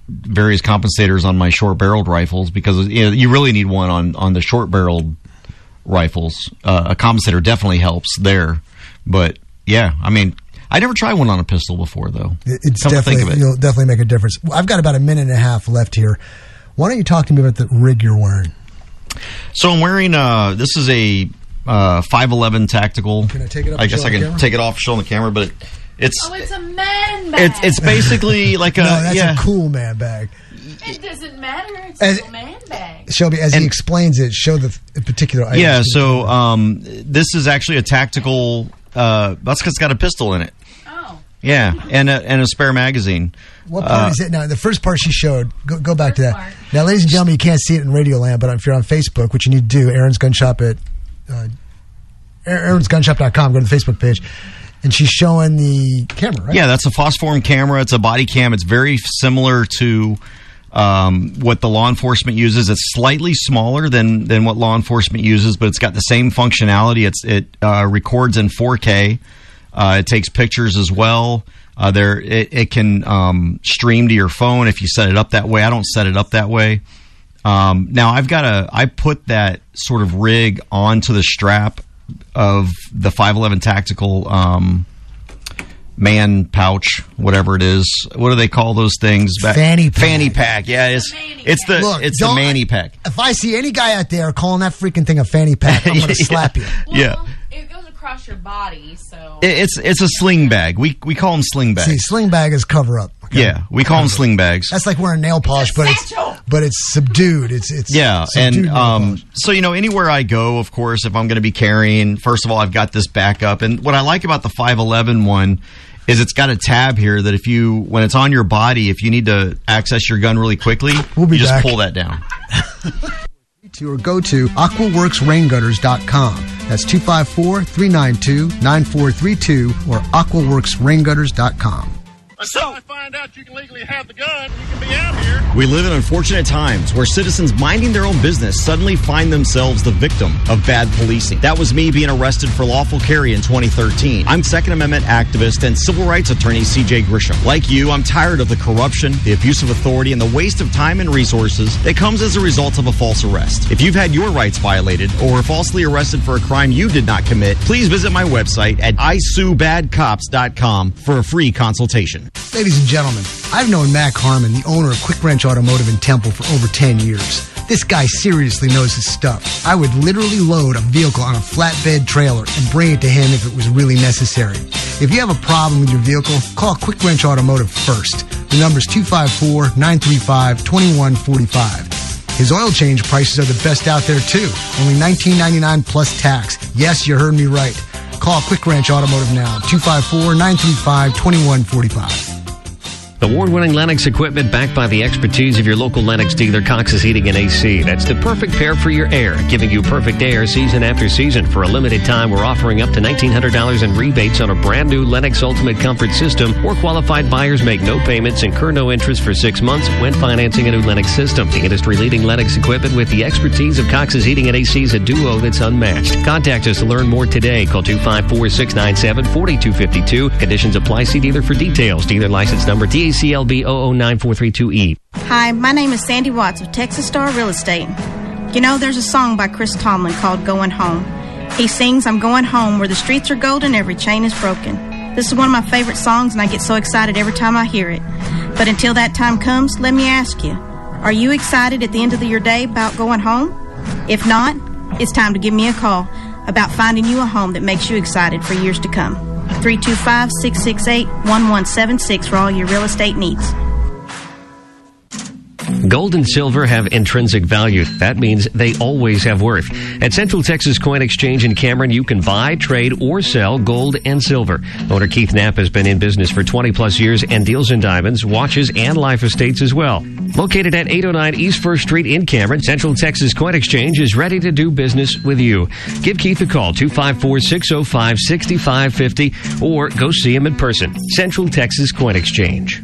various compensators on my short-barreled rifles because you know, you really need one on, on the short-barreled rifles. Uh, a compensator definitely helps there. But, yeah, I mean, I never tried one on a pistol before, though. It's Come to definitely, think of it. You'll definitely make a difference. I've got about a minute and a half left here. Why don't you talk to me about the rig you're wearing? So I'm wearing, uh, this is a uh, five eleven tactical. Can I take it off I and guess show I on can camera? take it off, show on the camera, but it, it's Oh, it's a man bag. it's it's basically like a no, that's yeah. a cool man bag. It doesn't matter. It's As- a man bag. Shelby, as And- he explains it, show the th- particular item. Yeah, so um, this is actually a tactical. Uh, that's 'cause it's got a pistol in it. Oh. Yeah, and a, and a spare magazine. What part Uh, is it? Now, the first part she showed, go, go back to that. Now, ladies and gentlemen, you can't see it in Radio Land, but if you're on Facebook, which you need to do, Aaron's Gun Shop at uh, Aaron's Gun Shop dot com, go to the Facebook page, and she's showing the camera, right? Yeah, that's a Phosphorm camera. It's a body cam. It's very similar to um, what the law enforcement uses. It's slightly smaller than, than what law enforcement uses, but it's got the same functionality. It's It uh, records in four K. Uh, it takes pictures as well. Uh, there, it, it can um, stream to your phone if you set it up that way. I don't set it up that way. Um, now I've got a. I put that sort of rig onto the strap of the five eleven Tactical um, man pouch, whatever it is. What do they call those things? Back- Fanny pack. Fanny pack. Yeah, it's it's the Look, it's the don't- manny pack. If I see any guy out there calling that freaking thing a fanny pack, I'm going to slap you. Yeah. It goes across your body, so. It- It's it's a sling bag. We we call them sling bags. See, sling bag is cover up. Yeah, we call them sling bags. That's like wearing nail polish, but it's but it's subdued. It's it's Yeah, subdued and nail um, polish. so you know, anywhere I go, of course, if I'm going to be carrying, first of all, I've got this backup, and what I like about the five eleven one is it's got a tab here that if you, when it's on your body, if you need to access your gun really quickly, We'll be you just back. pull that down. To or go to aqua works rain gutters dot com. That's two five four, three nine two, nine four three two or aqua works rain gutters dot com. Until I find out you can legally have the gun, you can be out here. We live in unfortunate times where citizens minding their own business suddenly find themselves the victim of bad policing. That was me being arrested for lawful carry in twenty thirteen. I'm Second Amendment activist and civil rights attorney C J Grisham. Like you, I'm tired of the corruption, the abuse of authority, and the waste of time and resources that comes as a result of a false arrest. If you've had your rights violated or were falsely arrested for a crime you did not commit, please visit my website at i sue bad cops dot com for a free consultation. Ladies and gentlemen, I've known Mac Harmon, the owner of Quick Wrench Automotive in Temple, for over ten years. This guy seriously knows his stuff. I would literally load a vehicle on a flatbed trailer and bring it to him if it was really necessary. If you have a problem with your vehicle, call Quick Wrench Automotive first. The number's two five four, nine three five, two one four five. His oil change prices are the best out there, too. Only nineteen ninety-nine plus tax. Yes, you heard me right. Call Quick Wrench Automotive now, two five four, nine three five, two one four five. Award-winning Lennox equipment backed by the expertise of your local Lennox dealer, Cox's Heating and A C. That's the perfect pair for your air, giving you perfect air season after season. For a limited time, we're offering up to nineteen hundred dollars in rebates on a brand new Lennox Ultimate Comfort system, or qualified buyers make no payments, incur no interest for six months when financing a new Lennox system. The industry-leading Lennox equipment with the expertise of Cox's Heating and A C is a duo that's unmatched. Contact us to learn more today. Call two five four, six nine seven, four two five two. Conditions apply. See dealer for details. Dealer license number T A C L B zero zero nine four three two E. Hi, my name is Sandy Watts of Texas Star Real Estate. You know, there's a song by Chris Tomlin called Going Home. He sings, I'm going home where the streets are golden, every chain is broken. This is one of my favorite songs, and I get so excited every time I hear it. But until that time comes, let me ask you, are you excited at the end of your day about going home? If not, it's time to give me a call about finding you a home that makes you excited for years to come. three two five, six six eight, one one seven six for all your real estate needs. Gold and silver have intrinsic value. That means they always have worth. At Central Texas Coin Exchange in Cameron, you can buy, trade, or sell gold and silver. Owner Keith Knapp has been in business for twenty plus years and deals in diamonds, watches, and life estates as well. Located at eight oh nine East First Street in Cameron, Central Texas Coin Exchange is ready to do business with you. Give Keith a call, two five four, six oh five, six five five oh, or go see him in person. Central Texas Coin Exchange.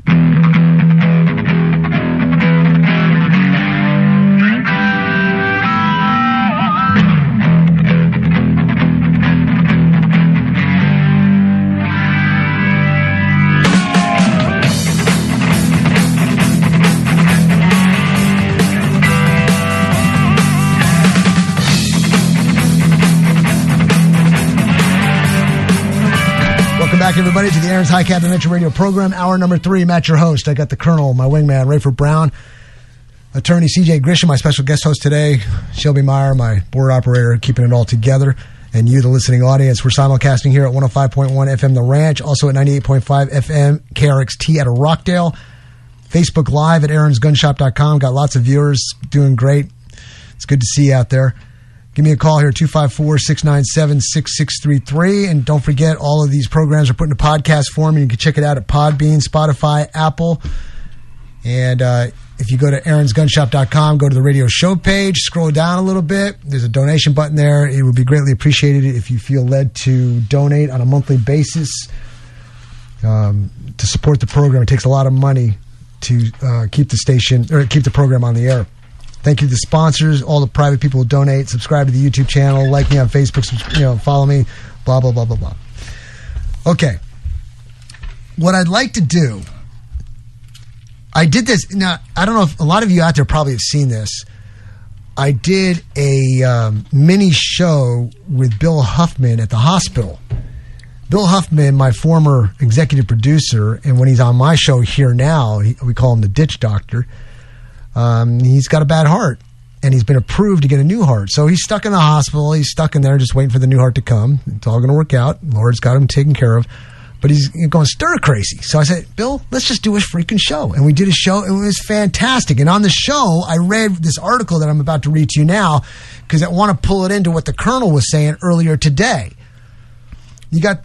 Welcome back, everybody, to the Aaron's High Cap Adventure Radio program. Hour number three. Matt, your host. I got the Colonel, my wingman, Rayford Brown, attorney C J Grisham, my special guest host today, Shelby Meyer, my board operator, keeping it all together, and you, the listening audience. We're simulcasting here at one oh five point one F M The Ranch, also at ninety-eight point five F M K R X T out of Rockdale. Facebook Live at aarons gun shop dot com. Got lots of viewers, doing great. It's good to see you out there. Give me a call here, two five four, six nine seven, six six three three. And don't forget, all of these programs are put into podcast form, and you can check it out at Podbean, Spotify, Apple. And uh, if you go to aarons gun shop dot com, go to the radio show page, scroll down a little bit. There's a donation button there. It would be greatly appreciated if you feel led to donate on a monthly basis um, to support the program. It takes a lot of money to uh, keep the station, or keep the program on the air. Thank you to the sponsors, all the private people who donate. Subscribe to the YouTube channel, like me on Facebook, you know, follow me, blah, blah, blah, blah, blah. Okay. What I'd like to do, I did this, now, I don't know if a lot of you out there probably have seen this. I did a um, mini show with Bill Huffman at the hospital. Bill Huffman, my former executive producer, and when he's on my show Here Now, he, we call him the Ditch Doctor. Um, he's got a bad heart, and he's been approved to get a new heart. So he's stuck in the hospital. He's stuck in there just waiting for the new heart to come. It's all going to work out. Lord's got him taken care of. But he's going stir crazy. So I said, Bill, let's just do a freaking show. And we did a show. It was fantastic. And on the show, I read this article that I'm about to read to you now because I want to pull it into what the Colonel was saying earlier today. You got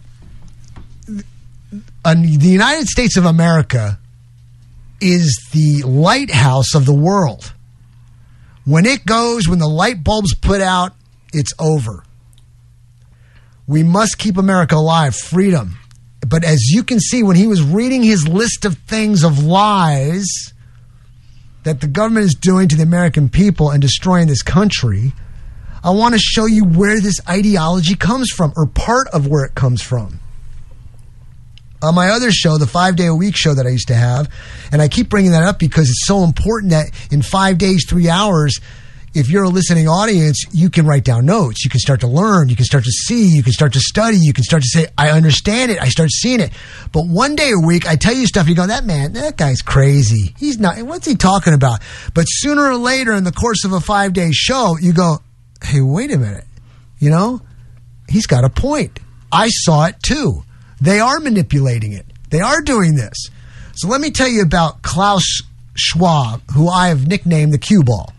uh, the United States of America is the lighthouse of the world. When it goes, when the light bulb's put out, it's over. We must keep America alive, freedom. But as you can see, when he was reading his list of things, of lies that the government is doing to the American people and destroying this country, I want to show you where this ideology comes from, or part of where it comes from. On my other show, the five-day-a-week show that I used to have, and I keep bringing that up because it's so important that in five days, three hours, if you're a listening audience, you can write down notes. You can start to learn. You can start to see. You can start to study. You can start to say, I understand it. I start seeing it. But one day a week, I tell you stuff, and you go, that man, that guy's crazy. He's not, what's he talking about? But sooner or later in the course of a five-day show, you go, hey, wait a minute. You know, he's got a point. I saw it too. They are manipulating it. They are doing this. So let me tell you about Klaus Schwab, who I have nicknamed the cue ball.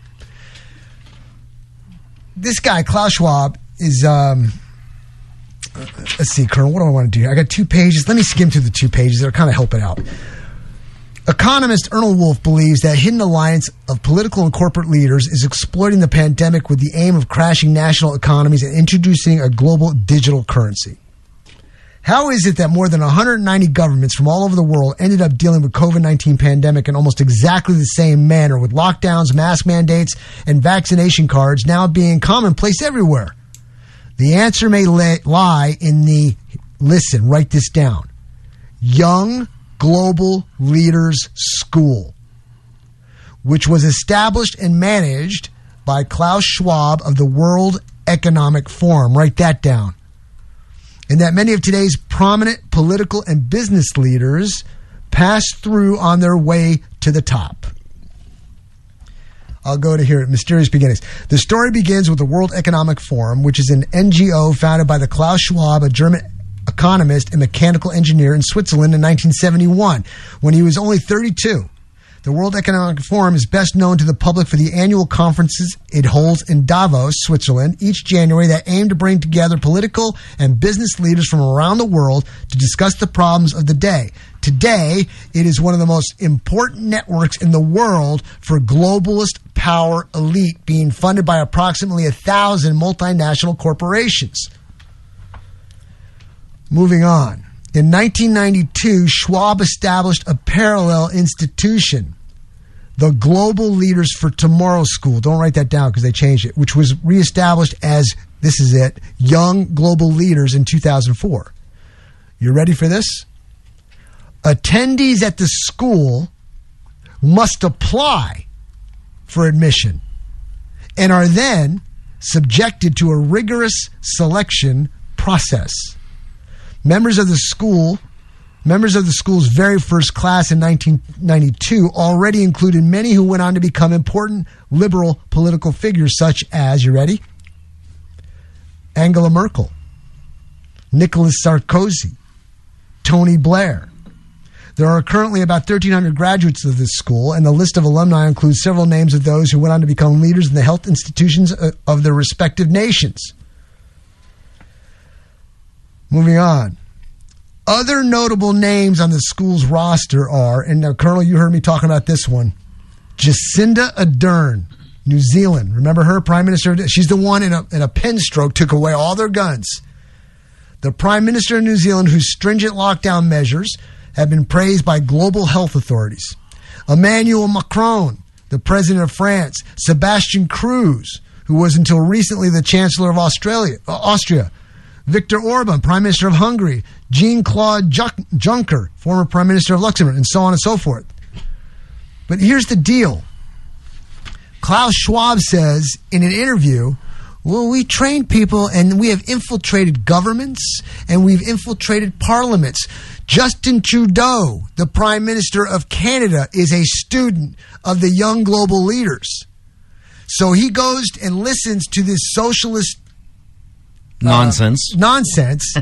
This guy, Klaus Schwab, is, um, let's see, Colonel, what do I want to do? I got two pages. Let me skim through the two pages. They're kind of helping out. Economist Ernest Wolf believes that hidden alliance of political and corporate leaders is exploiting the pandemic with the aim of crashing national economies and introducing a global digital currency. How is it that more than one hundred ninety governments from all over the world ended up dealing with COVID nineteen pandemic in almost exactly the same manner, with lockdowns, mask mandates, and vaccination cards now being commonplace everywhere? The answer may lie in the, listen, write this down, Young Global Leaders School, which was established and managed by Klaus Schwab of the World Economic Forum. Write that down. And that many of today's prominent political and business leaders pass through on their way to the top. I'll go to here, Mysterious Beginnings. The story begins with the World Economic Forum, which is an N G O founded by the Klaus Schwab, a German economist and mechanical engineer in Switzerland in nineteen seventy-one, when he was only thirty-two. The World Economic Forum is best known to the public for the annual conferences it holds in Davos, Switzerland, each January that aim to bring together political and business leaders from around the world to discuss the problems of the day. Today, it is one of the most important networks in the world for globalist power elite, being funded by approximately a thousand multinational corporations. Moving on. In nineteen ninety-two, Schwab established a parallel institution, the Global Leaders for Tomorrow School. Don't write that down because they changed it, which was reestablished as, this is it, Young Global Leaders in two thousand four. You ready for this? Attendees at the school must apply for admission and are then subjected to a rigorous selection process. Members of the school, members of the school's very first class in nineteen ninety-two already included many who went on to become important liberal political figures such as, you ready? Angela Merkel, Nicolas Sarkozy, Tony Blair. There are currently about thirteen hundred graduates of this school, and the list of alumni includes several names of those who went on to become leaders in the health institutions of their respective nations. Moving on. Other notable names on the school's roster are, and now, Colonel, you heard me talking about this one, Jacinda Ardern, New Zealand. Remember her, Prime Minister? She's the one in a, in a pen stroke took away all their guns. The Prime Minister of New Zealand, whose stringent lockdown measures have been praised by global health authorities. Emmanuel Macron, the President of France. Sebastian Kurz, who was until recently the Chancellor of Australia, uh, Austria. Viktor Orban, Prime Minister of Hungary. Jean-Claude Juncker, former Prime Minister of Luxembourg, and so on and so forth. But here's the deal. Klaus Schwab says in an interview, well, we train people and we have infiltrated governments and we've infiltrated parliaments. Justin Trudeau, the Prime Minister of Canada, is a student of the young global leaders. So he goes and listens to this socialist uh, nonsense, nonsense,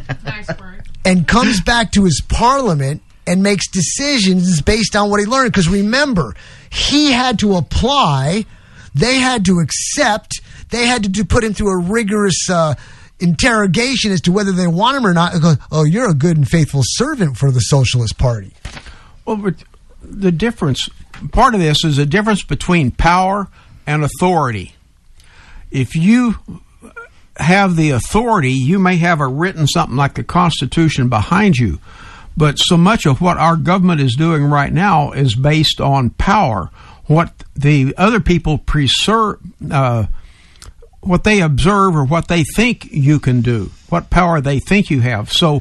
and comes back to his parliament and makes decisions based on what he learned. Because remember, he had to apply, they had to accept, they had to do, put him through a rigorous uh, interrogation as to whether they want him or not. Go, oh, you're a good and faithful servant for the Socialist Party. Well, but the difference, part of this is a difference between power and authority. If you have the authority, you may have a written something like the Constitution behind you, but so much of what our government is doing right now is based on power. What the other people preserve, uh, what they observe or what they think you can do, what power they think you have. So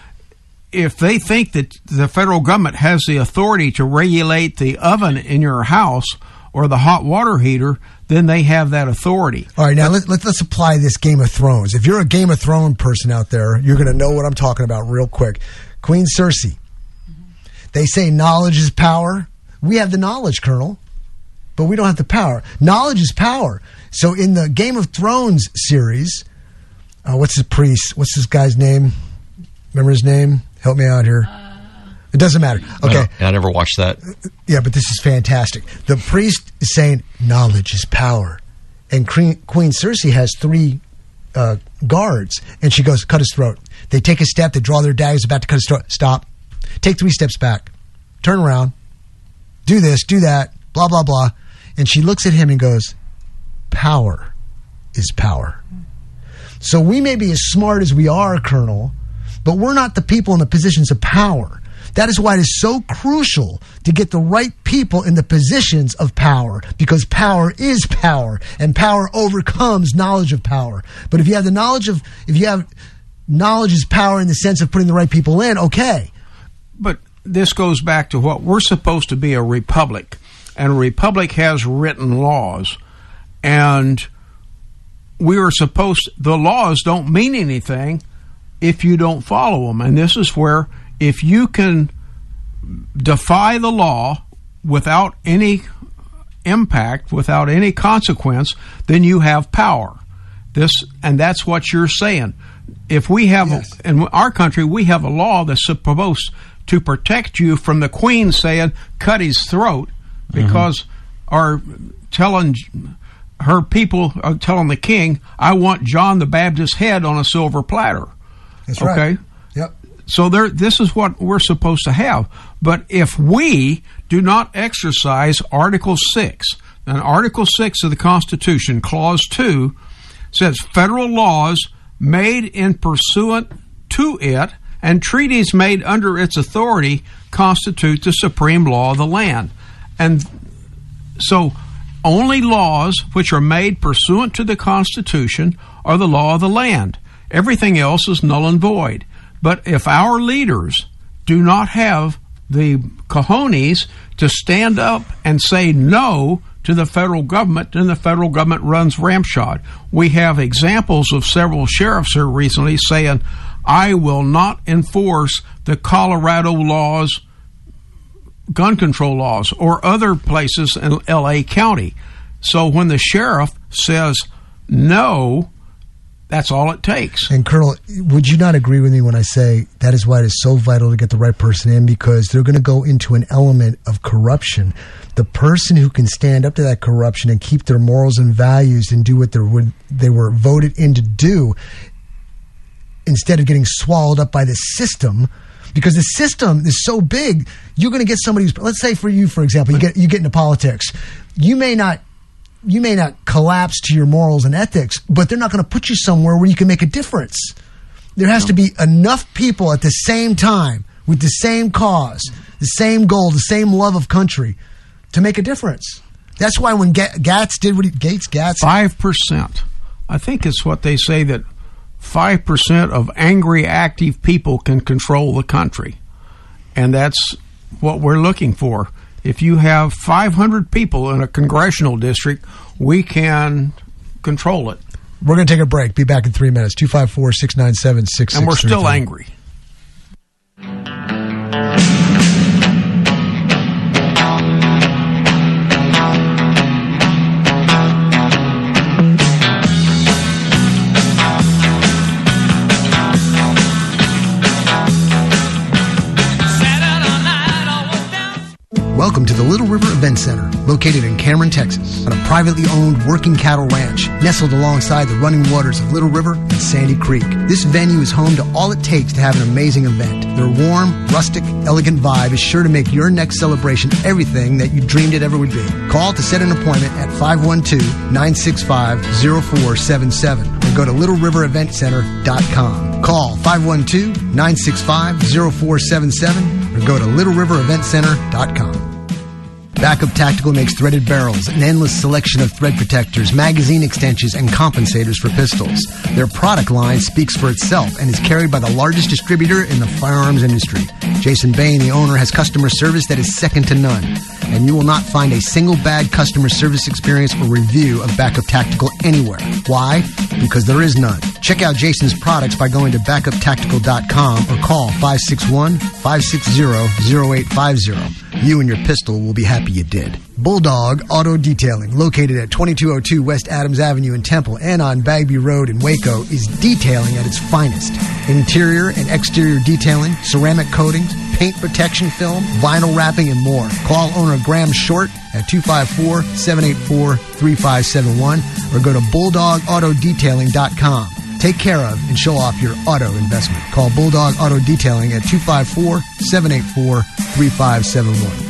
if they think that the federal government has the authority to regulate the oven in your house or the hot water heater, then they have that authority. All right, now let's, let's, let's apply this Game of Thrones. If you're a Game of Thrones person out there, you're going to know what I'm talking about real quick. Queen Cersei. They say knowledge is power. We have the knowledge, Colonel, but we don't have the power. Knowledge is power. So in the Game of Thrones series, uh, what's the priest? What's this guy's name? Remember his name? Help me out here. Uh, it doesn't matter. Okay. I, I never watched that. Yeah, but this is fantastic. The priest is saying knowledge is power. And Queen, Queen Cersei has three uh, guards. And she goes, cut his throat. They take a step. They draw their daggers, about to cut his throat. Stop. Take three steps back. Turn around. Do this. Do that. Blah, blah, blah. And she looks at him and goes, power is power. So we may be as smart as we are, Colonel, but we're not the people in the positions of power. That is why it is so crucial to get the right people in the positions of power, because power is power, and power overcomes knowledge of power. But if you have the knowledge of, if you have knowledge is power in the sense of putting the right people in, okay. But this goes back to what we're supposed to be, a republic. And a republic has written laws. And we are supposed, the laws don't mean anything if you don't follow them. And this is where, if you can defy the law without any impact, without any consequence, then you have power. This, and that's what you're saying. If we have, yes. a, in our country, we have a law that's supposed to protect you from the Queen saying, cut his throat, because, mm-hmm. or telling her people, uh, telling the king, I want John the Baptist's head on a silver platter. That's okay? right. Yep. So there, this is what we're supposed to have. But if we do not exercise Article six, and Article six of the Constitution, Clause two, says federal laws made in pursuant to it and treaties made under its authority constitute the supreme law of the land. And so only laws which are made pursuant to the Constitution are the law of the land. Everything else is null and void. But if our leaders do not have the cojones to stand up and say no to the federal government, then the federal government runs ramshod. We have examples of several sheriffs here recently saying, I will not enforce the Colorado laws, gun control laws, or other places in L A County. So when the sheriff says no, that's all it takes. And Colonel, would you not agree with me when I say that is why it is so vital to get the right person in, because they're going to go into an element of corruption. The person who can stand up to that corruption and keep their morals and values and do what they were voted in to do, instead of getting swallowed up by the system, because the system is so big, you're going to get somebody who's, let's say for you, for example, you get you get into politics. You may not you may not collapse to your morals and ethics, but they're not going to put you somewhere where you can make a difference. There has to be enough people at the same time with the same cause, the same goal, the same love of country to make a difference. That's why when G- Gatz did what he, Gates, Gatz... five percent. I think it's what they say, that five percent of angry, active people can control the country. And that's what we're looking for. If you have five hundred people in a congressional district, we can control it. We're going to take a break. Be back in three minutes. two five four, six nine seven, six six three three. And we're still angry. Welcome to the Little River Event Center, located in Cameron, Texas, on a privately owned working cattle ranch, nestled alongside the running waters of Little River and Sandy Creek. This venue is home to all it takes to have an amazing event. Their warm, rustic, elegant vibe is sure to make your next celebration everything that you dreamed it ever would be. Call to set an appointment at five one two, nine six five, zero four seven seven or go to little river event center dot com. Call five one two, nine six five, zero four seven seven or go to little river event center dot com. Backup Tactical makes threaded barrels, an endless selection of thread protectors, magazine extensions, and compensators for pistols. Their product line speaks for itself and is carried by the largest distributor in the firearms industry. Jason Bain, the owner, has customer service that is second to none. And you will not find a single bad customer service experience or review of Backup Tactical anywhere. Why? Because there is none. Check out Jason's products by going to backup tactical dot com or call five six one, five six zero, zero eight five zero. You and your pistol will be happy you did. Bulldog Auto Detailing, located at twenty-two oh two West Adams Avenue in Temple and on Bagby Road in Waco, is detailing at its finest. Interior and exterior detailing, ceramic coatings, paint protection film, vinyl wrapping, and more. Call owner Graham Short at two five four, seven eight four, three five seven one or go to bulldog auto detailing dot com. Take care of and show off your auto investment. Call Bulldog Auto Detailing at two five four, seven eight four, three five seven one.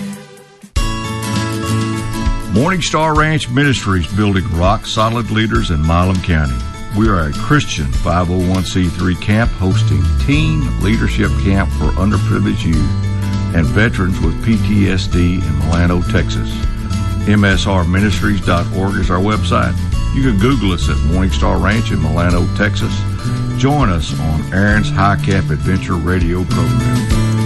Morning Star Ranch Ministries, building rock-solid leaders in Milam County. We are a Christian five oh one c three camp hosting teen leadership camp for underprivileged youth and veterans with P T S D in Milano, Texas. M S R ministries dot org is our website. You can Google us at Morning Star Ranch in Milano, Texas. Join us on Aaron's High Cap Adventure Radio program.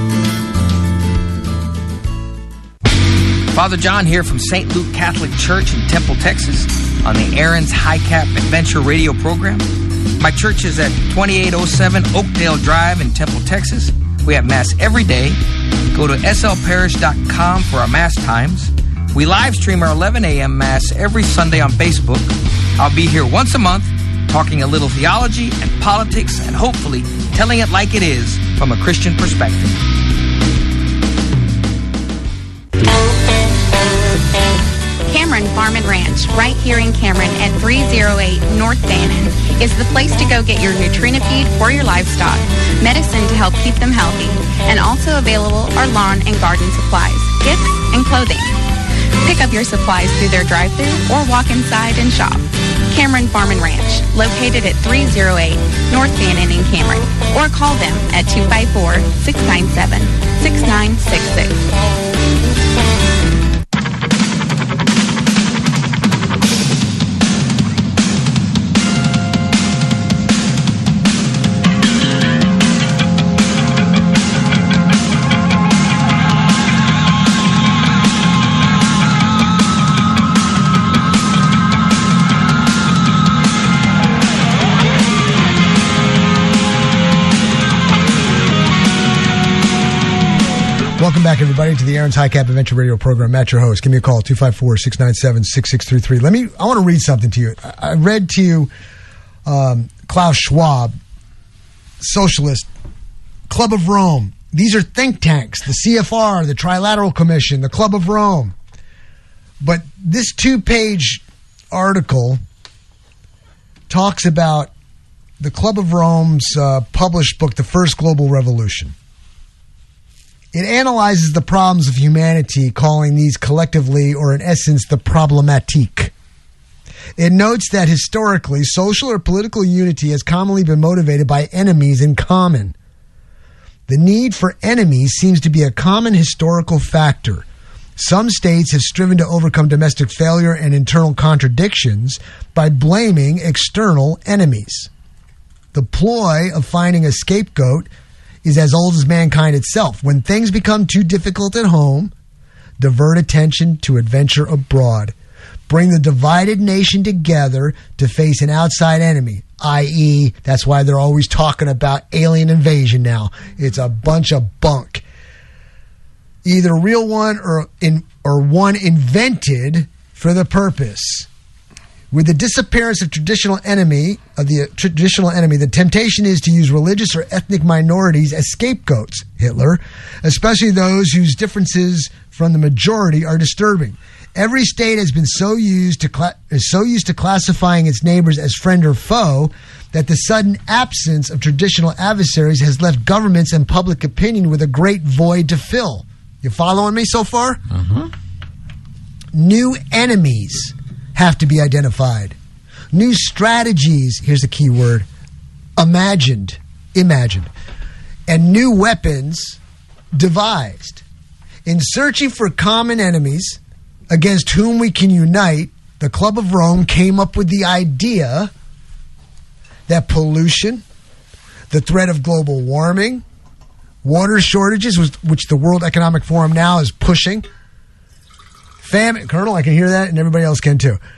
Father John here from Saint Luke Catholic Church in Temple, Texas, on the Aaron's High Cap Adventure Radio program. My church is at twenty-eight oh seven Oakdale Drive in Temple, Texas. We have Mass every day. Go to s l parish dot com for our Mass times. We live stream our eleven a.m. Mass every Sunday on Facebook. I'll be here once a month talking a little theology and politics and hopefully telling it like it is from a Christian perspective. Cameron Farm and Ranch, right here in Cameron at three oh eight North Bannon, is the place to go get your Nutrina feed for your livestock, medicine to help keep them healthy, and also available are lawn and garden supplies, gifts, and clothing. Pick up your supplies through their drive-thru or walk inside and shop. Cameron Farm and Ranch, located at three oh eight North Bannon in Cameron, or call them at two five four, six nine seven, six nine six six. Welcome back, everybody, to the Aaron's High Cap Adventure Radio program. Matt, your host. Give me a call, two five four, six nine seven, six six three three. Let me, I want to read something to you. I read to you um, Klaus Schwab, socialist, Club of Rome. These are think tanks, the C F R, the Trilateral Commission, the Club of Rome. But this two-page article talks about the Club of Rome's uh, published book, The First Global Revolution. It analyzes the problems of humanity, calling these collectively, or in essence, the problematique. It notes that historically, social or political unity has commonly been motivated by enemies in common. The need for enemies seems to be a common historical factor. Some states have striven to overcome domestic failure and internal contradictions by blaming external enemies. The ploy of finding a scapegoat is as old as mankind itself. When things become too difficult at home, divert attention to adventure abroad. Bring the divided nation together to face an outside enemy, that is, that's why they're always talking about alien invasion now. It's a bunch of bunk. Either a real one or in, or one invented for the purpose. With the disappearance of traditional enemy of the uh, traditional enemy, the temptation is to use religious or ethnic minorities as scapegoats. Hitler, especially those whose differences from the majority are disturbing. Every state has been so used to cla- is so used to classifying its neighbors as friend or foe that the sudden absence of traditional adversaries has left governments and public opinion with a great void to fill. You following me so far? Uh-huh. New enemies have to be identified. New strategies, here's the key word, imagined, imagined, and new weapons devised. In searching for common enemies against whom we can unite, the Club of Rome came up with the idea that pollution, the threat of global warming, water shortages, which the World Economic Forum now is pushing, famine, Colonel, I can hear that, and everybody else can too.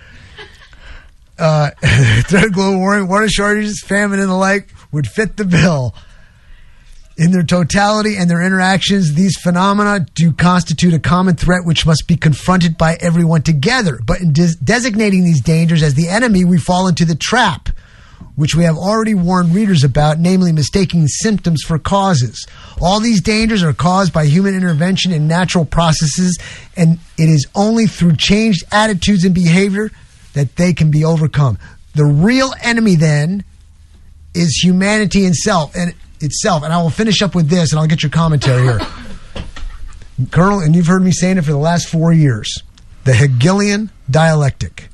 Uh, threat of global warming, water shortages, famine, and the like would fit the bill. In their totality and their interactions, these phenomena do constitute a common threat which must be confronted by everyone together. But in des- designating these dangers as the enemy, we fall into the trap, which we have already warned readers about, namely mistaking symptoms for causes. All these dangers are caused by human intervention in natural processes, and it is only through changed attitudes and behavior that they can be overcome. The real enemy, then, is humanity itself, and itself. And I will finish up with this, and I'll get your commentary here. Colonel, and you've heard me saying it for the last four years, the Hegelian dialectic.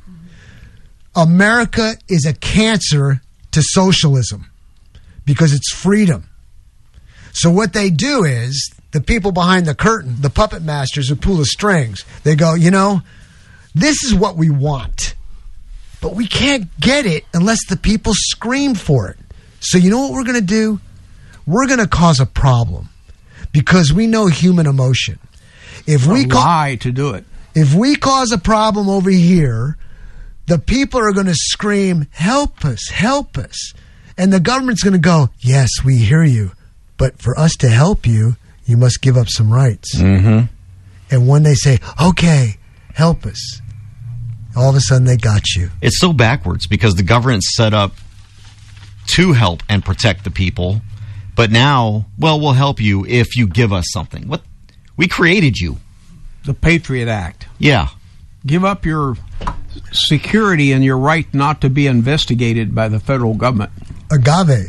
America is a cancer to socialism because it's freedom. So what they do is, the people behind the curtain, the puppet masters who pull the strings, they go, you know, this is what we want, but we can't get it unless the people scream for it. So you know what we're going to do? We're going to cause a problem because we know human emotion. If we ca- lie to do it. If we cause a problem over here, the people are going to scream, help us, help us. And the government's going to go, yes, we hear you. But for us to help you, you must give up some rights. Mm-hmm. And when they say, okay, help us, all of a sudden they got you. It's so backwards because the government's set up to help and protect the people. But now, well, we'll help you if you give us something. What? We created you. The Patriot Act. Yeah. Give up your security and your right not to be investigated by the federal government. Agave.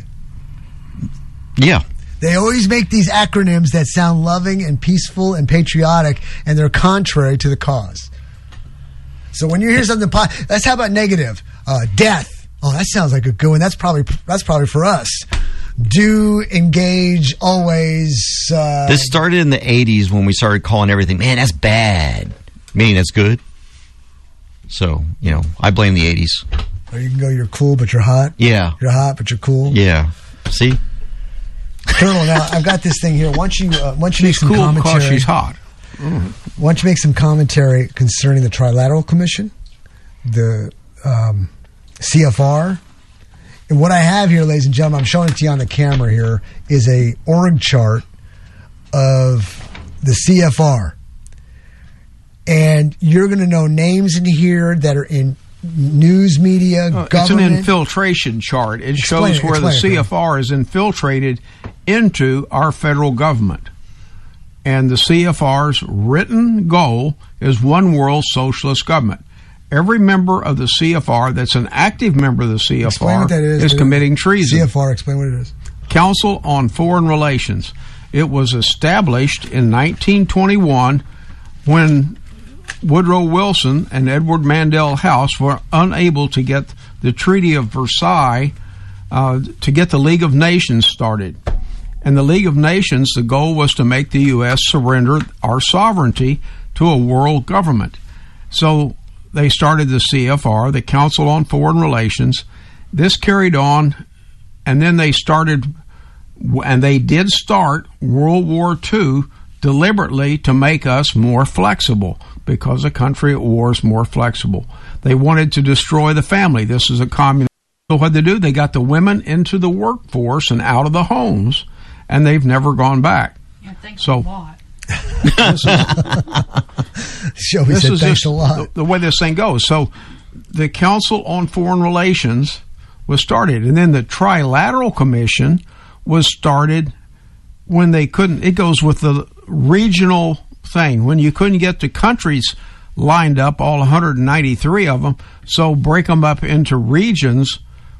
Yeah. They always make these acronyms that sound loving and peaceful and patriotic, and they're contrary to the cause. So when you hear something, let's how about negative? Uh, death. Oh, that sounds like a good one. That's probably that's probably for us. Do, engage, always. Uh, this started in the eighties when we started calling everything, man, that's bad. Meaning that's good. So, you know, I blame the eighties. Or you can go, you're cool, but you're hot. Yeah. You're hot, but you're cool. Yeah. See? Colonel, now, I've got this thing here. Why don't you, uh, why don't you make some cool commentary? Because she's hot. Mm. Why don't you make some commentary concerning the Trilateral Commission, the um, C F R, and what I have here, ladies and gentlemen, I'm showing it to you on the camera here, is a org chart of the C F R. And you're going to know names in here that are in news media, Uh, government. it's an infiltration chart. It Explain shows it, where the explain it, C F R is infiltrated into our federal government. And the C F R's written goal is one world socialist government. Every member of the C F R that's an active member of the C F R Explain what that is, is dude. committing treason. C F R, explain what it is. Council on Foreign Relations. It was established in nineteen twenty-one when Woodrow Wilson and Edward Mandel House were unable to get the Treaty of Versailles uh, to get the League of Nations started. And the League of Nations, the goal was to make the U S surrender our sovereignty to a world government. So they started the C F R, the Council on Foreign Relations. This carried on, and then they started, and they did start World War Two deliberately to make us more flexible, because a country at war is more flexible. They wanted to destroy the family. This is a communist. So what they do, they got the women into the workforce and out of the homes, and they've never gone back. Yeah, thanks so, a lot. This is, Shelby this said is thanks just a lot. The, the way this thing goes. So the Council on Foreign Relations was started, and then the Trilateral Commission was started when they couldn't. It goes with the regional thing. When you couldn't get the countries lined up, all one hundred ninety-three of them, so break them up into regions.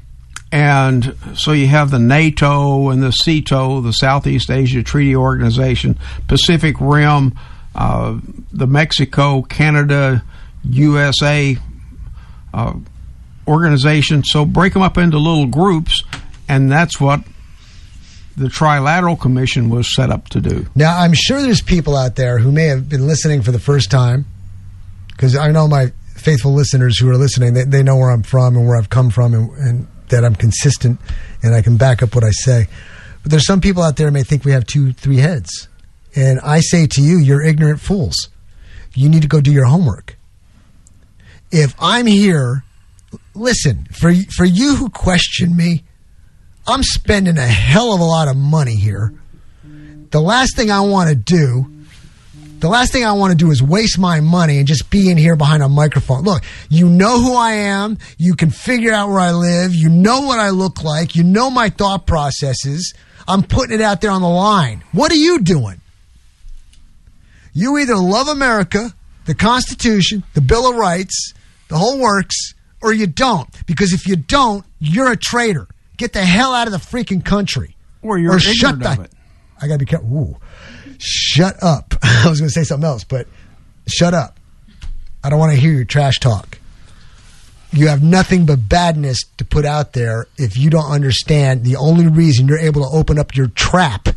And so you have the NATO and the CETO, the Southeast Asia Treaty Organization, Pacific Rim, uh, the Mexico, Canada, U S A uh, organization. So break them up into little groups, and that's what the Trilateral Commission was set up to do. Now, I'm sure there's people out there who may have been listening for the first time, because I know my faithful listeners who are listening, they, they know where I'm from and where I've come from, and, and that I'm consistent and I can back up what I say. But there's some people out there who may think we have two, three heads. And I say to you, you're ignorant fools. You need to go do your homework. If I'm here, listen, for for you who question me, I'm spending a hell of a lot of money here. The last thing I want to do, the last thing I want to do is waste my money and just be in here behind a microphone. Look, you know who I am. You can figure out where I live. You know what I look like. You know my thought processes. I'm putting it out there on the line. What are you doing? You either love America, the Constitution, the Bill of Rights, the whole works, or you don't. Because if you don't, you're a traitor. Get the hell out of the freaking country. Or you're or ignorant shut of the, it. I gotta be careful. Ooh. Shut up. I was going to say something else, but shut up. I don't want to hear your trash talk. You have nothing but badness to put out there if you don't understand the only reason you're able to open up your trap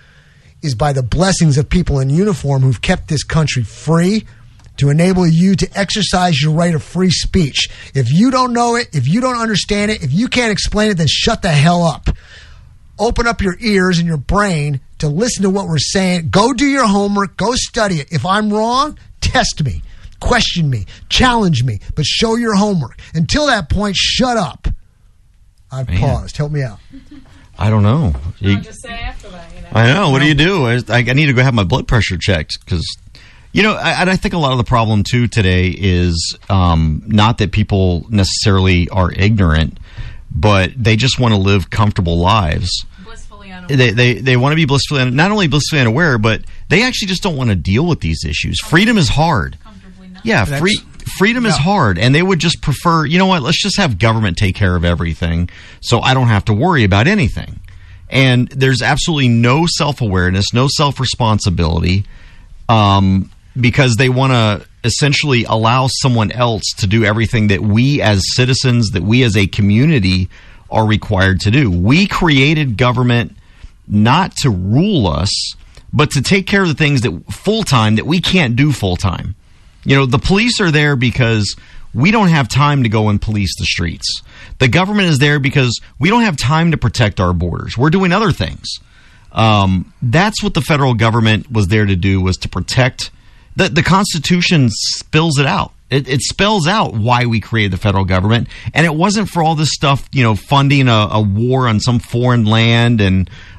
is by the blessings of people in uniform who've kept this country free to enable you to exercise your right of free speech. If you don't know it, if you don't understand it, if you can't explain it, then shut the hell up. Open up your ears and your brain to listen to what we're saying. Go do your homework. Go study it. If I'm wrong, test me. Question me. Challenge me. But show your homework. Until that point, shut up. I've Man. paused. Help me out. I don't know. You- just say after that, you know. I know. What do you do? I, I need to go have my blood pressure checked because, you know, I, and I think a lot of the problem too today is um, not that people necessarily are ignorant, but they just want to live comfortable lives. Blissfully unaware. They they they want to be blissfully un- not only blissfully unaware, but they actually just don't want to deal with these issues. Freedom is hard. Yeah, That's- free. Freedom is Yeah. hard, and they would just prefer, you know what, let's just have government take care of everything so I don't have to worry about anything. And there's absolutely no self-awareness, no self-responsibility, um, because they want to essentially allow someone else to do everything that we as citizens, that we as a community are required to do. We created government not to rule us, but to take care of the things that full-time that we can't do full-time. You know, the police are there because we don't have time to go and police the streets. The government is there because we don't have time to protect our borders. We're doing other things. Um, that's what the federal government was there to do, was to protect. The, the Constitution spells it out. It, it spells out why we created the federal government. And it wasn't for all this stuff, you know, funding a, a war on some foreign land and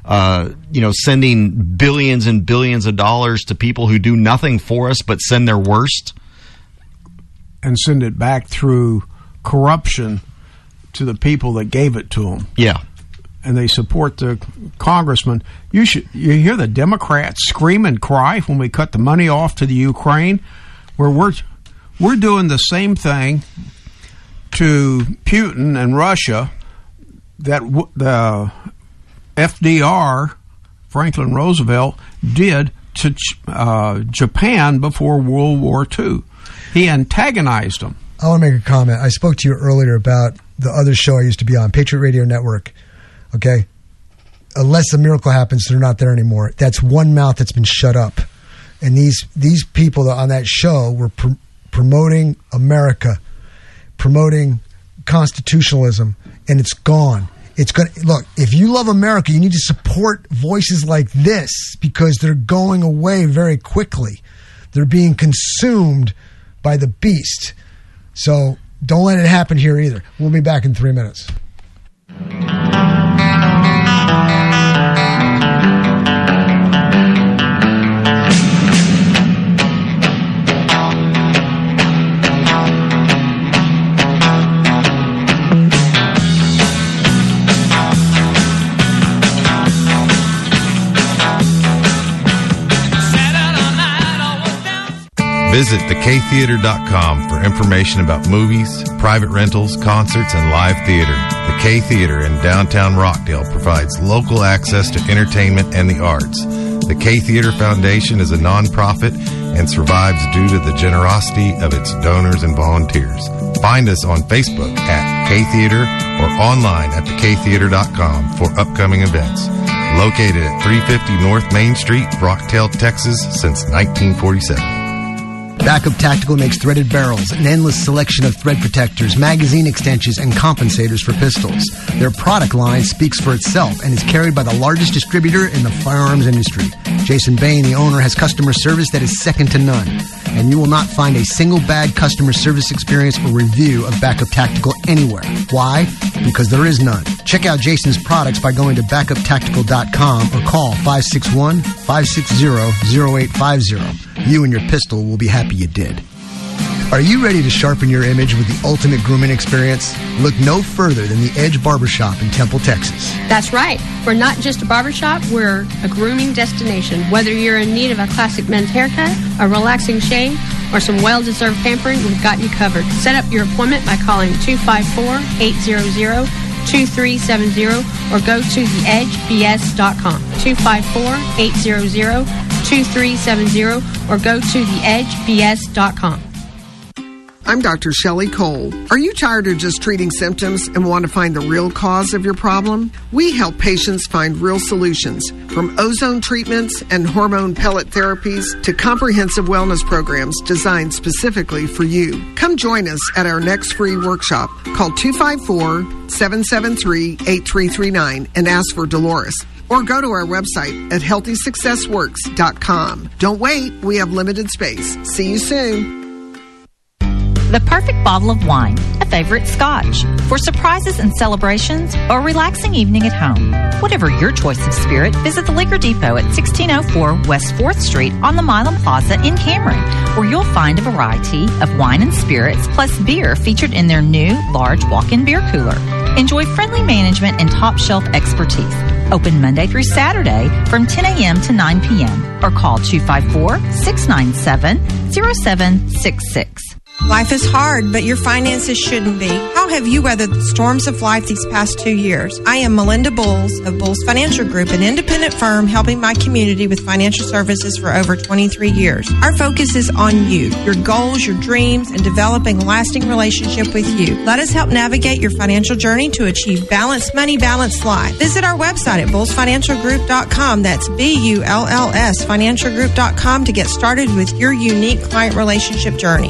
uh, you know, sending billions and billions of dollars to people who do nothing for us but send their worst. And send it back through corruption to the people that gave it to them. Yeah. And they support the congressman. You should you hear the Democrats scream and cry when we cut the money off to the Ukraine, where we're we're doing the same thing to Putin and Russia that w- the F D R, Franklin Roosevelt, did to uh, Japan before World War Two. He antagonized them. I want to make a comment. I spoke to you earlier about the other show I used to be on, Patriot Radio Network. Okay? Unless a miracle happens, they're not there anymore. That's one mouth that's been shut up. And these these people on that show were pr- promoting America, promoting constitutionalism, and it's gone. It's going to look, if you love America, you need to support voices like this because they're going away very quickly. They're being consumed by the beast. So don't let it happen here either. We'll be back in three minutes. Visit the K theater dot com for information about movies, private rentals, concerts, and live theater. The K Theater in downtown Rockdale provides local access to entertainment and the arts. The K Theater Foundation is a nonprofit and survives due to the generosity of its donors and volunteers. Find us on Facebook at K Theater or online at the K theater dot com for upcoming events. Located at three fifty North Main Street, Rockdale, Texas, since nineteen forty-seven. Backup Tactical makes threaded barrels, an endless selection of thread protectors, magazine extensions, and compensators for pistols. Their product line speaks for itself and is carried by the largest distributor in the firearms industry. Jason Bain, the owner, has customer service that is second to none. And you will not find a single bad customer service experience or review of Backup Tactical anywhere. Why? Because there is none. Check out Jason's products by going to backup tactical dot com or call five six one, five six zero, zero eight five zero. You and your pistol will be happy you did. Are you ready to sharpen your image with the ultimate grooming experience? Look no further than the Edge Barbershop in Temple, Texas. That's right. We're not just a barbershop, we're a grooming destination. Whether you're in need of a classic men's haircut, a relaxing shave, or some well-deserved pampering, we've got you covered. Set up your appointment by calling two five four, eight hundred, two three seven zero or go to the edge b s dot com. two five four, eight hundred, two three seven zero or go to the edge b s dot com. I'm Doctor Shelley Cole. Are you tired of just treating symptoms and want to find the real cause of your problem? We help patients find real solutions, from ozone treatments and hormone pellet therapies to comprehensive wellness programs designed specifically for you. Come join us at our next free workshop. Call two five four, seven seven three, eight three three nine and ask for Dolores. Or go to our website at healthy success works dot com. Don't wait, we have limited space. See you soon. The perfect bottle of wine, a favorite scotch, for surprises and celebrations or a relaxing evening at home. Whatever your choice of spirit, visit the Liquor Depot at sixteen oh four West fourth Street on the Milam Plaza in Cameron, where you'll find a variety of wine and spirits plus beer featured in their new large walk-in beer cooler. Enjoy friendly management and top-shelf expertise. Open Monday through Saturday from ten a.m. to nine p.m. or call two five four, six nine seven, zero seven six six. Life is hard, but your finances shouldn't be. How have you weathered the storms of life these past two years? I am Melinda Bowles of Bowles Financial Group, an independent firm helping my community with financial services for over twenty-three years. Our focus is on you, your goals, your dreams, and developing a lasting relationship with you. Let us help navigate your financial journey to achieve balanced money, balanced life. Visit our website at bulls financial group dot com. That's B U L L S financial group dot com to get started with your unique client relationship journey.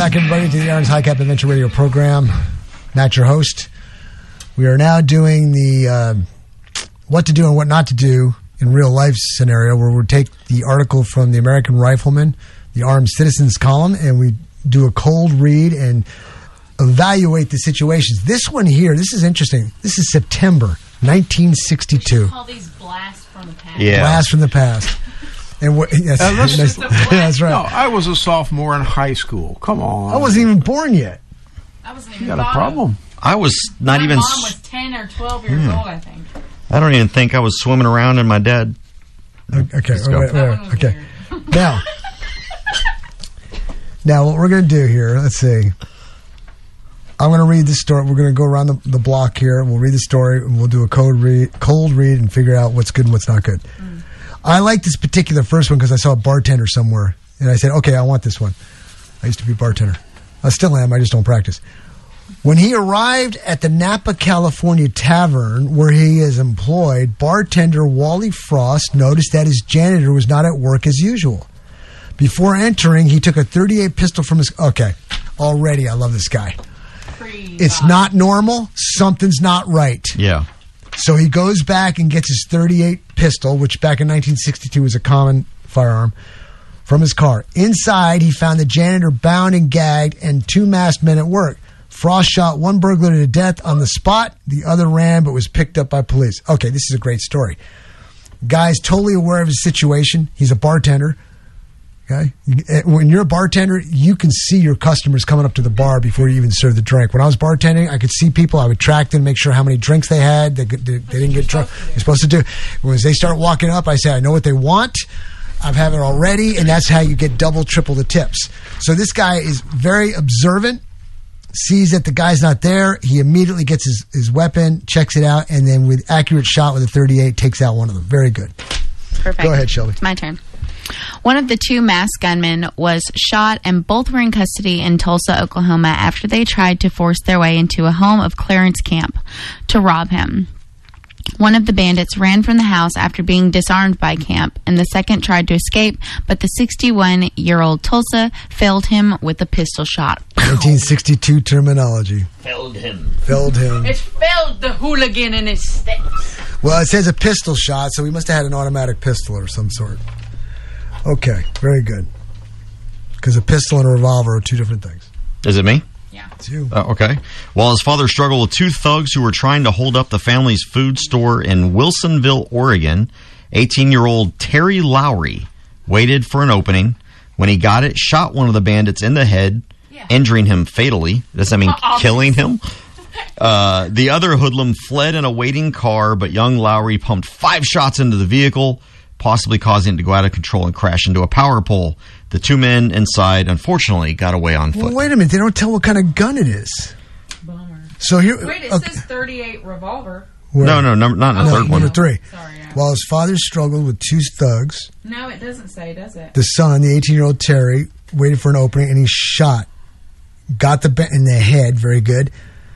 back, everybody, to the Aaron's High Cap Adventure Radio program. Matt, your host. We are now doing the uh, what to do and what not to do in real life scenario, where we take the article from the American Rifleman, the Armed Citizens column, and we do a cold read and evaluate the situations. This one here, this is interesting. This is September nineteen sixty-two. Call these blasts from the past. Yeah. Blast from the past. And what, yes, Uh, let's- that's, that's right. No, I was a sophomore in high school. Come on. I wasn't even born yet. I wasn't You even got a problem. I was not My even. mom s- was ten or twelve years Hmm. old, I think. I don't even think I was swimming around in my dad. Okay, Let's wait, go. wait, wait, okay. Now, now what we're going to do here, let's see. I'm going to read the story. We're going to go around the, the block here. We'll read the story, and we'll do a cold read, cold read and figure out what's good and what's not good. Mm. I like this particular first one because I saw a bartender somewhere, and I said, okay, I want this one. I used to be a bartender. I still am. I just don't practice. When he arrived at the Napa, California tavern where he is employed, bartender Wally Frost noticed that his janitor was not at work as usual. Before entering, he took a thirty-eight pistol from his... Okay, already I love this guy. It's not normal. Something's not right. Yeah. So he goes back and gets his thirty-eight pistol, which back in nineteen sixty-two was a common firearm, from his car. Inside, he found the janitor bound and gagged and two masked men at work. Frost shot one burglar to death on the spot. The other ran but was picked up by police. Okay, this is a great story. Guy's totally aware of his situation. He's a bartender. Okay, when you're a bartender, you can see your customers coming up to the bar before you even serve the drink. When I was bartending, I could see people. I would track them, make sure how many drinks they had. They, they, they didn't get drunk. You're supposed to do. When they start walking up, I say, I know what they want. I've had it already, and that's how you get double, triple the tips. So this guy is very observant. Sees that the guy's not there. He immediately gets his, his weapon, checks it out, and then with accurate shot with a thirty-eight, takes out one of them. Very good. Perfect. Go ahead, Shelby. It's my turn. One of the two masked gunmen was shot, and both were in custody in Tulsa, Oklahoma, after they tried to force their way into a home of Clarence Camp to rob him. One of the bandits ran from the house after being disarmed by Camp, and the second tried to escape, but the sixty-one-year-old Tulsa failed him with a pistol shot. nineteen sixty-two terminology. Felled him. Felled him. It felled the hooligan in his steps. Well, it says a pistol shot, so he must have had an automatic pistol or some sort. Okay, very good. Because a pistol and a revolver are two different things. Is it me? Yeah. It's you. Uh, okay. While his father struggled with two thugs who were trying to hold up the family's food store in Wilsonville, Oregon, eighteen-year-old Terry Lowry waited for an opening. When he got it, shot one of the bandits in the head, yeah. injuring him fatally. Does that mean uh, killing him? Uh, the other hoodlum fled in a waiting car, but young Lowry pumped five shots into the vehicle, possibly causing it to go out of control and crash into a power pole. The two men inside, unfortunately, got away on foot. Well, wait a minute. They don't tell what kind of gun it is. Bummer. So here, Wait, it okay. says thirty-eight revolver. Where? No, no, number, not in the no, third one. Number three. Sorry, yeah. While his father struggled with two thugs, No, it doesn't say, does it? the son, the eighteen-year-old Terry, waited for an opening, and he shot. Got the ba- in the head. Very good.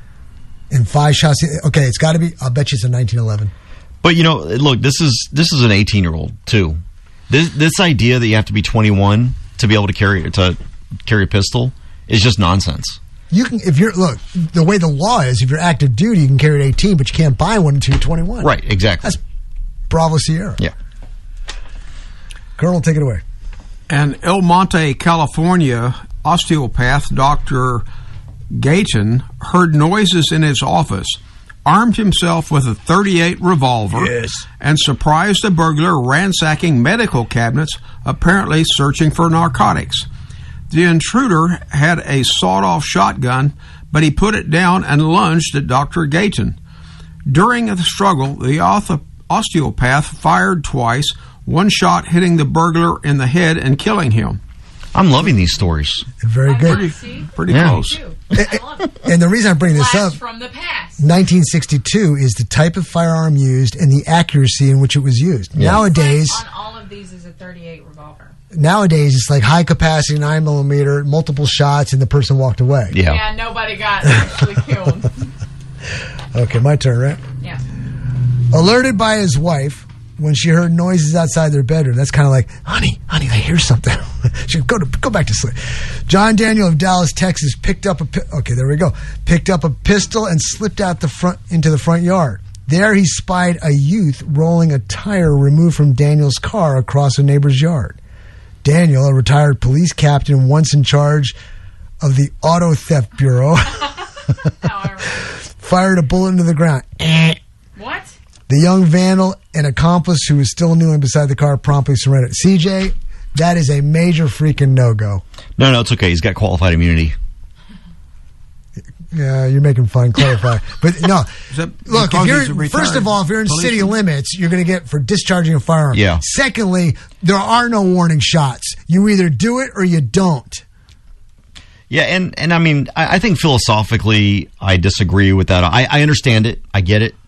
And five shots. Okay, it's got to be. I'll bet you it's a nineteen eleven. But you know, look, this is this is an eighteen-year-old too. This this idea that you have to be twenty-one to be able to carry to carry a pistol is just nonsense. You can, if you're look, the way the law is, if you're active duty, you can carry at eighteen, but you can't buy one until you're twenty-one. Right, exactly. That's Bravo Sierra. Yeah. Colonel, take it away. In El Monte, California, osteopath Doctor Gayton heard noises in his office, armed himself with a thirty-eight revolver, yes. and surprised a burglar ransacking medical cabinets, apparently searching for narcotics. The intruder had a sawed-off shotgun, but he put it down and lunged at Doctor Gayton. During the struggle, the osteopath fired twice, one shot hitting the burglar in the head and killing him. I'm loving these stories. Very good. Pretty, pretty Yeah. close. And the reason I bring this Blast up, from the past. nineteen sixty-two is the type of firearm used and the accuracy in which it was used. Yeah. Nowadays, On all of these is a thirty-eight revolver. nowadays it's like high capacity nine millimeter, multiple shots, and the person walked away. Yeah. Yeah, nobody got actually killed. Okay, my turn, right? Yeah. Alerted by his wife when she heard noises outside their bedroom. That's kind of like, honey, honey, I hear something. Should go to go back to sleep. John Daniel of Dallas, Texas, picked up a pi- okay. There we go. Picked up a pistol and slipped out the front into the front yard. There, he spied a youth rolling a tire removed from Daniel's car across a neighbor's yard. Daniel, a retired police captain, once in charge of the Auto Theft Bureau, fired a bullet into the ground. What? The young vandal and accomplice who was still kneeling beside the car promptly surrendered. C J, that is a major freaking no-go. No, no, it's okay. He's got qualified immunity. Yeah, you're making fun. Clarify, but no. Look, if he's a you're first of all, if you're in policeman? city limits, you're going to get for discharging a firearm. Yeah. Secondly, there are no warning shots. You either do it or you don't. Yeah, and, and I mean, I, I think philosophically, I disagree with that. I, I understand it. I get it.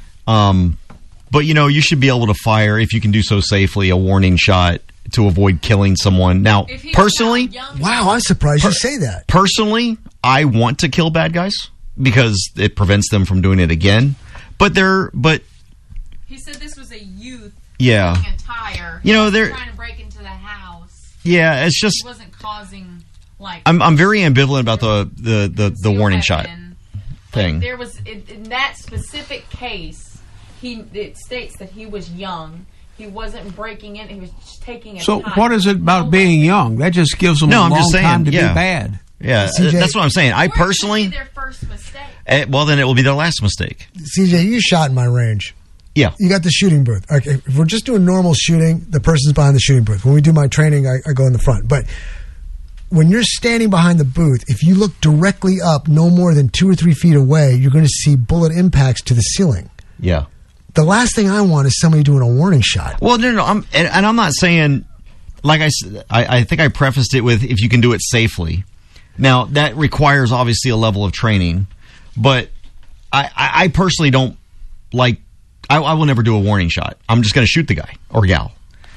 Um, but, you know, you should be able to fire, if you can do so safely, a warning shot to avoid killing someone. Now, personally... Wow, I'm surprised per- you say that. Personally, I want to kill bad guys because it prevents them from doing it again. But they're... But He said this was a youth yeah. rolling a tire. You know, He was they're... trying to break into the house. Yeah, it's just... He wasn't causing, like... I'm I'm very ambivalent about the, the, the, the warning shot thing. Like, there was... In, in that specific case, he it states that he was young. He wasn't breaking in. He was just taking a So time. what is it about being young? That just gives them No, a I'm long just saying, time to yeah. be bad. Yeah, C J that's what I'm saying. I personally... Their first mistake. Eh, well, then it will be their last mistake. C J, you shot in my range. Yeah. You got the shooting booth. Okay, if we're just doing normal shooting, the person's behind the shooting booth. When we do my training, I, I go in the front. But when you're standing behind the booth, if you look directly up no more than two or three feet away, you're going to see bullet impacts to the ceiling. Yeah. The last thing I want is somebody doing a warning shot. Well, no, no, I'm, and, and I'm not saying, like I, s- I, I think I prefaced it with if you can do it safely. Now, that requires obviously a level of training, but I, I, I personally don't like, I, I will never do a warning shot. I'm just going to shoot the guy or gal.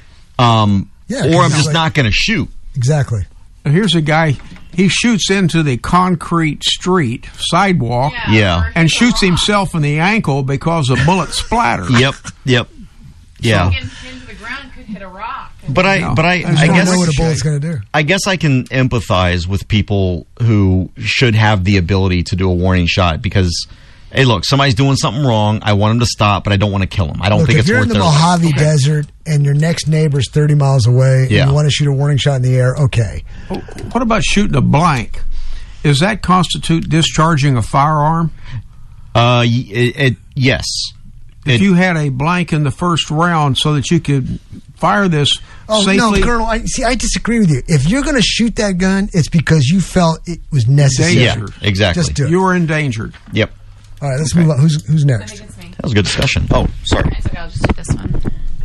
Um, Yeah, or I'm it's just like- not going to shoot. Exactly. Here's a guy, he shoots into the concrete street sidewalk Yeah. Yeah. and shoots himself in the ankle because a bullet splattered. Yep, yep. Yeah. Into the ground could hit a rock. But I, No, but I, I I don't guess know what a bullet's gonna do. I guess I can empathize with people who should have the ability to do a warning shot because, hey, look, somebody's doing something wrong. I want them to stop, but I don't want to kill them. I don't Look, think if it's you're worth in the their Mojave life. Desert and your next neighbor's thirty miles away Yeah. and you want to shoot a warning shot in the air, okay. What about shooting a blank? Does that constitute discharging a firearm? Uh, y- it, it, yes. If you had a blank in the first round so that you could fire this Oh, safely... no, Colonel, I, see, I disagree with you. If you're going to shoot that gun, it's because you felt it was necessary. Danger. Yeah, exactly. Just do it. You were endangered. Yep. All right, let's move on. Who's, who's next? That was a good discussion. Oh, sorry. It's okay, I'll just do this one.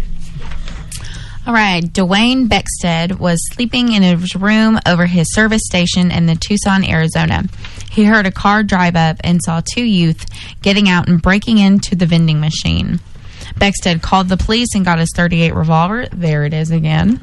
All right, Dwayne Beckstead was sleeping in his room over his service station in the Tucson, Arizona. He heard a car drive up and saw two youth getting out and breaking into the vending machine. Beckstead called the police and got his thirty-eight revolver. There it is again.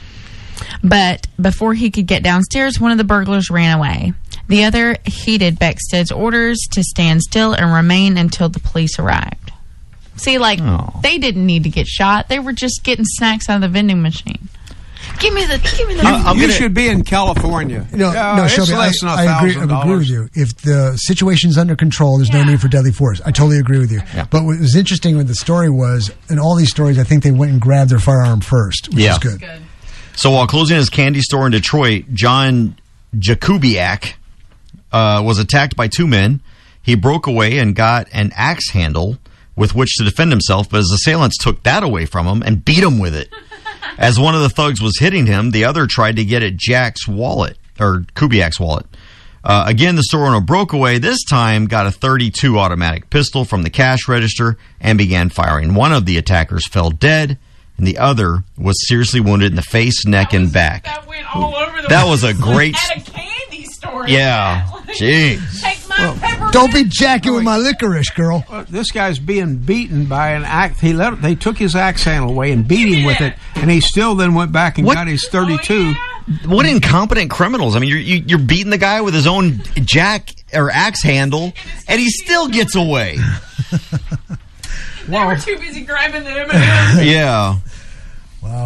But before he could get downstairs, one of the burglars ran away. The other heeded Beckstead's orders to stand still and remain until the police arrived. See, like, Oh. they didn't need to get shot. They were just getting snacks out of the vending machine. Give me the, give me the. You, you should be in California. No, Yeah, no, it's Shelby, I, less than a I agree, I thousand agree with dollars. you. If the situation's under control, there's no need for deadly force. I totally agree with you. But what was interesting with the story was, in all these stories, I think they went and grabbed their firearm first, which Yeah. is good. So while closing his candy store in Detroit, John Jakubiak uh, was attacked by two men. He broke away and got an axe handle with which to defend himself, but his assailants took that away from him and beat him with it. As one of the thugs was hitting him, the other tried to get at Jack's wallet, or Kubiak's wallet. Uh, again, the store owner broke away, this time got a thirty-two automatic pistol from the cash register and began firing. One of the attackers fell dead, and the other was seriously wounded in the face, neck, and back. That went all over the That was a great... At a candy store. Yeah. Jeez. Take my peppermint. Don't be jacking with my licorice, girl. Uh, this guy's being beaten by an axe. He let they took his axe handle away and beat him with it, and he still then went back and What? got his thirty-two. What incompetent criminals. I mean, you're, you, you're beating the guy with his own jack or axe handle, and he still gets away. They were too busy grabbing the M and M's. Yeah. Wow.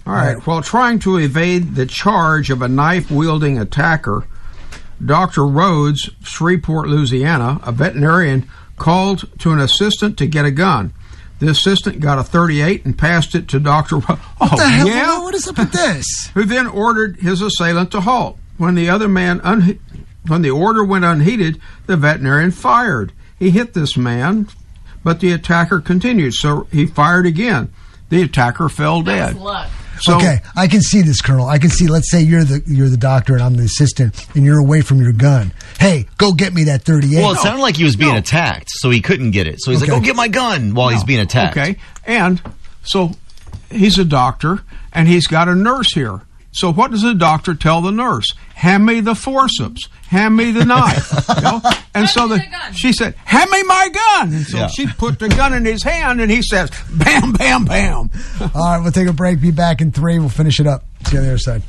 All right. While trying to evade the charge of a knife-wielding attacker, Doctor Rhodes, Shreveport, Louisiana, a veterinarian, called to an assistant to get a gun. The assistant got a thirty-eight and passed it to Doctor Rhodes. Oh, What the hell? yeah? What is up with this? Who then ordered his assailant to halt. When the other man, un- when the order went unheeded, the veterinarian fired. He hit this man, but the attacker continued, so he fired again. The attacker fell dead. So, okay, I can see this, Colonel. I can see. Let's say you're the you're the doctor and I'm the assistant, and you're away from your gun. Hey, go get me that thirty-eight. Well, it sounded like he was being attacked, so he couldn't get it. So he's Okay. like, "Go get my gun!" while he's being attacked. Okay, and so he's a doctor, and he's got a nurse here. So what does the doctor tell the nurse? Hand me the forceps. Hand me the knife. You know? And so the, she said, hand me my gun. And so Yeah. she put the gun in his hand, and he says, bam, bam, bam. All right, we'll take a break. Be back in three. We'll finish it up. See you on the other side.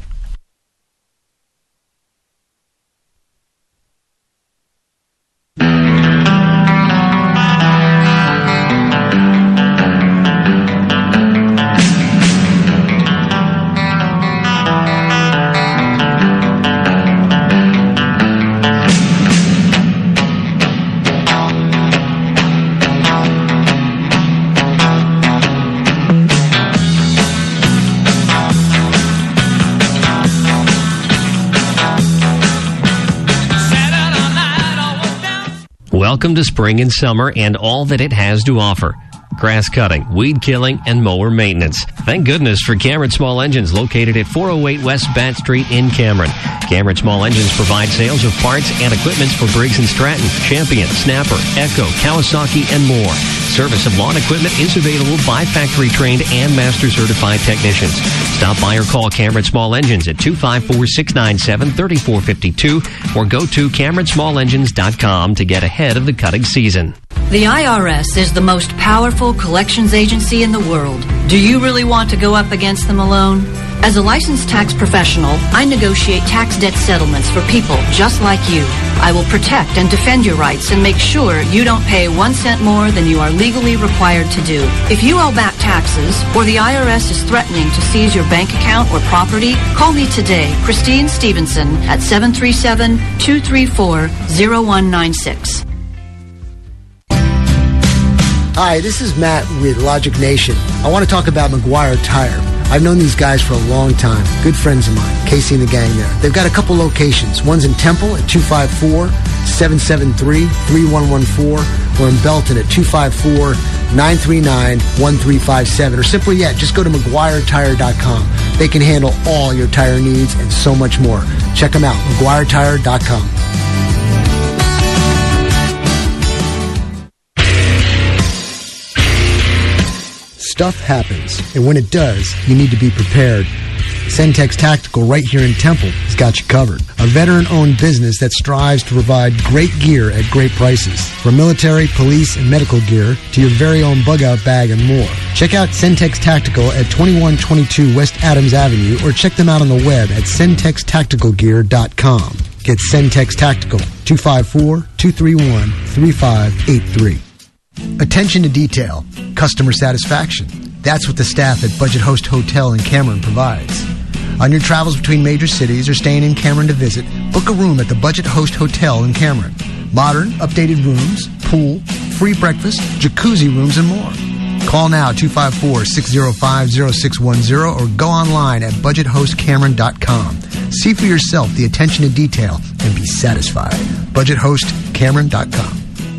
Welcome to spring and summer and all that it has to offer. Grass cutting, weed killing, and mower maintenance. Thank goodness for Cameron Small Engines, located at four oh eight West Bat Street in Cameron. Cameron Small Engines provide sales of parts and equipments for Briggs and Stratton, Champion, Snapper, Echo, Kawasaki, and more. Service of lawn equipment is available by factory-trained and master-certified technicians. Stop by or call Cameron Small Engines at two five four, six nine seven, three four five two or go to Cameron Small Engines dot com to get ahead of the cutting season. The I R S is the most powerful collections agency in the world. Do you really want to go up against them alone? As a licensed tax professional, I negotiate tax debt settlements for people just like you. I will protect and defend your rights and make sure you don't pay one cent more than you are legally required to do. If you owe back taxes or the I R S is threatening to seize your bank account or property, call me today, Christine Stevenson, at seven three seven, two three four, zero one nine six. Hi, this is Matt with Logic Nation. I want to talk about McGuire Tire. I've known these guys for a long time. Good friends of mine, Casey and the gang there. They've got a couple locations. One's in Temple at two five four, seven seven three, three one one four or in Belton at two five four, nine three nine, one three five seven. Or simply yet, just go to McGuire Tire dot com. They can handle all your tire needs and so much more. Check them out, McGuire Tire dot com. Stuff happens, and when it does, you need to be prepared. Centex Tactical right here in Temple has got you covered. A veteran-owned business that strives to provide great gear at great prices. From military, police, and medical gear to your very own bug-out bag and more. Check out Centex Tactical at twenty-one twenty-two West Adams Avenue or check them out on the web at centex tactical gear dot com. Get Centex Tactical, two five four, two three one, three five eight three. Attention to detail, customer satisfaction. That's what the staff at Budget Host Hotel in Cameron provides. On your travels between major cities or staying in Cameron to visit, book a room at the Budget Host Hotel in Cameron. Modern, updated rooms, pool, free breakfast, jacuzzi rooms, and more. Call now two five four, six zero five, zero six one zero or go online at budget host cameron dot com. See for yourself the attention to detail and be satisfied. budget host cameron dot com.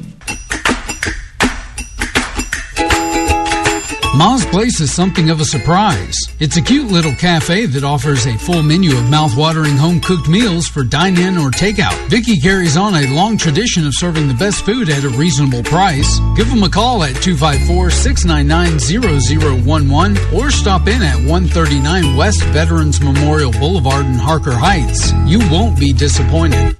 Ma's Place is something of a surprise. It's a cute little cafe that offers a full menu of mouth-watering home-cooked meals for dine-in or takeout. Vicky carries on a long tradition of serving the best food at a reasonable price. Give them a call at two five four, six nine nine, zero zero one one or stop in at one thirty-nine West Veterans Memorial Boulevard in Harker Heights. You won't be disappointed.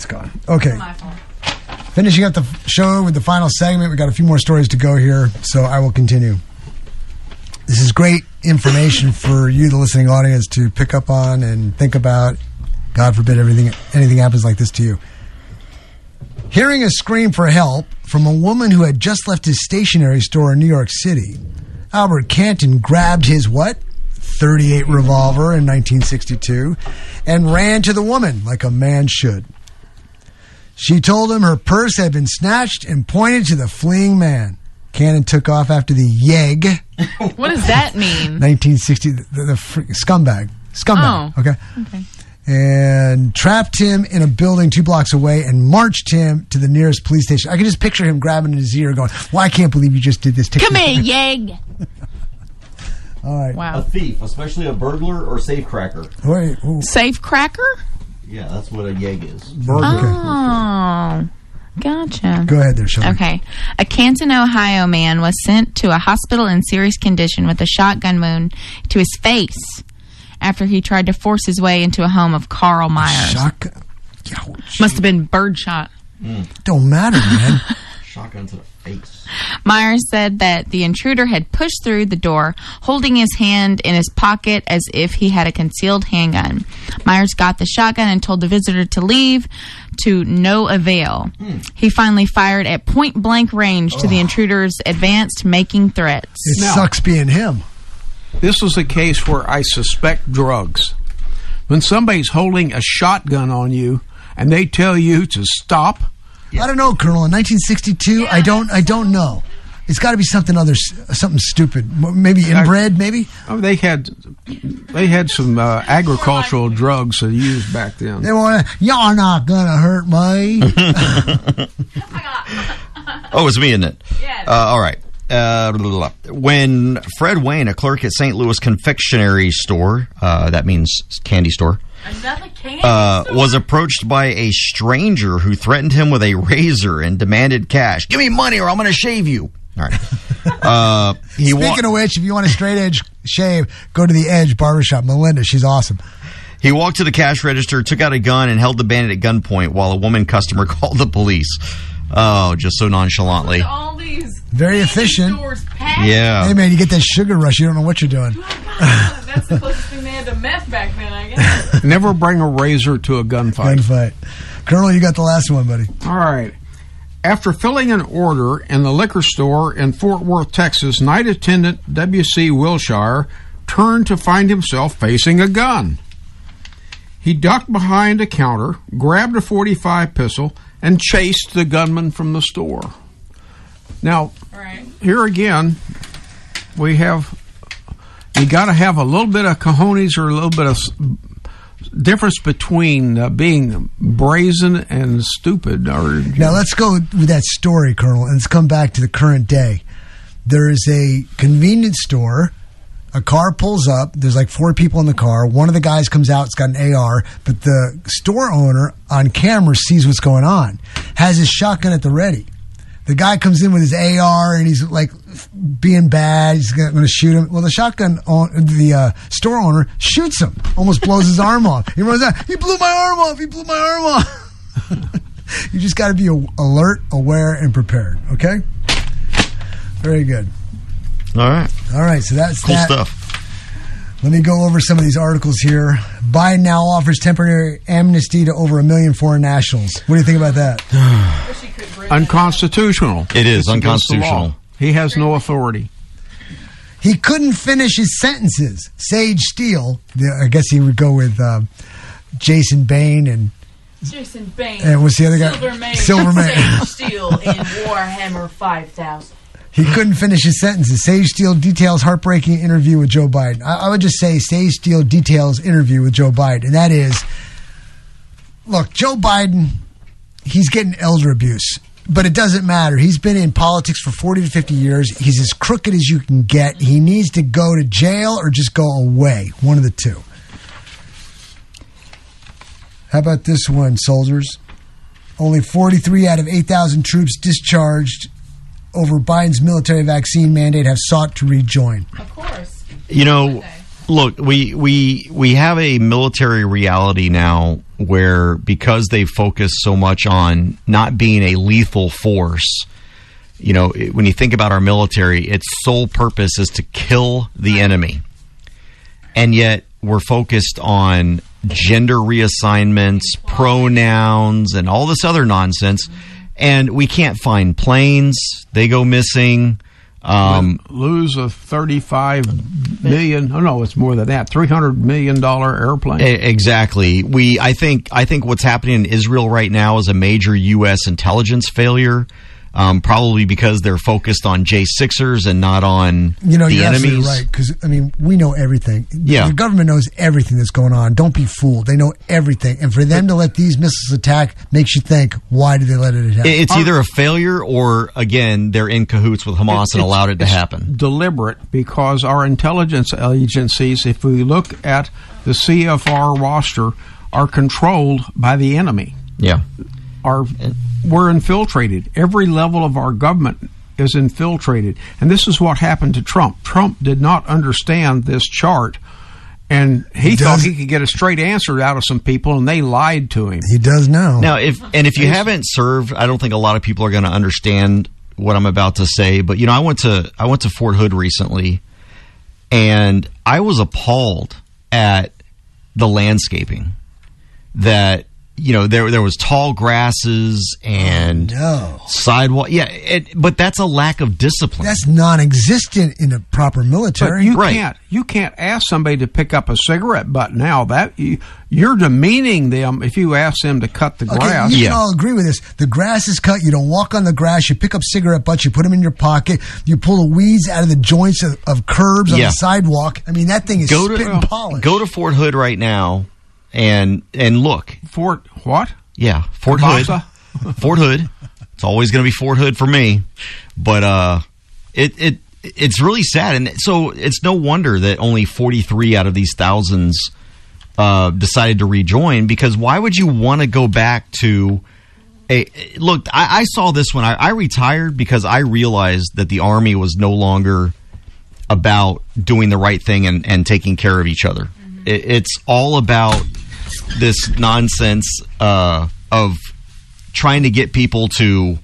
it's gone. Okay. Finishing up the show with the final segment. We got a few more stories to go here, so I will continue. This is great information for you, the listening audience, to pick up on and think about. God forbid everything anything happens like this to you. Hearing a scream for help from a woman who had just left his stationery store in New York City, Albert Canton grabbed his what? thirty-eight revolver in nineteen sixty-two and ran to the woman like a man should. She told him her purse had been snatched and pointed to the fleeing man. Cannon took off after the yegg. What does that mean? nineteen sixty, the, the, the scumbag. Scumbag, Oh. okay? Okay. And trapped him in a building two blocks away and marched him to the nearest police station. I can just picture him grabbing his ear going, well, I can't believe you just did this. Take Come this- here, Yeg. All right. Wow. A thief, especially a burglar or safecracker. Wait, Safe cracker? Yeah, that's what a yeg is. Oh, gotcha. Go ahead there, Shelby. Okay. A Canton, Ohio man was sent to a hospital in serious condition with a shotgun wound to his face after he tried to force his way into a home of Carl Myers. Shotgun? Must have been birdshot. Don't matter, man. Shotgun to the face. Myers said that the intruder had pushed through the door, holding his hand in his pocket as if he had a concealed handgun. Myers got the shotgun and told the visitor to leave, to no avail. Hmm. He finally fired at point-blank range to the intruder's advanced, making threats. It sucks being him. This is a case where I suspect drugs. When somebody's holding a shotgun on you and they tell you to stop. I don't know, Colonel. In nineteen sixty-two, I don't. I don't know. It's got to be something other, something stupid. M- Maybe inbred. Maybe. Oh, they had they had some uh, agricultural drugs they used back then. They want to. You're not gonna hurt me. Oh, it's me, isn't it? Yeah. Uh, all right. Uh, blah, blah, blah. When Fred Wayne, a clerk at Saint Louis confectionery store, uh, that means candy store, Another candy uh, store? was approached by a stranger who threatened him with a razor and demanded cash. Give me money or I'm going to shave you. All right. Uh, he Speaking wa- of which, if you want a straight edge shave, go to the Edge Barbershop. Melinda, she's awesome. He walked to the cash register, took out a gun, and held the bandit at gunpoint while a woman customer called the police. Oh, just so nonchalantly. All these Very efficient. stores packed. Yeah. Hey man, you get that sugar rush. You don't know what you're doing. That's the closest thing they had to meth back then, I guess. Never bring a razor to a gunfight. Gunfight. Colonel, you got the last one, buddy. All right. After filling an order in the liquor store in Fort Worth, Texas, night attendant W C Wilshire turned to find himself facing a gun. He ducked behind a counter, grabbed a forty-five pistol, and chased the gunman from the store. Now, Right. here again, we have, you got to have a little bit of cojones or a little bit of s- difference between uh, being brazen and stupid. Or Now let's go with that story, Colonel, and let's come back to the current day. There is a convenience store. A car pulls up. There's like four people in the car. One of the guys comes out. It's got an A R, but the store owner on camera sees what's going on. Has his shotgun at the ready. The guy comes in with his A R and he's like being bad. He's going to shoot him. Well, the shotgun, own, the uh, store owner shoots him. Almost blows his arm off. He runs out. He blew my arm off. He blew my arm off. You just got to be alert, aware, and prepared. Okay. Very good. All right. All right, so that's Cool that. stuff. Let me go over some of these articles here. Biden now offers temporary amnesty to over a million foreign nationals. What do you think about that? unconstitutional. It is It's against the law. unconstitutional. He has no authority. He couldn't finish his sentences. Sage Steele, the, I guess he would go with um, Jason Bain and Jason Bain. And what's the other guy? Silvermane. Silvermane. Sage Steele in Warhammer five thousand. he couldn't finish his sentences. Sage Steele details heartbreaking interview with Joe Biden. I, I would just say Sage Steele details interview with Joe Biden, and that is, look, Joe Biden, he's getting elder abuse. But it doesn't matter. He's been in politics for forty to fifty years. He's as crooked as you can get. He needs to go to jail or just go away. One of the two. How about this one, soldiers? Only forty-three out of eight thousand troops discharged over Biden's military vaccine mandate have sought to rejoin. Of course. You know, Look, we we we have a military reality now where, because they focus so much on not being a lethal force, you know, it, when you think about our military, its sole purpose is to kill the enemy. And yet we're focused on gender reassignments, pronouns, and all this other nonsense. And we can't find planes. They go missing. Um, lose a thirty-five million. Oh no, it's more than that. Three hundred million dollar airplane. Exactly. We. I think. I think what's happening in Israel right now is a major U S intelligence failure. Um, probably because they're focused on J sixers and not on you know, the you're enemies. Absolutely right, because I mean, we know everything. Yeah. The government knows everything that's going on. Don't be fooled. They know everything, and for them to let these missiles attack makes you think, why did they let it attack? It's either a failure or, again, they're in cahoots with Hamas It- and it's- allowed it to it's happen. Deliberate, because our intelligence agencies, if we look at the C F R roster, are controlled by the enemy. Yeah. Are we're infiltrated. Every level of our government is infiltrated, and this is what happened to Trump. Trump did not understand this chart, and he, He thought does- he could get a straight answer out of some people, and they lied to him. He does now. Now, if and if you haven't served, I don't think a lot of people are going to understand what I'm about to say. But you know, I went to I went to Fort Hood recently, and I was appalled at the landscaping. That you know there there was tall grasses and no. sidewalk. Yeah, it, but that's a lack of discipline. That's non-existent in a proper But military. you can't you can't ask somebody to pick up a cigarette butt now. That you, you're demeaning them if you ask them to cut the Okay, grass. you can all agree with this. The grass is cut. You don't walk on the grass. You pick up cigarette butts. You put them in your pocket. You pull the weeds out of the joints of, of curbs on Yeah. the sidewalk. I mean, that thing is Go to spit and polish. go to Fort Hood right now and and look. Fort what? Yeah, Fort Kabasa? Hood. Fort Hood. It's always going to be Fort Hood for me, but uh, it it it's really sad, and so it's no wonder that only forty-three out of these thousands uh, decided to rejoin. Because why would you want to go back to a look? I, I saw this when I, I retired because I realized that the Army was no longer about doing the right thing and, and taking care of each other. It, it's all about this nonsense uh, of trying to get people to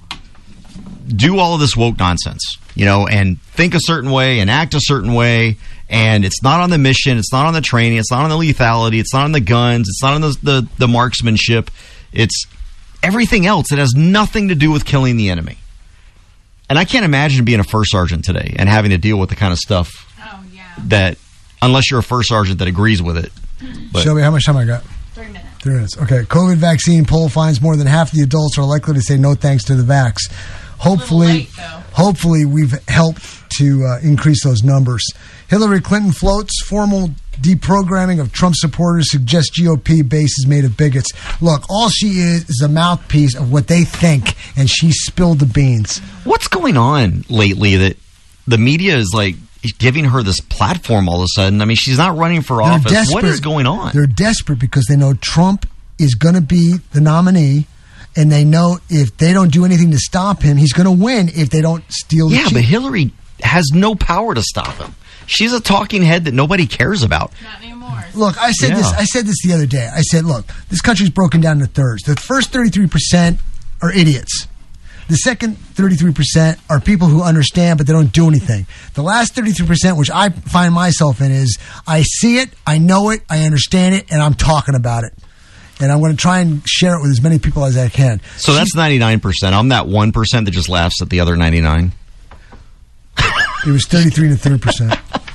do all of this woke nonsense, you know, and think a certain way and act a certain way. And it's not on the mission. It's not on the training. It's not on the lethality. It's not on the guns. It's not on the, the, the marksmanship. It's everything else. It has nothing to do with killing the enemy. And I can't imagine being a first sergeant today and having to deal with the kind of stuff that, unless you're a first sergeant that agrees with it. But Shelby, how much time I got? Three minutes. Three minutes. Okay. COVID vaccine poll finds more than half the adults are likely to say no thanks to the vax. Hopefully, hopefully we've helped to uh, increase those numbers. Hillary Clinton floats formal deprogramming of Trump supporters, suggests G O P base is made of bigots. Look, all she is is a mouthpiece of what they think, and she spilled the beans. what's going on lately that the media is like giving her this platform all of a sudden? I mean, she's not running for They're office. desperate. What is going on? They're desperate because they know Trump is going to be the nominee, and they know if they don't do anything to stop him, he's going to win if they don't steal the Yeah, cheat. but Hillary has no power to stop him. She's a talking head that nobody cares about. Look, I said Yeah. this. I said this the other day. I said, look, this country's broken down into thirds. The first thirty-three percent are idiots. The second thirty-three percent are people who understand, but they don't do anything. The last thirty-three percent, which I find myself in, is I see it, I know it, I understand it, and I'm talking about it. And I'm going to try and share it with as many people as I can. So that's ninety-nine percent. I'm that one percent that just laughs at the other ninety-nine. It was thirty-three to thirty percent.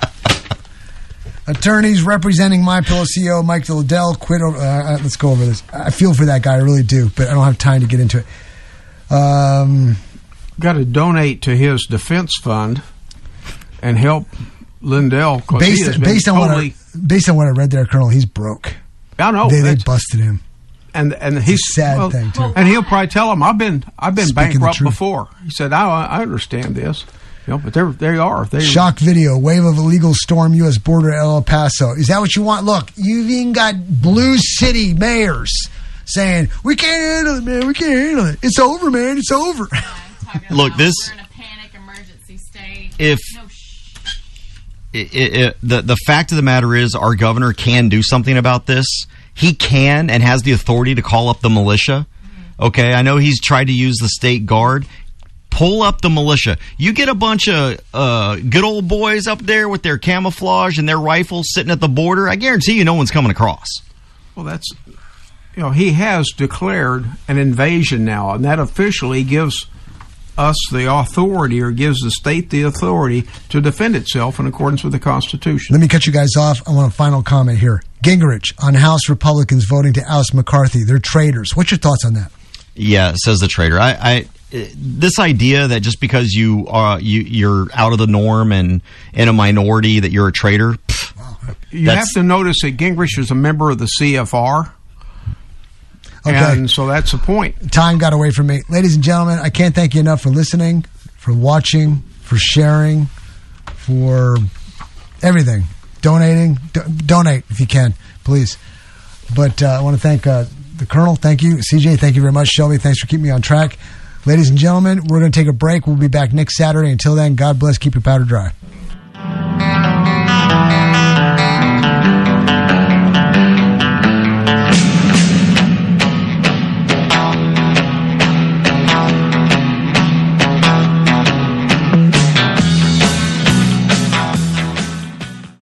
Attorneys representing MyPillow C E O Mike Lindell quit. Over, uh, let's go over this. I feel for that guy, I really do, but I don't have time to get into it. Um, Got to donate to his defense fund and help Lindell. 'cause he has based been based on totally, what I, based on what I read there, Colonel, he's broke. I know they, they that's- busted him. and and he's a sad well, thing, too. And he'll probably tell him, "I've been I've been Speaking the bankrupt truth. before." He said, "I I understand this." You know, but there they are. They Shock video: wave of illegal storm U S border at El Paso. Is that what you want? Look, you've even got blue city mayors saying we can't handle it, man. We can't handle it. It's over, man. It's over. Look, this. We're in a panic emergency state. If it, it, the the fact of the matter is, our governor can do something about this. He can and has the authority to call up the militia. Okay, I know he's tried to use the state guard. Pull up the militia. You get a bunch of uh, good old boys up there with their camouflage and their rifles sitting at the border. I guarantee you, no one's coming across. Well, that's, you know, he has declared an invasion now, and that officially gives us the authority, or gives the state the authority to defend itself in accordance with the Constitution. Let me cut you guys off. I want a final comment here. Gingrich on House Republicans voting to oust McCarthy. They're traitors. What's your thoughts on that? Yeah, says the traitor. I, I this idea that just because you are you you're out of the norm and in a minority that you're a traitor. Pff, you have to notice that Gingrich is a member of the C F R. Okay. And so that's the point. Time got away from me. Ladies and gentlemen, I can't thank you enough for listening, for watching, for sharing, for everything. Donating. Do- donate if you can, please. But uh, I want to thank uh, the Colonel. Thank you. C J, thank you very much. Shelby, thanks for keeping me on track. Ladies and gentlemen, we're going to take a break. We'll be back next Saturday. Until then, God bless. Keep your powder dry.